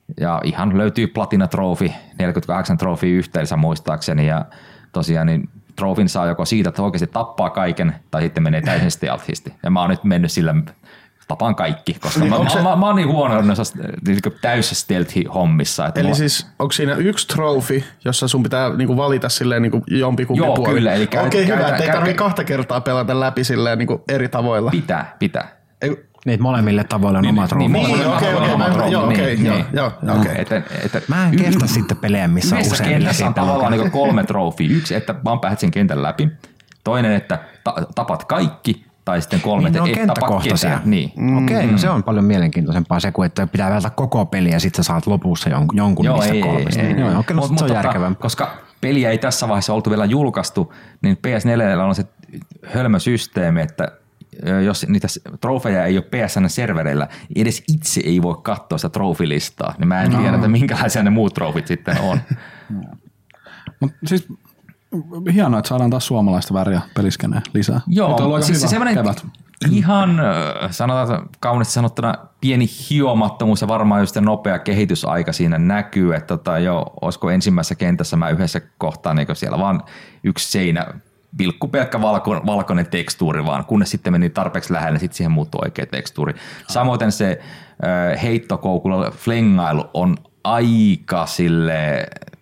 Ja ihan löytyy Platina-trofi, 48 trofia yhteensä muistaakseni, ja tosiaan niin trofin saa joko siitä, että oikeasti tappaa kaiken, tai sitten menee täysin stealthisti. Ja mä oon nyt mennyt sillä, tapaan kaikki, koska mä oon niin huono noissa täysissä stealth-hommissa. Eli siis onko siinä yksi trofi, jossa sun pitää niinku valita silleen niinku jompikumpi puoli? Joo, kyllä. Okei, hyvä, ettei tarvitse 2 kertaa pelata läpi silleen niinku eri tavoilla. Pitää. Niin, molemmille tavoille on oma trofi. Mä en kestä sitten pelejä, missä on usein. Kentässä on tavallaan niin 3 trofia. Yksi, että vaan pääset sen kentän läpi. Toinen, että tapat kaikki. Tai sitten 3, niin, että et tapa ketään. Niin. Okei, no se on paljon mielenkiintoisempaa se, kuin että pitää välttää koko peli ja sitten sä saat lopussa jonkun niistä 3. Se on järkevämpää. Koska peliä ei tässä vaiheessa oltu vielä julkaistu, niin PS4 on se hölmösysteemi, että jos niitä trofeja ei ole PSN-servereillä, edes itse ei voi katsoa sitä trofilistaa, niin mä en tiedä, että minkälaisia ne muut trofit sitten on. Mut siis hienoa, että saadaan taas suomalaista väriä peliskeneen lisää. Joo, siis se semmoinen ihan sanotaan kauniisti sanottuna pieni hiomattomuus ja varmaan just nopea kehitysaika siinä näkyy, että olisiko ensimmäisessä kentässä mä yhdessä kohtaa niin siellä vaan yksi seinä, pelkkä valkoinen tekstuuri vaan, kunnes sitten meni tarpeeksi lähelle, niin sitten siihen muuttui oikea tekstuuri. Samoin se heittokoukulla flengailu on aika sille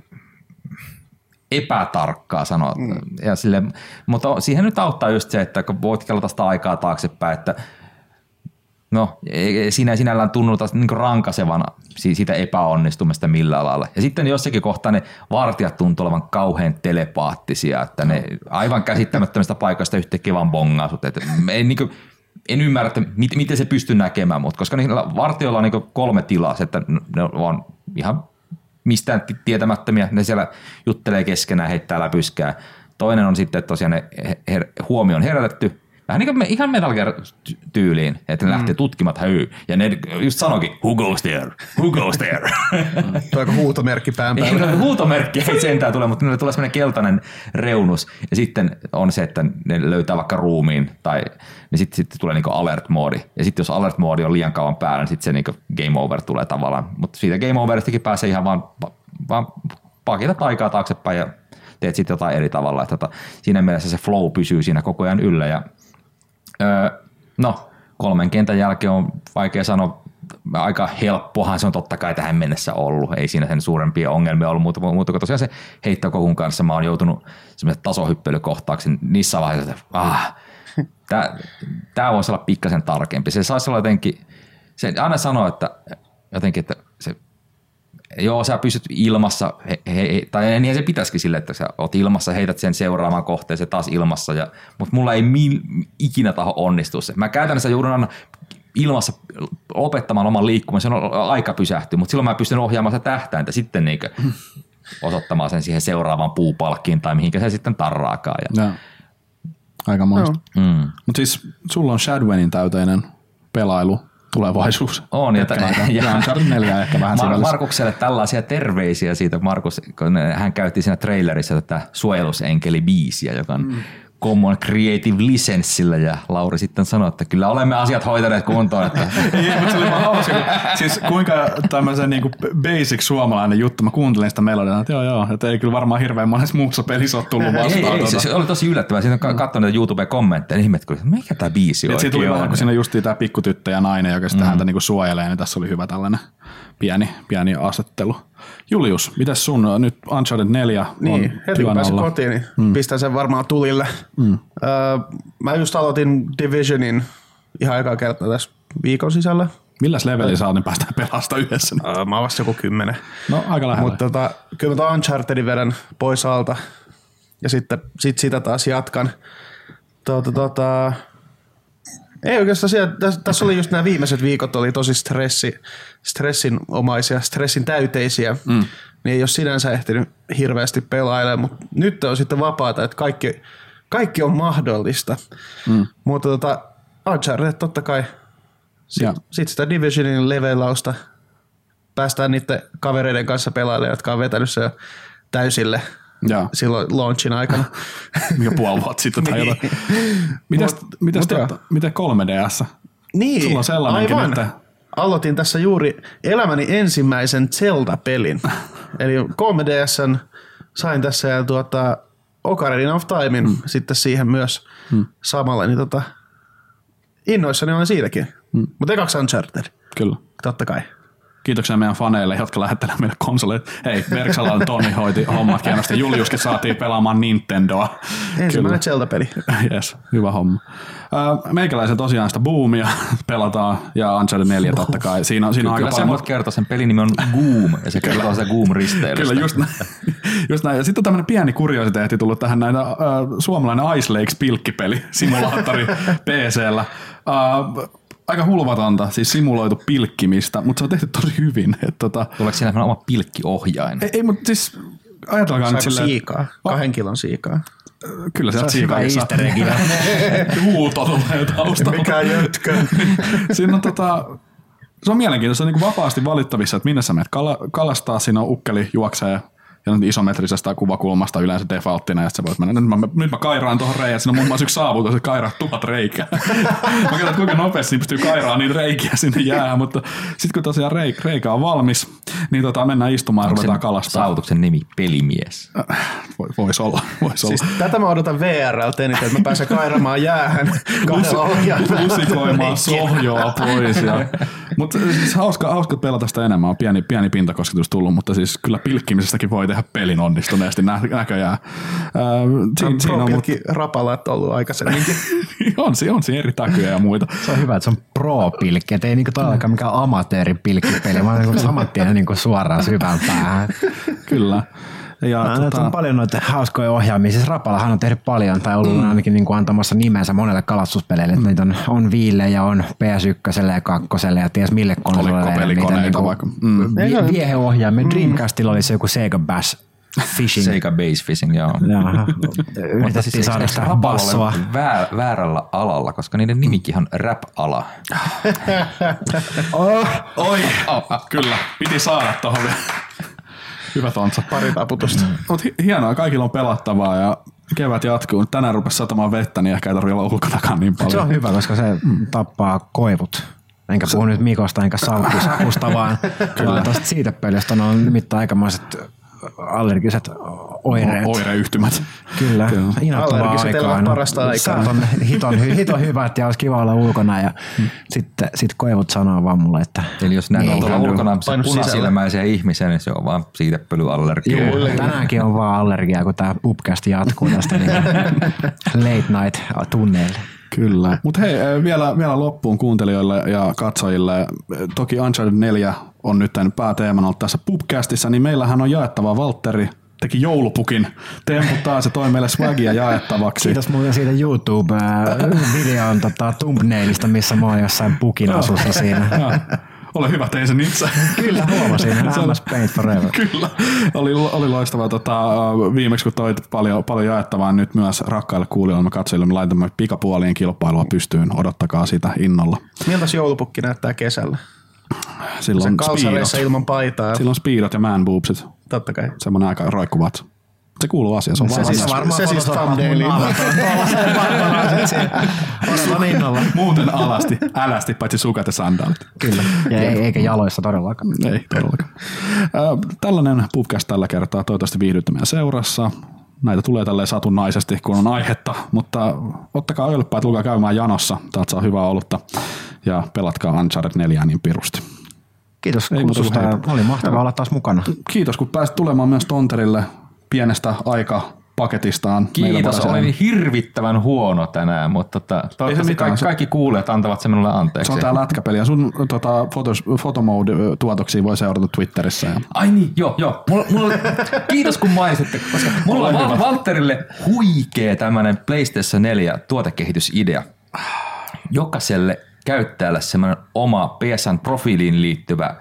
epätarkkaa sanoa. Ja sille, mutta siihen nyt auttaa just se, että kun voit kelata sitä aikaa taaksepäin, että no, siinä ei sinällään tunnuta niin rankasevana siitä epäonnistumista millään lailla. Ja sitten jossakin kohtaa ne vartijat tuntuu olevan kauhean telepaattisia, että ne aivan käsittämättömistä paikoista yhtäkkiä vaan bongaa sut. En ymmärrä, että miten se pystyy näkemään, mutta koska niillä vartijoilla on niin 3 tilaa, että ne on ihan mistään tietämättömiä, ne siellä juttelee keskenään, heittää läpyskää. Toinen on sitten, että tosiaan ne huomio on herätetty, vähän niin kuin ihan Metal Gear-tyyliin, että ne lähtee tutkimaan, ja ne just sanoikin, who goes there? Tuo huutomerkki pään päällä. Huutomerkki ei sentään tule, mutta niille tulee semmoinen keltainen reunus, ja sitten on se, että ne löytää vaikka ruumiin, tai niin sitten tulee niinku alert-moodi, ja sitten jos alert-moodi on liian kauan päällä, niin sitten se niinku game over tulee tavallaan, mutta siitä game overistakin pääsee ihan vaan pakitat aikaa taaksepäin, ja teet sitten jotain eri tavalla, että siinä mielessä se flow pysyy siinä koko ajan yllä, ja 3 kentän jälkeen on vaikea sanoa, aika helppohan se on totta kai tähän mennessä ollut, ei siinä sen suurempia ongelmia ollut, mutta kun tosiaan se heittokokun kanssa mä oon joutunut semmoiset tasohyppelykohtaaksi niissä vaiheissa, että tää voisi olla pikkasen tarkempi. Se saisi olla jotenkin, se aina sanoo, että jotenkin, että se joo, sä pystyt ilmassa, tai niin se pitäisikin sille, että sä oot ilmassa, heität sen seuraavaan kohteeseen taas ilmassa, mutta mulla ei ikinä taho onnistua se. Mä käytännössä joudun aina ilmassa opettamaan oman liikkumisen, se on aika pysähtyä, mutta silloin mä pystyn ohjaamaan sitä tähtäintä sitten niinkö osoittamaan sen siihen seuraavaan puupalkkiin tai mihinkä se sitten tarraakaan. Ja. Aika monesta. Mutta siis sulla on Shadowin täyteinen pelailu. Tulevaisuus. On, ja 4 ehkä vähän Markukselle tällaisia terveisiä siitä, Markus, kun hän käytti siinä trailerissa tätä suojelusenkeli-biisiä, joka on Common Creative Licenssillä, ja Lauri sitten sanoi, että kyllä olemme asiat hoitaneet kuntoon. Että ei, mutta se oli vaan hauska. Siis kuinka tämmöisen niin basic suomalainen juttu, mä kuuntelin sitä melodiaa, että joo, että ei kyllä varmaan hirveän monessa muussa pelissä ole tullut vastaan. Ei, se oli tosi yllättävää. Siinä on katsonut näitä YouTube-kommentteja, niin ihmettä, mikä tämä biisi oikein on. Siinä tuli vaan, kun siinä justiin tämä pikkutyttö ja nainen, joka sitten häntä niin suojelee, niin tässä oli hyvä tällainen pieni asettelu. Julius, mitäs sun nyt Uncharted 4 on heti kun pääsin kotiin, niin pistän sen varmaan tulille. Mä just aloitin Divisionin ihan ekaa kertaa tässä viikon sisällä. Milläs leveliä sä oot, niin päästään pelasta yhdessä? Mä oon vasta joku 10. No aika lähellä. Mutta kyllä mä Unchartedin vedän pois alta ja sitten sitä taas jatkan. Ei oikeastaan tässä oli just nämä viimeiset viikot oli tosi stressinomaisia, stressin täyteisiä, niin ei ole sinänsä ehtinyt hirveästi pelailemaan, mutta nyt on sitten vapaata, että kaikki on mahdollista. Mutta Uncharted totta kai, sitten sitä Divisionin levelausta päästään niiden kavereiden kanssa pelailemaan, jotka on vetänyt se täysille. Ja. Silloin launchin aikana. Mikä puoli vuotta sitten tai jotain. Miten 3DS? Niin, sulla on sellainenkin, että aloitin tässä juuri elämäni ensimmäisen Zelda-pelin. Eli 3DS:n sain tässä ja Ocarina of Timein sitten siihen myös samalla. Niin innoissani olen siitäkin. Mutta ekaksi Uncharted. Kyllä. Totta kai. Kiitoksia meidän faneille, jotka lähettelevät meille konsoleita. Hei, Verksalainen Toni hoiti hommat hienosti. Juliuskin saatiin pelaamaan Nintendoa. Ensimmäinen Zelda-peli. Yes, hyvä homma. Meikäläisen tosiaan sitä Boomia pelataan ja Uncharted 4 totta kai. Siinä on aika paljon. Kyllä sä voit kertoa, sen pelin nimi on Goom ja se kertoo sitä Goom-risteilystä. Kyllä, just näin. Ja sitten on tämmöinen pieni kuriositeetti tullut tähän näitä suomalainen Ice Lakes pilkkipeli, simulaattori PC:llä. Aika hulvatonta, siis simuloitu pilkkimistä, mutta se on tehty tosi hyvin. Tuleeko siinä oma pilkkiohjain? Ei, mutta siis ajatelkaa nyt silleen. Siikaa? 2 kilon siikaa. Kyllä se on siikaa. Hyvä easter egg. Huuto tulee taustalla. Mikä jötkö? Siinä on se on mielenkiintoista, se on niin vapaasti valittavissa, että minne sä menet kalastaa, siinä on ukkeli juoksee ja isometrisestä kuvakulmasta yleensä defaulttina, ja sä voit mennä, nyt mä kairaan tuohon reijään, siinä on muun muassa yksi saavutus, että kairaa 1000 reikää. Mä katson, kuinka nopeasti pystyy kairaamaan niitä reikiä sinne jäähän, mutta sitten kun tosiaan reikä on valmis, niin mennään istumaan ja ruvetaan kalastaa. Saavutuksen nimi pelimies? Vois olla. Siis tätä mä odotan VR:ltä eniten, että mä pääsen kairamaan jäähän kahdella ohjaimella. Lusikoimaan sohjoa pois. Mutta siis hauska pelata sitä enemmän. On pieni pintakosketus tullut, mutta siis kyllä pilkkimisestäkin voi tehdä pelin onnistuneesti näköjään. Siinä on rapalat ollut aikaisemminkin. on siinä eri täkyjä ja muita. Se on hyvä, että se on pro-pilkki, että ei todellakaan mikään amatööripilkkipeli, vaan saman tien suoraan syvään päähän. Kyllä. Ja on paljon noita hauskoja ohjaamia. Siis Rapalahan on tehnyt paljon, tai ollut ainakin antamassa nimensä monelle kalastuspeleille. Että niitä on Viille ja on PS1 ja 2 ja ties mille konsoleille. Vieheohjaimia. Dreamcastilla oli se joku Sega Bass Fishing. Sega Bass Fishing, joo. Yritettiin saada sitä bassoa. Väärällä alalla, koska niiden nimikin on rap-ala. Kyllä, piti saada tohon. Hyvä tontsa. Pari taputusta. Mutta hienoa, kaikilla on pelattavaa ja kevät jatkuu. Tänään rupesi satamaan vettä, niin ehkä ei tarvitse olla ulkonakaan niin paljon. Se on hyvä, koska se tappaa koivut. Enkä puhu nyt Mikosta enkä Sakusta, vaan tuosta siitä pelistä on nimittäin aikamoiset allergiset oireyhtymät. Kyllä. Allergiset elävät parasta aikaa. Se on hiton hyvä, että olisi kiva olla ulkona ja sitten koivut sanoo vaan mulle, että eli jos näin on tuolla ulkona punasilmäisiä ihmisiä, niin se on vaan siitepölyallergia. Tänäänkin on vaan allergia, kun tämä pubcast jatkuu tästä niin late night tunneille. Kyllä. Mutta hei, vielä loppuun kuuntelijoille ja katsojille. Toki Uncharted 4 on nyt pääteemana ollut tässä pubcastissa, niin meillähän on jaettavaa. Valtteri teki joulupukin temput taas ja toi meille swagia jaettavaksi. Kiitos muuten siitä YouTube-videon thumbnailista, missä mä oon jossain pukin asussa siinä. Ole hyvä, tein sen itse. Kyllä, huomasin. MS Paint Forever. Kyllä. Oli loistavaa. Viimeksi kun toit paljon jaettavaa nyt myös rakkaille kuulijoille, katsojille, me laitamme pikapuolien kilpailua pystyyn. Odottakaa sitä innolla. Miltäs joulupukki näyttää kesällä? Silloin se kalsareissa ilman paitaa. Silloin speedot ja man boobsit. Totta kai. Semmoinen aika roikkuvat. Se kuuluu asiaan. Se siis thumbnailiin. Odotan innolla. Muuten älästi, paitsi sukat ja sandaalit. Kyllä. Ja eikä jaloissa todellakaan. Ei todellakaan. Tällainen pubcast tällä kertaa. Toivottavasti viihdytte meidän seurassa. Näitä tulee tälleen satunnaisesti, kun on aihetta, mutta ottakaa ölppäät, lukaa käymään janossa. Täältä saa hyvää olutta ja pelatkaa Uncharted 4 niin pirusti. Kiitos kutsusta. Oli mahtavaa olla taas mukana. Kiitos, kun pääsit tulemaan myös Tonterille pienestä aikapaketistaan. Kiitos, olin hirvittävän huono tänään, mutta toivottavasti kaikki kuulijat antavat sen minulle anteeksi. Se on tää lätkäpeli ja sun Photomode-tuotoksia voi seurata Twitterissä. Ja... Ai niin, joo. Kiitos kun mainitsitte, koska mulla on Valtterille huikea tämmönen PlayStation 4 tuotekehitysidea. Jokaiselle käyttäjälle semmoinen oma PSN-profiiliin liittyvä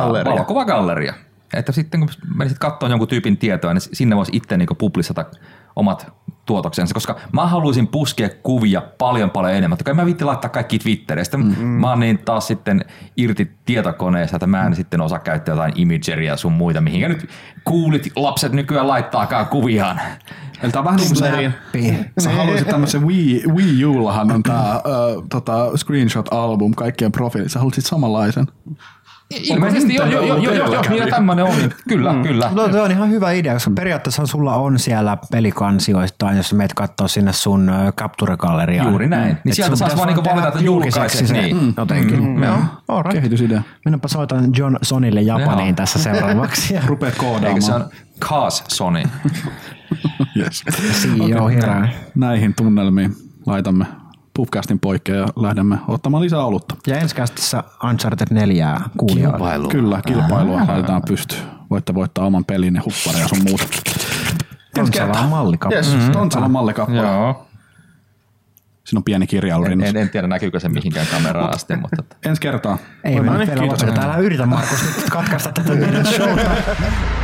valokuvagalleria. Että sitten kun menisit katsomaan jonkun tyypin tietoa, niin sinne voisi itse niinku publisata omat tuotoksensa, koska mä haluaisin puskea kuvia paljon enemmän. Toki mä viitti laittaa kaikki Twitteriin. Mä oon niin taas sitten irti tietokoneessa, että mä en sitten osaa käyttää jotain Imageria sun muita, mihinkä nyt kuulit lapset nykyään laittaakaan kuviaan. Eli tää on vähän niin kuin sä haluaisit tämmöisen Wii Ullahan on tää screenshot-album kaikkien profiilit. Sä haluaisit samanlaisen. Ilmeisesti joo, tämmönen on. Kyllä. No, se on ihan hyvä idea, koska periaatteessa sulla on siellä pelikansioistaan, jos meet katsoo sinne sun Capture-galleriaan. Juuri näin. Niin sieltä saisi vaan niinku valita, että julkaiset niin. Jotenkin. Kehitysidea. Minäpä soitan John Sonille Japaniin tässä seuraavaksi. Rupeat koodaamaan. Eikö se on Kaas Sony? Yes. CEO hirää. Näihin tunnelmiin laitamme Pubcastin poikkea ja lähdemme ottamaan lisää olutta. Ja ensi kästissä Uncharted 4 kuulijoille. Kyllä, kilpailua laitetaan pystyyn. Voitte voittaa oman pelin ja hupparia ja sun muuta. Tonsalan mallikappale. Yes, Tonsalan mallikappale. Joo. Siinä on pieni kirjailu rinnassa. En tiedä näkyykö se mihinkään kameraan asti, mutta... Ensi kertaa. Ei me nyt vielä lopeteta. Älä yritä, Markus, nyt katkaista tätä meidän showta.